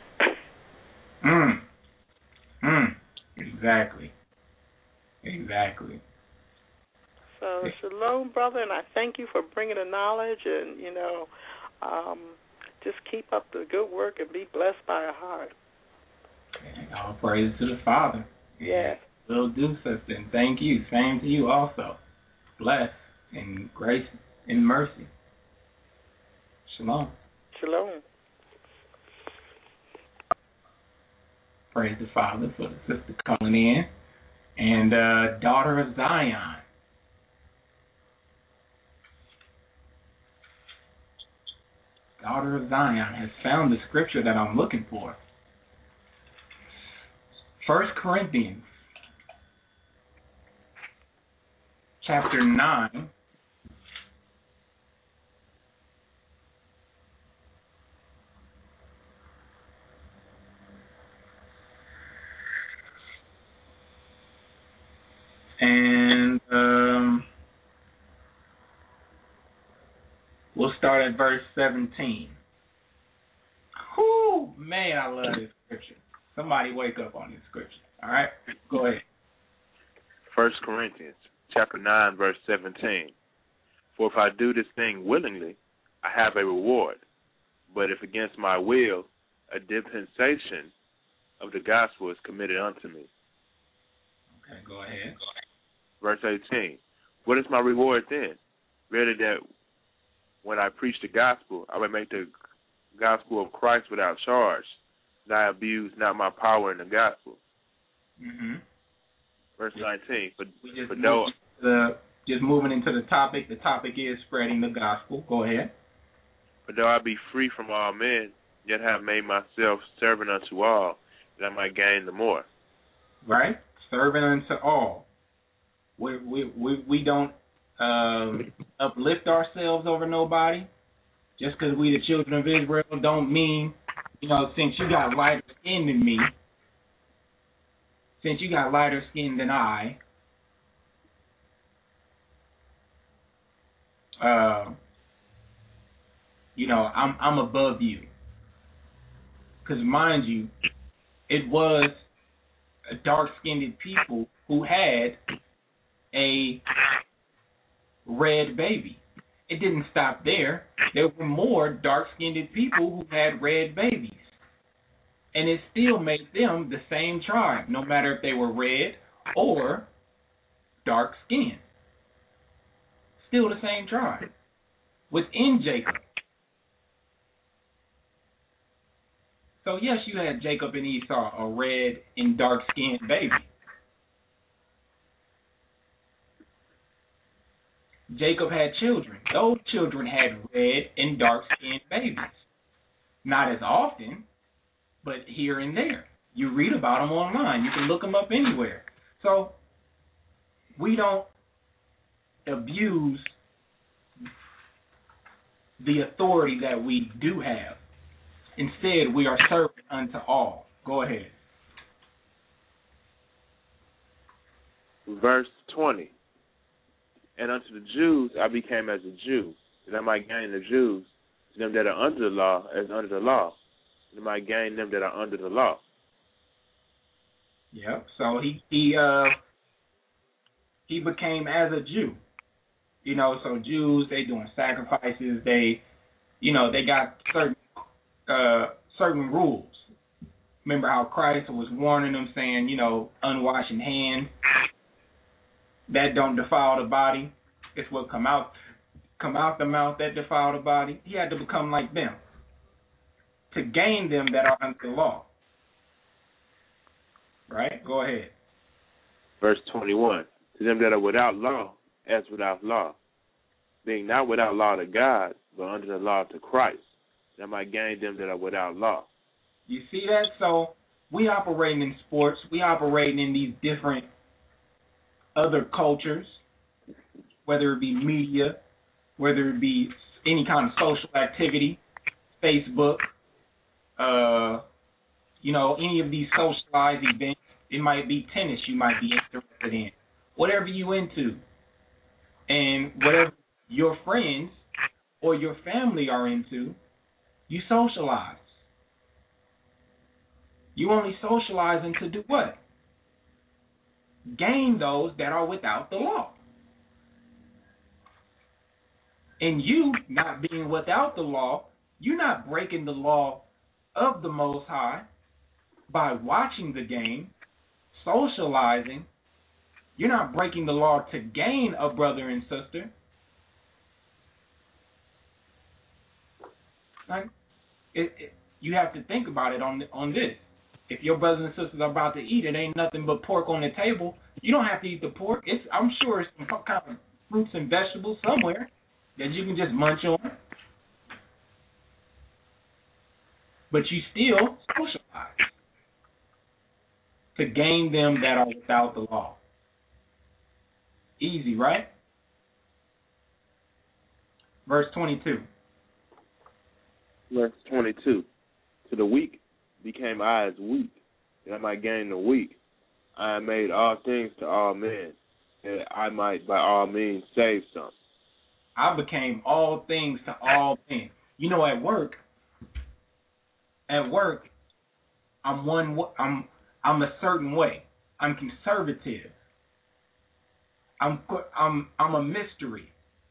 Exactly. So, shalom, brother, and I thank you for bringing the knowledge, and, just keep up the good work and be blessed by a heart. And all praise to the Father. Yes. Will do, sister, and thank you. Same to you also. Bless and grace and mercy. Shalom. Shalom. Praise the Father for the sister calling in. And daughter of Zion. Daughter of Zion has found the scripture that I'm looking for. 1 Corinthians chapter 9. And we'll start at verse 17. Whoo, man, I love this scripture. Somebody wake up on this scripture. All right, go ahead. 1 Corinthians chapter 9, verse 17. For if I do this thing willingly, I have a reward. But if against my will, a dispensation of the gospel is committed unto me. Okay, go ahead. Verse 18. What is my reward then? Rather that when I preach the gospel, I may make the gospel of Christ without charge, that I abuse not my power in the gospel. Mm-hmm. Verse 19. Just moving into the topic is spreading the gospel. Go ahead. But though I be free from all men, yet have made myself servant unto all, that I might gain the more. Right? Servant unto all. We don't uplift ourselves over nobody. Just because we the children of Israel don't mean, since you got lighter skin than me, since you got lighter skin than I, I'm above you. Because mind you, it was a dark-skinned people who had a red baby. It didn't stop there. There were more dark-skinned people who had red babies. And it still made them the same tribe, no matter if they were red or dark-skinned. Still the same tribe within Jacob. So yes, you had Jacob and Esau, a red and dark-skinned baby. Jacob had children. Those children had red and dark-skinned babies. Not as often, but here and there. You read about them online. You can look them up anywhere. So we don't abuse the authority that we do have. Instead, we are servant unto all. Go ahead. Verse 20. And unto the Jews I became as a Jew, that I might gain the Jews, them that are under the law as under the law, that I might gain them that are under the law. Yep. So he became as a Jew. You know, so Jews, they doing sacrifices. They got certain rules. Remember how Christ was warning them, saying, unwashing hands, that don't defile the body. It's what come out the mouth that defile the body. He had to become like them to gain them that are under the law. Right? Go ahead. Verse 21. To them that are without law, as without law, being not without law to God, but under the law to Christ, that might gain them that are without law. You see that? So we operating in sports. We operating in these different other cultures, whether it be media, whether it be any kind of social activity, Facebook, any of these socialized events. It might be tennis you might be interested in. Whatever you into. And whatever your friends or your family are into, you socialize. You only socializing to do what? Gain those that are without the law. And you not being without the law, you're not breaking the law of the Most High by watching the game, socializing. You're not breaking the law to gain a brother and sister. Like, you have to think about it on this. If your brothers and sisters are about to eat, it ain't nothing but pork on the table. You don't have to eat the pork. I'm sure it's some kind of fruits and vegetables somewhere that you can just munch on. But you still socialize to gain them that are without the law. Easy, right? Verse 22. Verse 22. To the weak became I as weak, that I might gain the weak. I have made all things to all men, that I might by all means save some. I became all things to all men. At work, I'm a certain way. I'm conservative. I'm a mystery.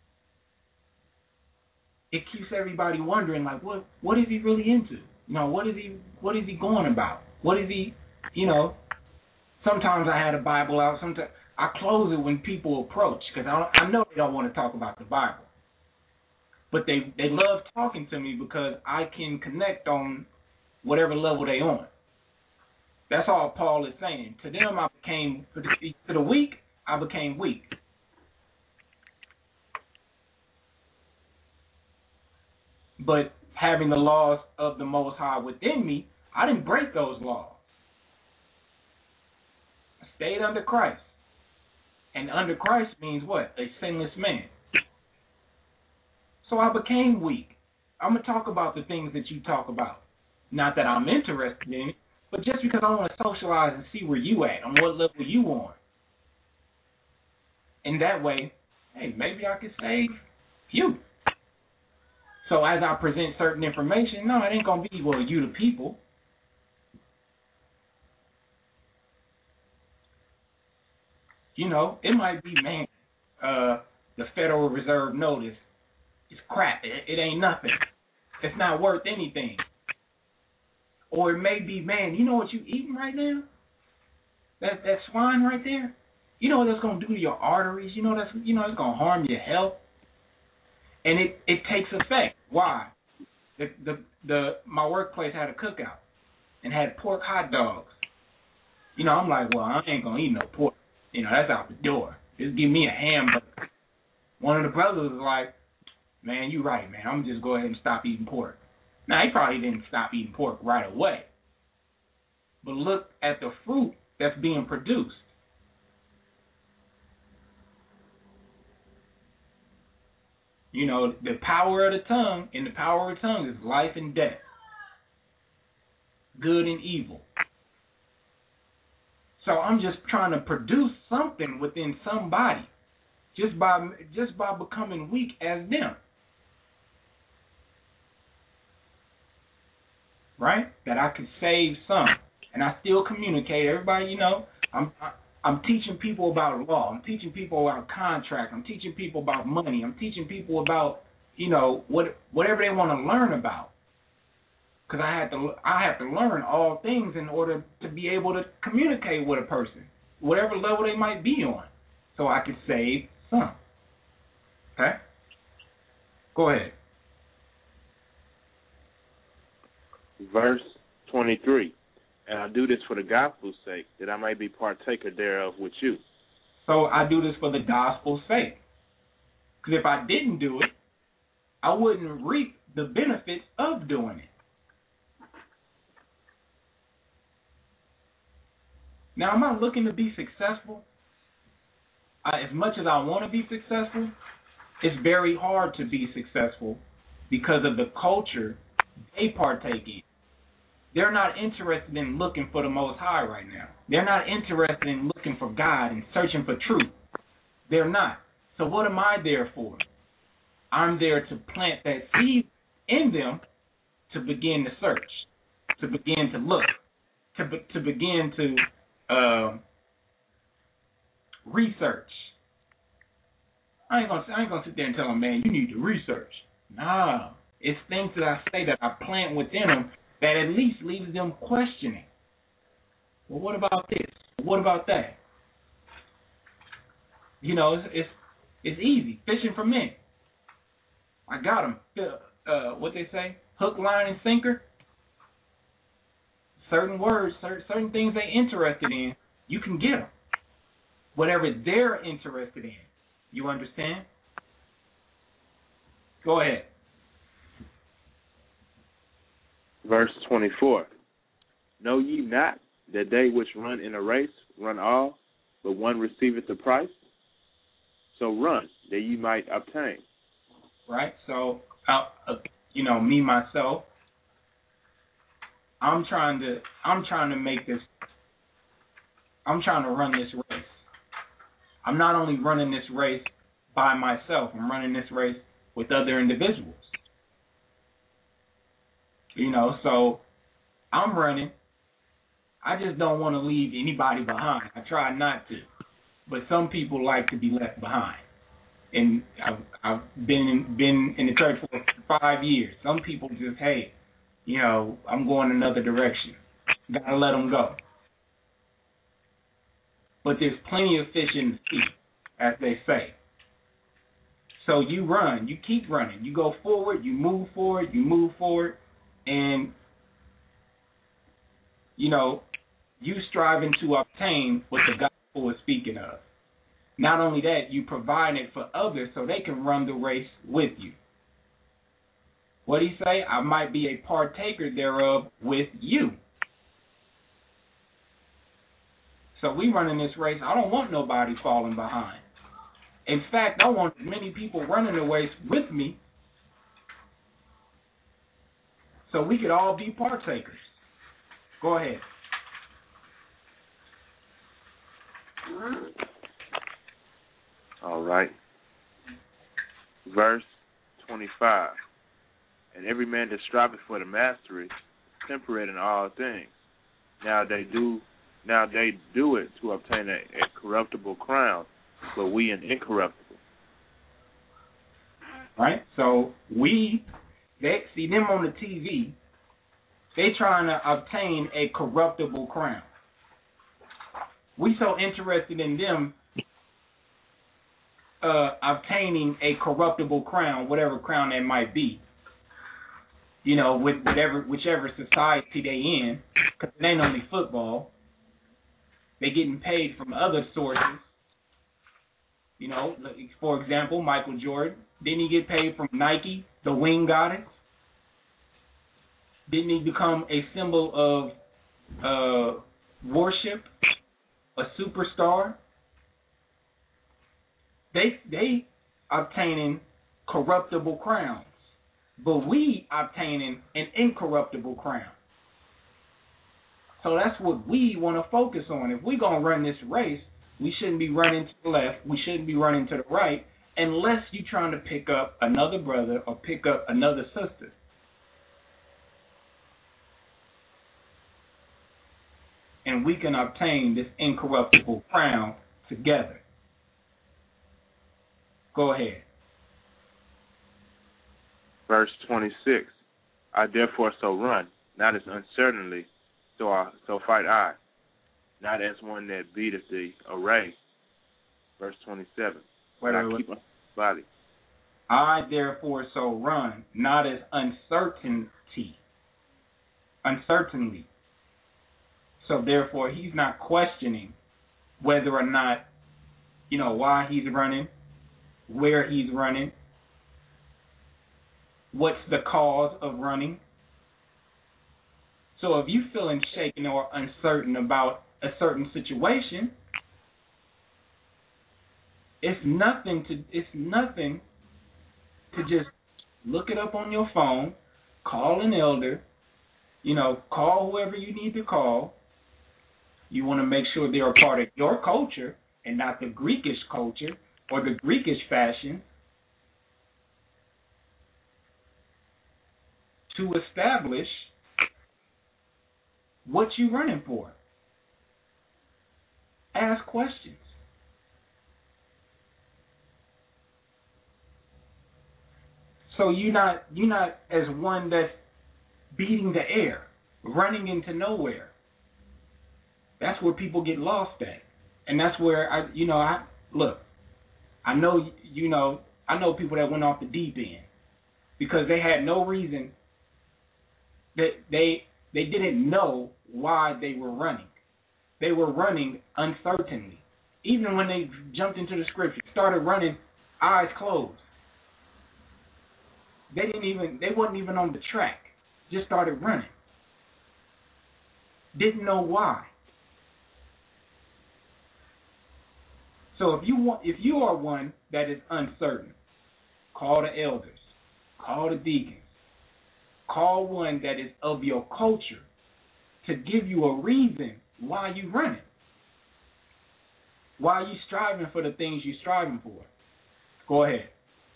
It keeps everybody wondering, like, what is he really into? What is he going about? What is he, Sometimes I had a Bible out. Sometimes I close it when people approach because I know they don't want to talk about the Bible. But they love talking to me because I can connect on whatever level they on. That's all Paul is saying. To them, to the weak, I became weak. But having the laws of the Most High within me, I didn't break those laws. I stayed under Christ. And under Christ means what? A sinless man. So I became weak. I'm going to talk about the things that you talk about. Not that I'm interested in it, but just because I want to socialize and see where you at, on what level you on. And that way, hey, maybe I could save you. So as I present certain information, no, it ain't going to be, you the people. It might be, the Federal Reserve notice is crap. It ain't nothing. It's not worth anything. Or it may be, you know what you eating right now? That swine right there? You know what that's going to do to your arteries? It's going to harm your health. And it takes effect. Why? My workplace had a cookout and had pork hot dogs. I'm like, I ain't going to eat no pork. That's out the door. Just give me a hamburger. One of the brothers was like, man, you right, man. I'm just go ahead and stop eating pork. Now, he probably didn't stop eating pork right away. But look at the fruit that's being produced. The power of the tongue, and the power of the tongue is life and death, good and evil. So I'm just trying to produce something within somebody, just by becoming weak as them, right? That I could save some. and I still communicate. Everybody, you know, I'm teaching people about law. I'm teaching people about contract. I'm teaching people about money. I'm teaching people about, you know, whatever they want to learn about. Because I have to learn all things in order to be able to communicate with a person, whatever level they might be on, so I can save some. Okay? Go ahead. Verse 23. And I do this for the gospel's sake, that I may be partaker thereof with you. So I do this for the gospel's sake. Because if I didn't do it, I wouldn't reap the benefits of doing it. Now, am I looking to be successful? As much as I want to be successful, it's very hard to be successful because of the culture they partake in. They're not interested in looking for the Most High right now. They're not interested in looking for God and searching for truth. They're not. So what am I there for? I'm there to plant that seed in them to begin to search, to begin to look, to begin to research. I ain't gonna sit there and tell them, man, you need to research. Nah, it's things that I say that I plant within them that at least leaves them questioning. Well, what about this? What about that? You know, it's easy. Fishing for men. I got them. What they say? Hook, line, and sinker. Certain words, certain things they're interested in, you can get them. Whatever they're interested in. You understand? Go ahead. Verse 24. Know ye not that they which run in a race run all, but one receiveth the prize? So run, that ye might obtain. Right? So, you know, me, myself, I'm trying to run this race. I'm not only running this race by myself, I'm running this race with other individuals. You know, so I'm running. I just don't want to leave anybody behind. I try not to. But some people like to be left behind. And I've been in the church for 5 years. Some people just, hey, you know, I'm going another direction. Gotta let them go. But there's plenty of fish in the sea, as they say. So you run, you keep running. You go forward, you move forward, and, you know, you striving to obtain what the gospel is speaking of. Not only that, you provide it for others so they can run the race with you. What did he say? I might be a partaker thereof with you. So we running this race. I don't want nobody falling behind. In fact, I want many people running the race with me so we could all be partakers. Go ahead. All right. Verse 25. And every man that striveth for the mastery, temperate in all things. Now they do it to obtain a corruptible crown, but we an incorruptible. Right? So they see them on the TV, they trying to obtain a corruptible crown. We so interested in them obtaining a corruptible crown, whatever crown that might be. You know, with whichever society they in, because it ain't only football. They getting paid from other sources. You know, for example, Michael Jordan. Didn't he get paid from Nike, the wing goddess? Didn't he become a symbol of worship, a superstar? They obtaining corruptible crowns, but we obtaining an incorruptible crown. So that's what we want to focus on. If we're going to run this race, we shouldn't be running to the left. We shouldn't be running to the right unless you're trying to pick up another brother or pick up another sister. and we can obtain this incorruptible crown together. Go ahead. Verse 26. I therefore so run, not as uncertainly, so fight I, not as one that beateth the array. Verse 27. But I keep my body. I therefore so run, not as uncertainly. So therefore, he's not questioning whether or not, why he's running, where he's running, what's the cause of running. So if you're feeling shaken or uncertain about a certain situation, it's nothing to just look it up on your phone, call an elder, call whoever you need to call. You want to make sure they're a part of your culture and not the Greekish culture or the Greekish fashion, to establish what you're running for. Ask questions. So you're not as one that's beating the air, running into nowhere. That's where people get lost at. And that's where I know people that went off the deep end because they had no reason, that they didn't know why they were running. They were running uncertainly. Even when they jumped into the scripture, started running eyes closed. They wasn't even on the track. Just started running. Didn't know why. So if you are one that is uncertain, call the elders, call the deacons, call one that is of your culture to give you a reason why you running, why you striving for the things you striving for. Go ahead.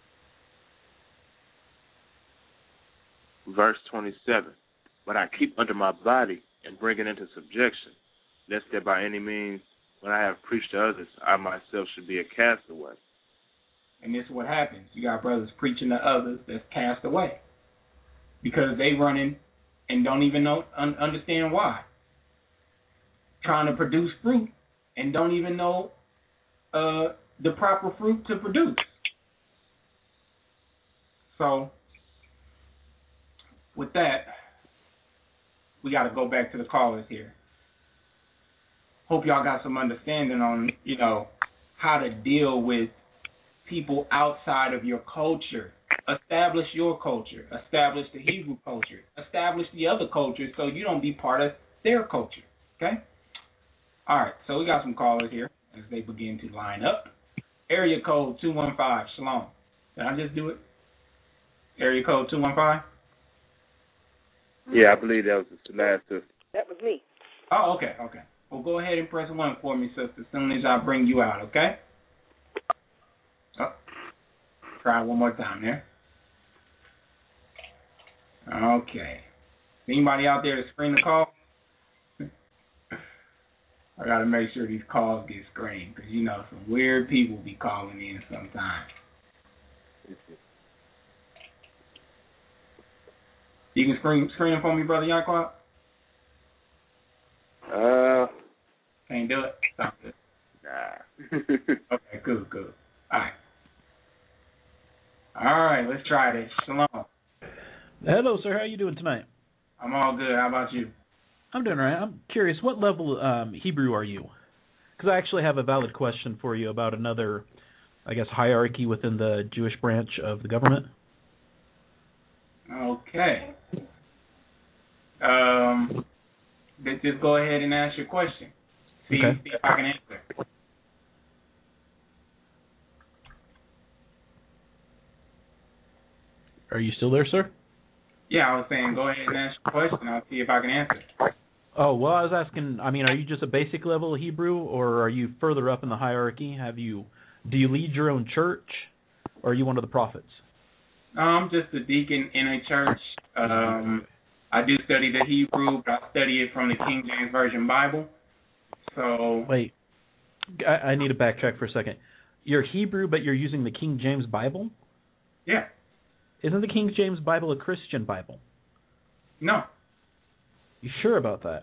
Verse 27. But I keep under my body and bring it into subjection, lest that by any means, when I have preached to others, I myself should be a castaway. And this is what happens. You got brothers preaching to others that's cast away because they running and don't even understand why. Trying to produce fruit and don't even know the proper fruit to produce. So with that, we got to go back to the callers here. Hope y'all got some understanding on, how to deal with people outside of your culture. Establish your culture. Establish the Hebrew culture. Establish the other cultures so you don't be part of their culture. Okay? All right, so we got some callers here as they begin to line up. Area code 215, Shalom. Did I just do it? Area code 215? Yeah, I believe that was the last two. That was me. Oh, okay. Well, go ahead and press 1 for me, sister, as soon as I bring you out, okay? Oh, try one more time there. Okay. Anybody out there to screen the call? I got to make sure these calls get screened because, some weird people be calling in sometimes. You can screen them for me, Brother Yanquat? Can't do it? Stop it. Nah. Okay, cool. All right, let's try this. Shalom. Hello, sir. How are you doing tonight? I'm all good. How about you? I'm doing all right. I'm curious, what level Hebrew are you? Because I actually have a valid question for you about another, hierarchy within the Jewish branch of the government. Okay. Just go ahead and ask your question. See if I can answer. Are you still there, sir? Yeah, I was saying go ahead and ask your question. I'll see if I can answer. Oh, well, I was asking, are you just a basic level of Hebrew, or are you further up in the hierarchy? Do you lead your own church, or are you one of the prophets? I'm just a deacon in a church. I do study the Hebrew, but I study it from the King James Version Bible. So wait, I need to backtrack for a second. You're Hebrew, but you're using the King James Bible? Yeah. Isn't the King James Bible a Christian Bible? No. You sure about that?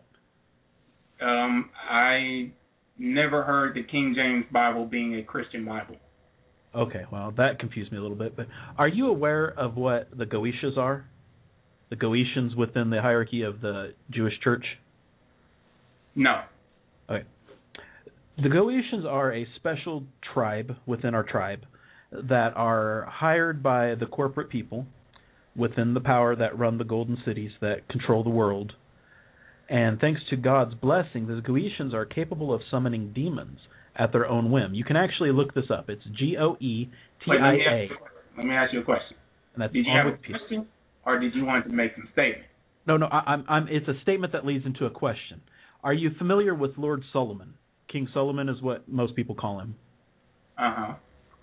I never heard the King James Bible being a Christian Bible. Okay, well, that confused me a little bit. But are you aware of what the Goetians are? The Goetians within the hierarchy of the Jewish church? No. Okay. The Goetians are a special tribe within our tribe that are hired by the corporate people within the power that run the golden cities that control the world. And thanks to God's blessing, the Goetians are capable of summoning demons at their own whim. You can actually look this up. It's Goetia. Let me ask you a question. And that's did you have a question, or did you want to make some statement? No. It's a statement that leads into a question. Are you familiar with Lord Solomon? King Solomon is what most people call him. Uh-huh.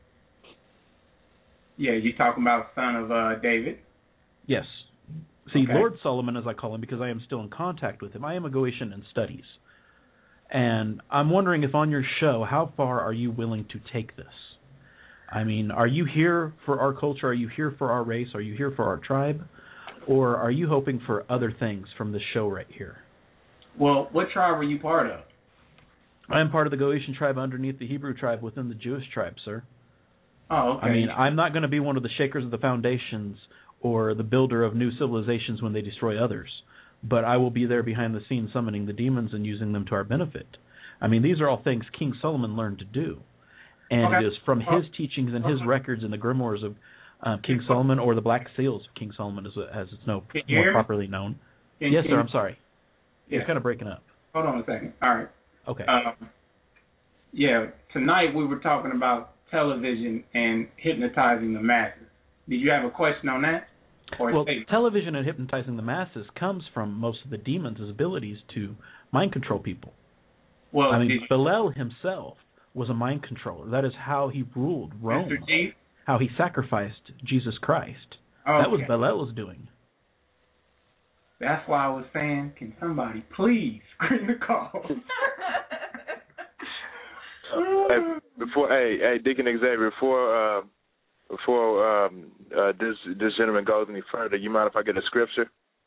Yeah, you talking about son of David? Yes. See, Okay. Lord Solomon, as I call him, because I am still in contact with him. I am a Goetian in studies. And I'm wondering if on your show, how far are you willing to take this? I mean, are you here for our culture? Are you here for our race? Are you here for our tribe? Or are you hoping for other things from this show right here? Well, what tribe are you part of? I am part of the Goetian tribe underneath the Hebrew tribe within the Jewish tribe, sir. Oh, okay. I mean, I'm not going to be one of the shakers of the foundations or the builder of new civilizations when they destroy others, but I will be there behind the scenes summoning the demons and using them to our benefit. I mean, these are all things King Solomon learned to do, and Okay. it is from his teachings and his records in the grimoires of King Solomon, or the Black Seals of King Solomon, as it's more properly known. Yes, sir, I'm sorry. Yeah. It's kind of breaking up. Hold on a second. All right. Okay. Yeah, tonight we were talking about television and hypnotizing the masses. Did you have a question on that? Well, television and hypnotizing the masses comes from most of the demons' abilities to mind control people. Well, I mean, Belial himself was a mind controller. That is how he ruled Rome. Mr. G? How he sacrificed Jesus Christ. Okay. That was Belial's doing. That's why I was saying, can somebody please screen the call? Hey, Deacon Xavier, before this gentleman goes any further, you mind if I get a scripture?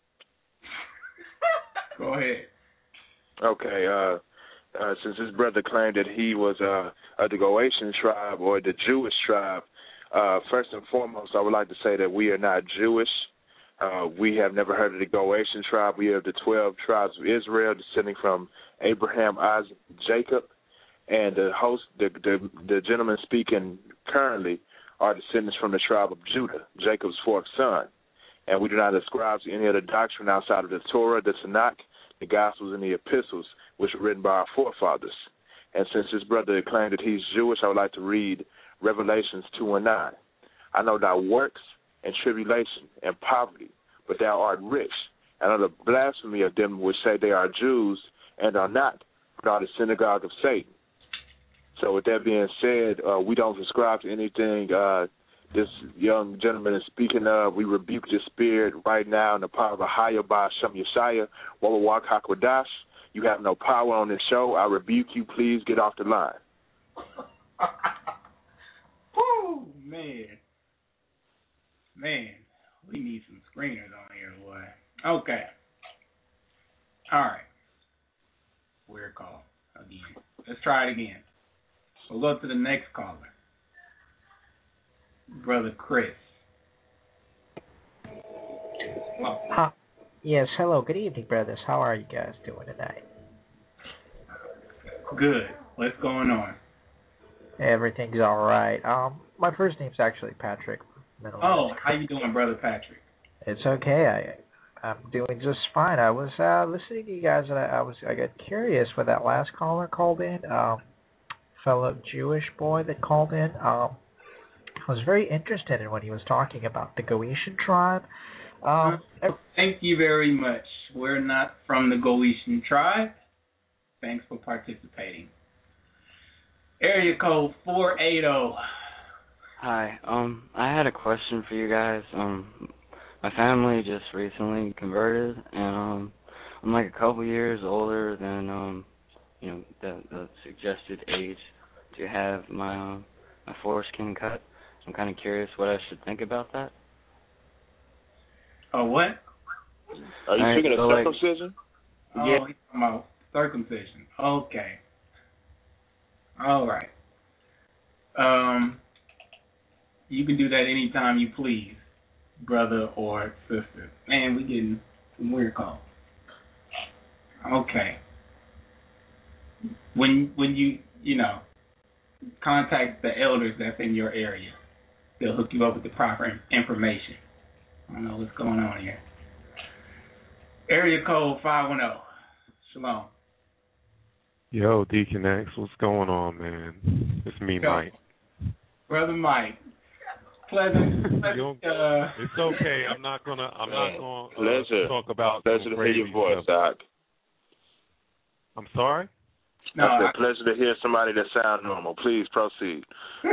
Go ahead. Okay. Since his brother claimed that he was of the Goetian tribe or the Jewish tribe, first and foremost, I would like to say that we are not Jewish. We have never heard of the Goetian tribe. We are the 12 tribes of Israel, descending from Abraham, Isaac, Jacob. And the gentleman speaking currently are descendants from the tribe of Judah, Jacob's fourth son. And we do not ascribe to any other doctrine outside of the Torah, the Tanakh, the Gospels, and the Epistles, which were written by our forefathers. And since his brother claimed that he's Jewish, I would like to read Revelations 2:9. I know thy works and tribulation and poverty, but thou art rich. And of the blasphemy of them which say they are Jews and are not, but are the synagogue of Satan. So with that being said, we don't subscribe to anything this young gentleman is speaking of. We rebuke this spirit right now in the power of Ahaya Ba'Shem Yeshaya, Wawawak HaKodash. You have no power on this show. I rebuke you. Please get off the line. Woo, man. Man, we need some screeners on here, boy. Okay. All right. Weird call again. Let's try it again. We'll go to the next caller. Brother Chris. Yes, hello. Good evening, brothers. How are you guys doing tonight? Good. What's going on? Everything's all right. My first name's actually Patrick. Oh, how you doing, Brother Patrick? It's okay. I'm doing just fine. I was listening to you guys, and I got curious when that last caller called in. Fellow Jewish boy that called in. I was very interested in when he was talking about the Goetian tribe. Thank you very much. We're not from the Goetian tribe. Thanks for participating. Area code 480. Hi. I had a question for you guys. My family just recently converted, and I'm like a couple years older than the suggested age to have my foreskin cut. I'm kind of curious what I should think about that. Oh, what? Are you speaking of circumcision? Oh, Yeah. he's talking about circumcision. Okay. All right. You can do that anytime you please, brother or sister. Man, we getting some weird calls. Okay. When you contact the elders that's in your area, they'll hook you up with the proper information. I don't know what's going on here. Area code 510. Shalom. Yo, Deacon X, what's going on, man? It's me, Mike. Brother Mike. Pleasant. It's okay. I'm not gonna talk about pleasure to hear your voice, Doc. I'm sorry? No, I said pleasure to hear somebody that sounds normal. Please proceed.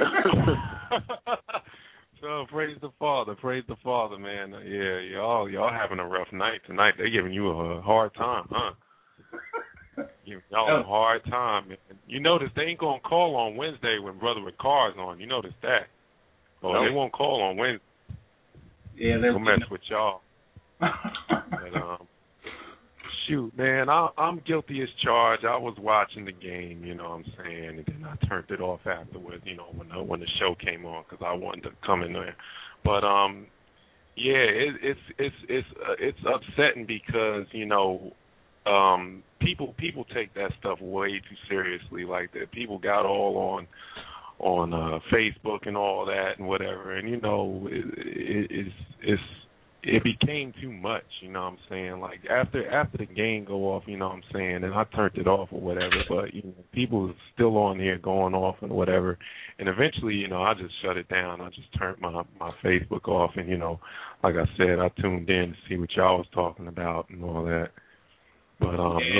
So praise the Father, man. Yeah, y'all having a rough night tonight. They're giving you a hard time, huh? Giving y'all a hard time, man. You notice they ain't gonna call on Wednesday when Brother Ricard's on. You notice that? Oh, they won't call on Wednesday. Yeah, they'll mess with y'all. But, shoot, man, I'm guilty as charged. I was watching the game, you know what I'm saying, and then I turned it off afterwards, when the show came on because I wanted to come in there. But yeah, it's upsetting because people take that stuff way too seriously. Like that, people got all on Facebook and all that and whatever, and it became too much, you know what I'm saying? Like after the game go off, you know what I'm saying, and I turned it off or whatever, but people are still on here going off and whatever. And eventually, I just shut it down. I just turned my Facebook off and, like I said, I tuned in to see what y'all was talking about and all that. But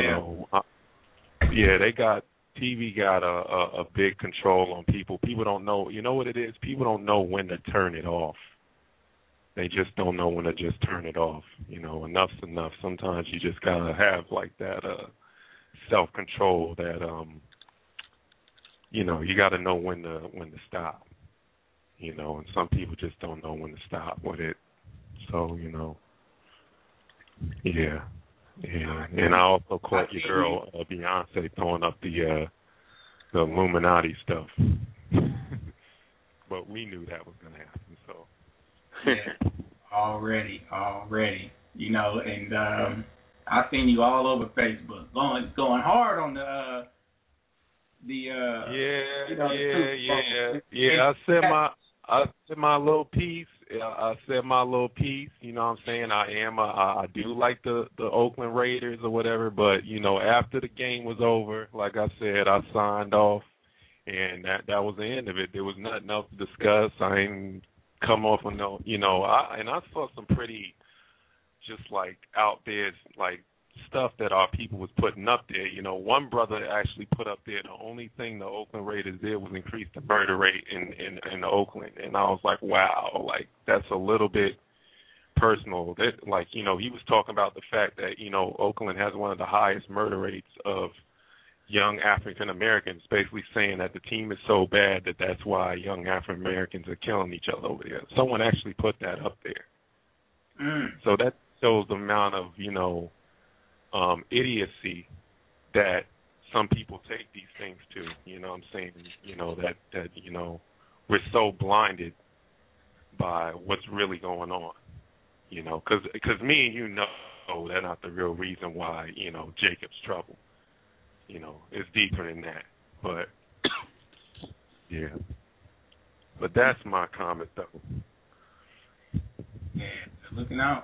TV got a big control on people. People don't know, you know what it is? People don't know when to turn it off. They just don't know when to just turn it off. Enough's enough. Sometimes you just gotta have like that self-control that you gotta know when to stop. And some people just don't know when to stop with it. So, yeah. And I also caught your girl Beyonce throwing up the Illuminati stuff. But we knew that was gonna happen, so yeah, already. And I seen you all over Facebook going hard on the I said my little piece. I said my little piece. You know what I'm saying? I do like the Oakland Raiders or whatever, but after the game was over, like I said, I signed off, and that was the end of it. There was nothing else to discuss. I ain't come off on no, I saw some pretty just like out there like stuff that our people was putting up there. One brother actually put up there the only thing the Oakland Raiders did was increase the murder rate in Oakland, and I was like, wow, like that's a little bit personal. That like he was talking about the fact that Oakland has one of the highest murder rates of young African Americans, basically saying that the team is so bad that that's why young African Americans are killing each other over there. Someone actually put that up there. So that shows the amount of idiocy that some people take these things to. You know what I'm saying? That we're so blinded by what's really going on. Because me and you know that's not the real reason why Jacob's trouble. It's deeper than that. But yeah. But that's my comment though. Yeah, looking out.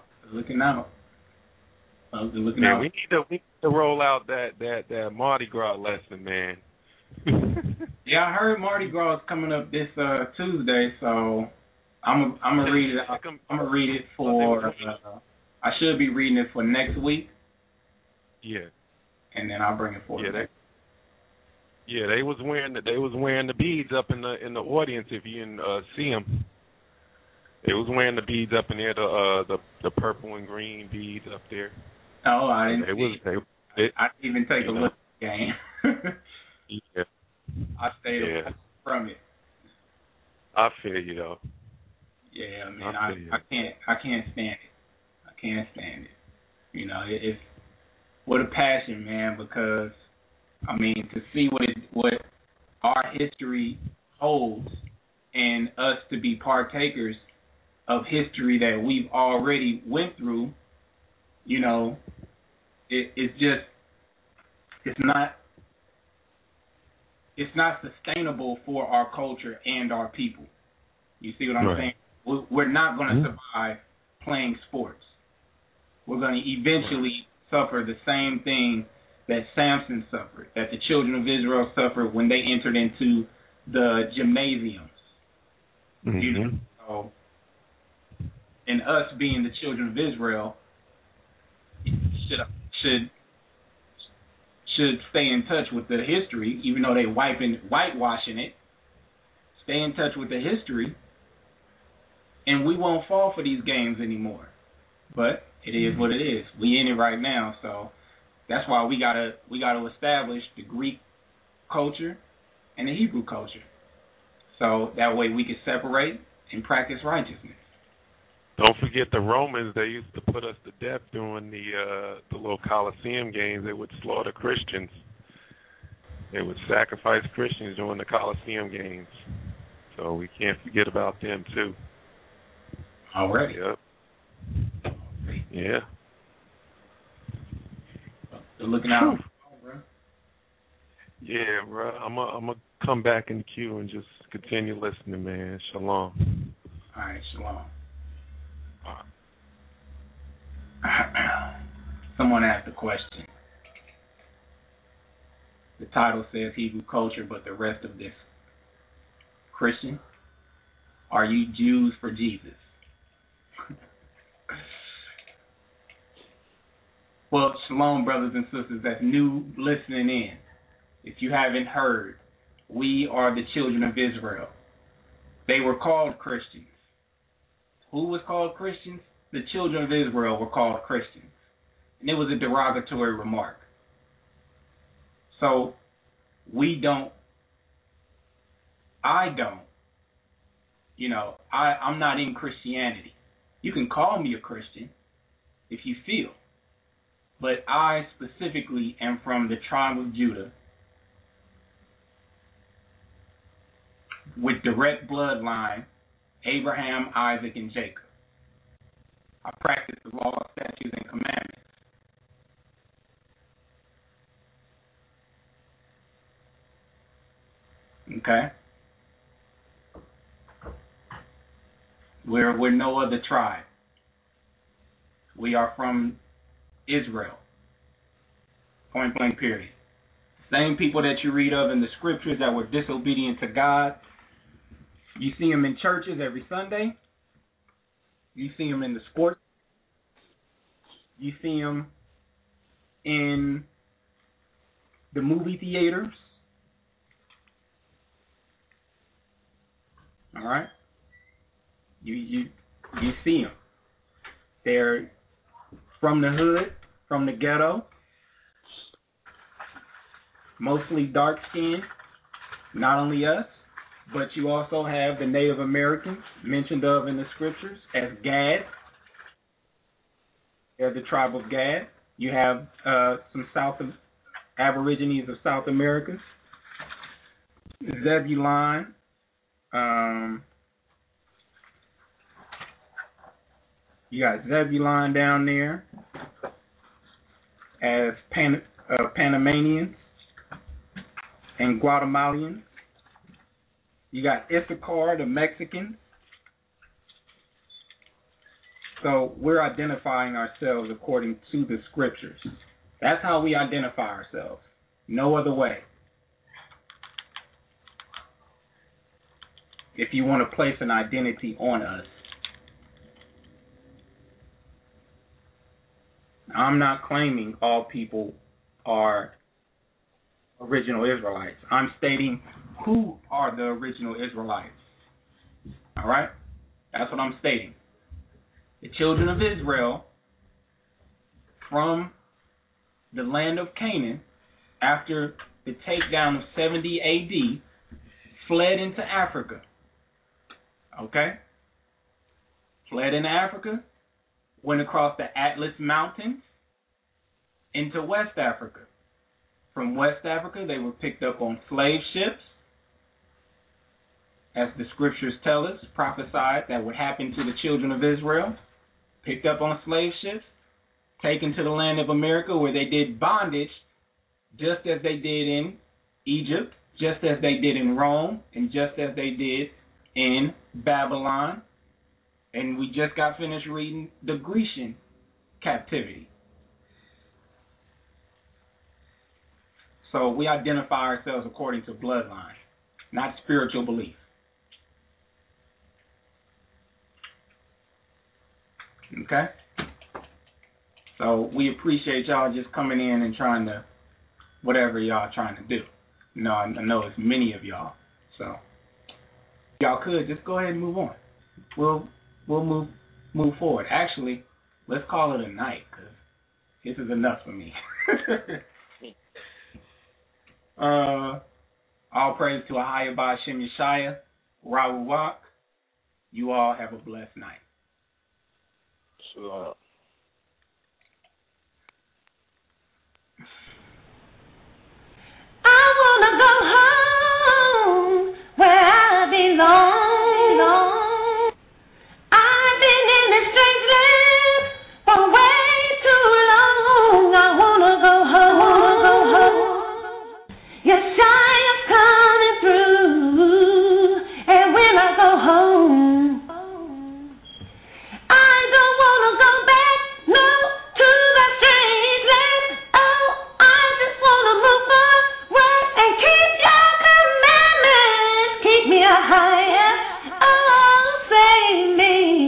Man, we need to roll out that Mardi Gras lesson, man. Yeah, I heard Mardi Gras is coming up this Tuesday, so I'm gonna read it. I'm gonna read it for. I should be reading it for next week. Yeah. And then I'll bring it forward. They was wearing the beads up in the audience. If you can see them, they was wearing the beads up in there, the purple and green beads up there. Oh, I didn't. I didn't even take a look. game. Yeah. I stayed away from it. I feel you though. Yeah, man, I can't stand it. I can't stand it. You know, it's what a passion, man. Because I mean, to see what our history holds, and us to be partakers of history that we've already went through, you know, it's not sustainable for our culture and our people. You see what I'm saying? We're not going to survive playing sports. We're going to eventually suffer the same thing that Samson suffered, that the children of Israel suffered when they entered into the gymnasiums. Mm-hmm. You know, so, and us being the children of Israel should stay in touch with the history, even though they whitewashing it. Stay in touch with the history, and we won't fall for these games anymore. But it is what it is. We in it right now, so that's why we gotta establish the Greek culture and the Hebrew culture, so that way we can separate and practice righteousness. Don't forget the Romans. They used to put us to death during the little Colosseum games. They would slaughter Christians. They would sacrifice Christians during the Colosseum games. So we can't forget about them too. Already. Yep. Yeah. They're looking out. Bro. Yeah, bro. I'm gonna come back in the queue and just continue listening, man. Shalom. All right, shalom. Someone asked a question. The title says Hebrew culture, but the rest of this Christian. Are you Jews for Jesus? Well, shalom, brothers and sisters that's new listening in. If you haven't heard, we are the children of Israel. They were called Christians. Who was called Christians? The children of Israel were called Christians. And it was a derogatory remark. So, I'm not in Christianity. You can call me a Christian if you feel. But I specifically am from the tribe of Judah with direct bloodline, Abraham, Isaac, and Jacob. I practice the law, statutes, and commandments. Okay? We're no other tribe. We are from Israel. Point blank, period. Same people that you read of in the scriptures that were disobedient to God. You see them in churches every Sunday. You see them in the sports. You see them in the movie theaters. All right? You see them. They're from the hood, from the ghetto, mostly dark-skinned, not only us, but you also have the Native Americans mentioned of in the scriptures as Gad. They're the tribe of Gad. You have some Aborigines of South America. Zebulon. You got Zebulon down there as Panamanians and Guatemalans. You got Issachar, the Mexicans. So we're identifying ourselves according to the scriptures. That's how we identify ourselves. No other way. If you want to place an identity on us. I'm not claiming all people are original Israelites. I'm stating who are the original Israelites. All right? That's what I'm stating. The children of Israel from the land of Canaan after the takedown of 70 AD, fled into Africa. Okay? Fled into Africa, went across the Atlas Mountains into West Africa. From West Africa, they were picked up on slave ships. As the scriptures tell us, prophesied that would happen to the children of Israel. Picked up on slave ships, taken to the land of America where they did bondage just as they did in Egypt, just as they did in Rome, and just as they did in Babylon. And we just got finished reading the Grecian captivity. So we identify ourselves according to bloodline, not spiritual belief. Okay? So we appreciate y'all just coming in and trying to, whatever y'all trying to do. No, I know it's many of y'all. So y'all could just go ahead and move on. We'll move forward. Actually, let's call it a night, because this is enough for me. All praise to Ahaya Ba'Shem Yeshaya, Rawuwak. You all have a blessed night. Shalom. I wanna go home where I belong. I've been in this strange land for way too long. I wanna go home. Yeshua's coming through, and when I go home, I don't wanna go back, no, to that strange land. Oh, I just wanna move forward and keep your commandments. Keep me higher. Oh, save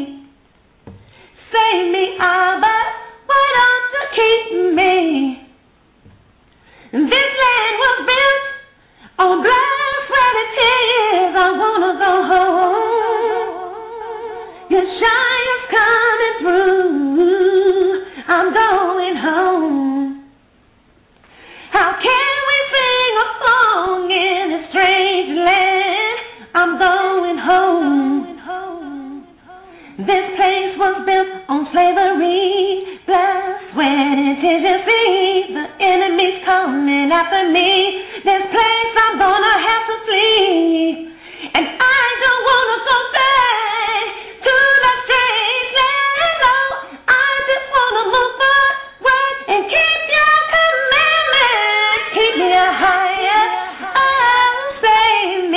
me, Abba. Why don't you keep me? This land was built on blood, sweat, and tears. I wanna go home. Yeshua's coming through. I'm going home. How can we sing a song in a strange land? I'm going home. This place was built on slavery, blood, sweat, and tears. You see, the enemy's coming after me. This place I'm gonna have to flee, and I don't wanna go back to that strange land. No, I just wanna move forward and keep your commandments. Keep me higher. Oh, save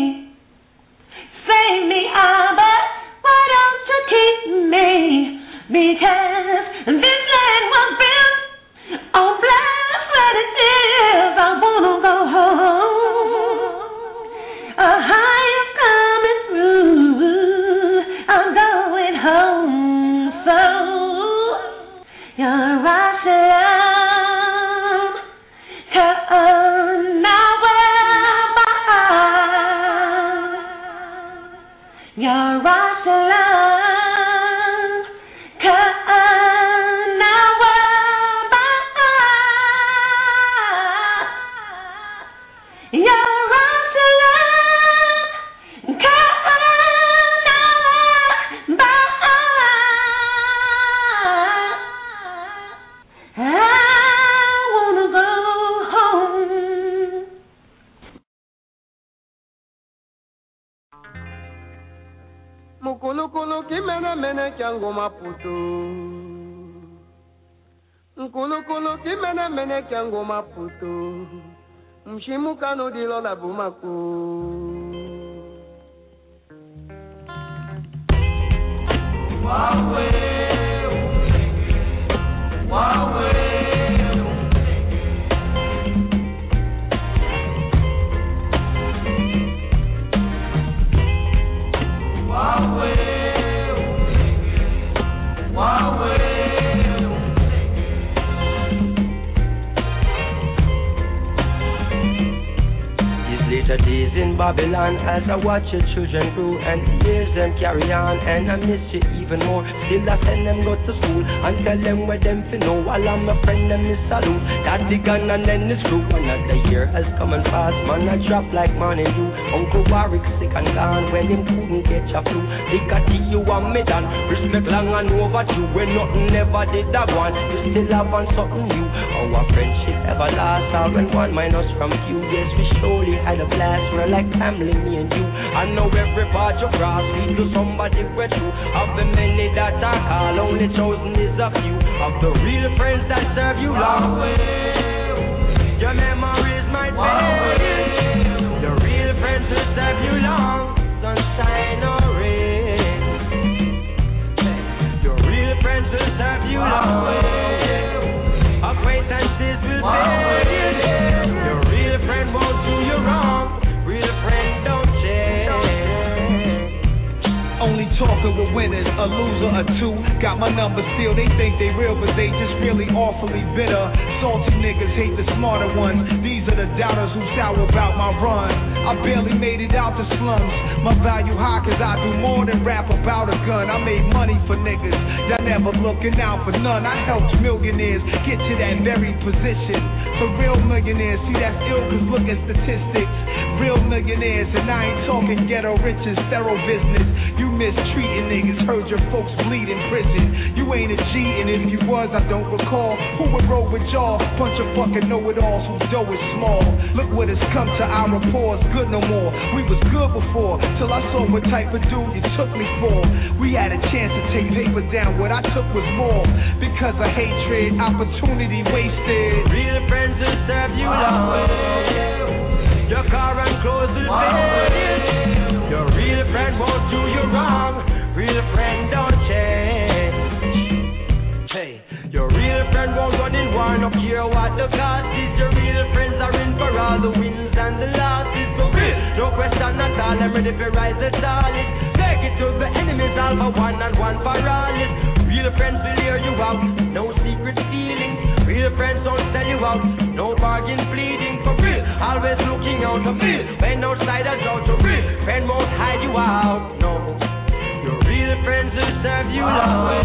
me, Abba. Why don't you keep me? Because this land was built on blood, sweat, and tears. I wanna go home. A higher coming through. I'm going home. So, Yerushalayim, Ka'anawaba. Yerushalayim, Ka'anawaba. Yerushalayim, Ka'anawaba. I wanna go home. Mukulukulu kimene mene kyangu maputo. Mukulukulu kimene mene kyangu maputo. Mshimukano dilo la bumako. Wawe, wawe. These later days in in Babylon as I watch your children grow and the years them carry on, and I miss you even more. Still I send them go to school and tell them where them to know. While I'm a friend them is salute that the gun and then the screw. Another year has come and passed, man I drop like morning dew. Uncle Warwick sick and gone when him couldn't catch a flu. They got you and me done, respect long and overdue. When nothing never did that one, you still have on something new. Our friendship ever lasts, all when one minus from few. Yes, we surely had a blast, we're like family, me and you. I know every part you cross, lead to somebody we're true. Of the many that I call, only chosen is a few. Of the real friends that serve you long, your memories might fade. The real friends who serve you long, sunshine or rain. Your real friends who serve you long, acquaintances will fade. Your real friend won't do you wrong. Real friend don't change. Only talking with winners, a loser or two. Got my number still, they think they real, but they just really awfully bitter. Salty niggas hate the smarter ones. These are the doubters who sour about my run. I barely made it out the slums. My value high cause I do more than rap about a gun. I made money for niggas that never looking out for none. I helped millionaires get to that very position. For real millionaires, see that's ill cause look at statistics. Real millionaires, and I ain't talking ghetto riches, sterile business. You mistreating niggas, heard your folks bleed in prison. You ain't a G, and if you was, I don't recall. Who would roll with y'all? Bunch of fucking know-it-alls whose dough is small. Look what has come to our rapport, it's good no more. We was good before, till I saw what type of dude you took me for. We had a chance to take paper down, what I took was more. Because of hatred, opportunity wasted. Real friends will serve you long. Your car and clothes will fade. Your real friend won't do you wrong. Real friend don't change. Hey, your real friend won't run in war, no care what the cost is. Your real friends are in for all the wins and the losses. So real, no question at all, I'm ready for rise the solid. Take it to the enemies, all for one and one for all. Real friends will hear you out, no secret feelings. Real friends don't sell you out, no bargain pleading. For real, always looking out for real. When outside a drought, your real friend won't hide you out. No, your real friends will serve you long.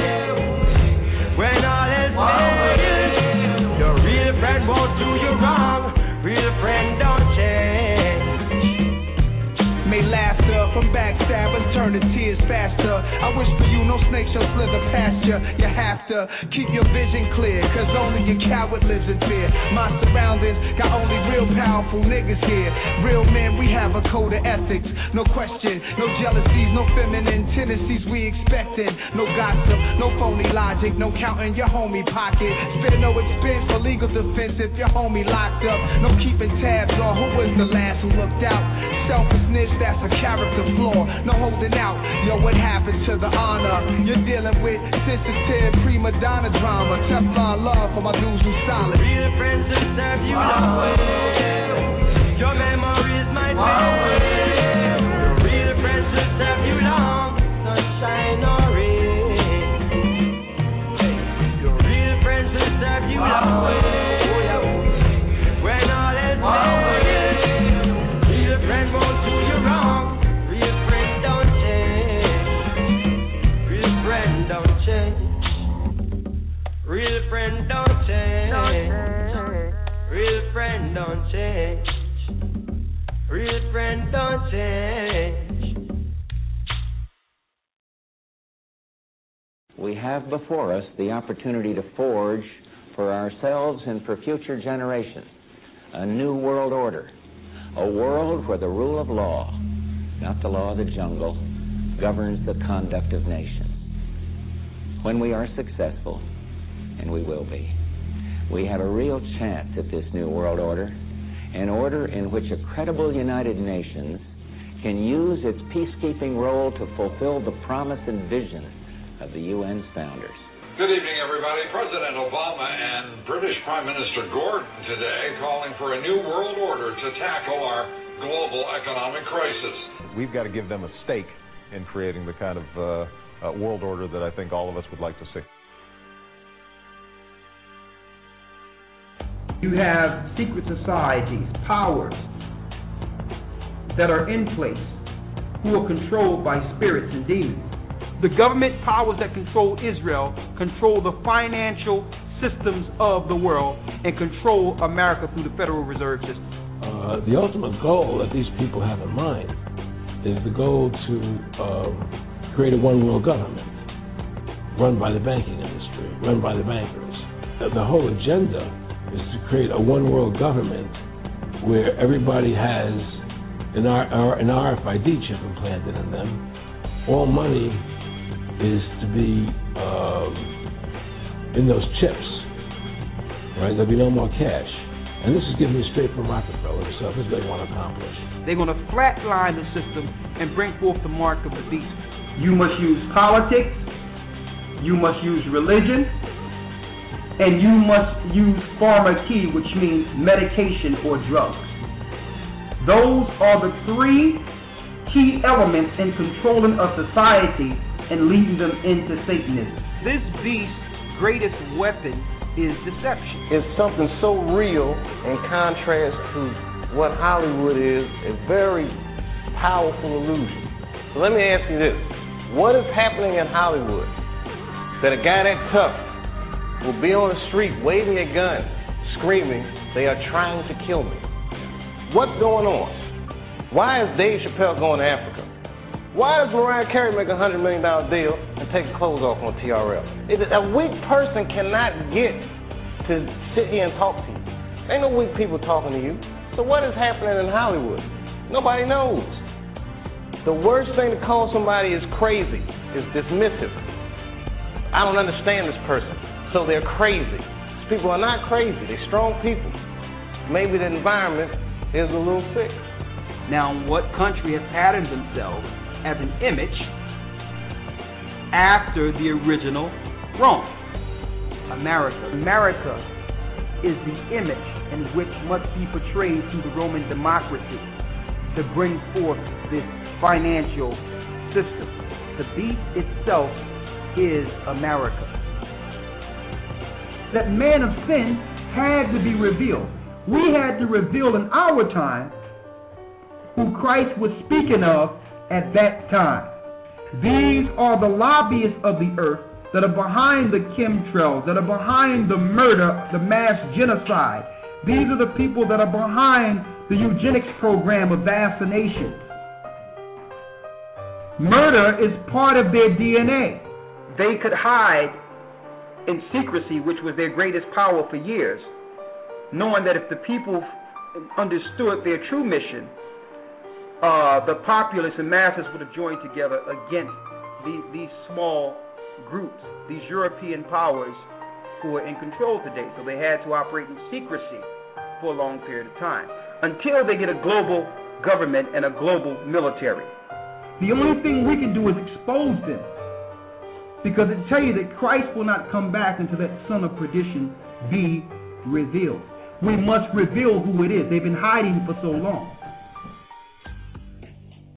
When all is failed, your real friend won't do you wrong. Real friend don't change. May laughter from backstabbers turn to tears faster. I wish for you no snake shall slither past you. You have to keep your vision clear, cause only a coward lives in fear. My surroundings got only real powerful niggas here. Real men, we have a code of ethics. No question, no jealousies, no feminine tendencies we expecting. No gossip, no phony logic, no counting your homie pocket. Spare no expense for legal defense if your homie locked up. No keeping tabs on who was the last who looked out. Selfishness, that's a character flaw. No holding out, yo, what happened to the honor? You're dealing with sensitive prima donna drama. Teflon love for my dudes who solid. Real friends will serve you long. Your memories might fade. Your real friends will serve you long. Sunshine or rain. Your real friends will serve you long. When all is fair, real friend won't do you wrong. Real friend don't change. Real friend don't change. Real friend don't change. Real friend don't change. Real friend don't change. We have before us the opportunity to forge for ourselves and for future generations a new world order, a world where the rule of law, not the law of the jungle, governs the conduct of nations. When we are successful, and we will be, we have a real chance at this new world order, an order in which a credible United Nations can use its peacekeeping role to fulfill the promise and vision of the UN's founders. Good evening, everybody. President Obama and British Prime Minister Gordon today calling for a new world order to tackle our global economic crisis. We've got to give them a stake in creating the kind of world order that I think all of us would like to see. You have secret societies, powers, that are in place, who are controlled by spirits and demons. The government powers that control Israel control the financial systems of the world and control America through the Federal Reserve System. The ultimate goal that these people have in mind is the goal to create a one-world government run by the banking industry, run by the bankers. The whole agenda is to create a one-world government where everybody has an RFID chip implanted in them. All money is to be in those chips, right? There'll be no more cash. And this is giving me straight from Rockefeller himself. This is what they want to accomplish. They're going to flatline the system and bring forth the mark of the beast. You must use politics, you must use religion, and you must use pharmacy, which means medication or drugs. Those are the three key elements in controlling a society and leading them into Satanism. This beast's greatest weapon is deception. It's something so real in contrast to what Hollywood is, a very powerful illusion. So let me ask you this. What is happening in Hollywood that a guy that tough will be on the street waving a gun, screaming, "They are trying to kill me"? What's going on? Why is Dave Chappelle going to Africa? Why does Mariah Carey make a $100 million deal and take her clothes off on TRL? A weak person cannot get to sit here and talk to you. Ain't no weak people talking to you. So what is happening in Hollywood? Nobody knows. The worst thing to call somebody is crazy, is dismissive. I don't understand this person, so they're crazy. These people are not crazy. They're strong people. Maybe the environment is a little sick. Now, what country has patterned themselves as an image after the original Rome? America. America is the image in which must be portrayed through the Roman democracy to bring forth this financial system. The beast itself is America. That man of sin had to be revealed. We had to reveal in our time who Christ was speaking of at that time. These are the lobbyists of the earth that are behind the chemtrails, that are behind the murder, the mass genocide. These are the people that are behind the eugenics program of vaccinations. Murder is part of their DNA. They could hide in secrecy, which was their greatest power for years, knowing that if the people understood their true mission, the populace and masses would have joined together against these small groups, these European powers who are in control today. So they had to operate in secrecy for a long period of time until they get a global government and a global military. The only thing we can do is expose them, because it tells you that Christ will not come back until that son of perdition be revealed. We must reveal who it is. They've been hiding for so long.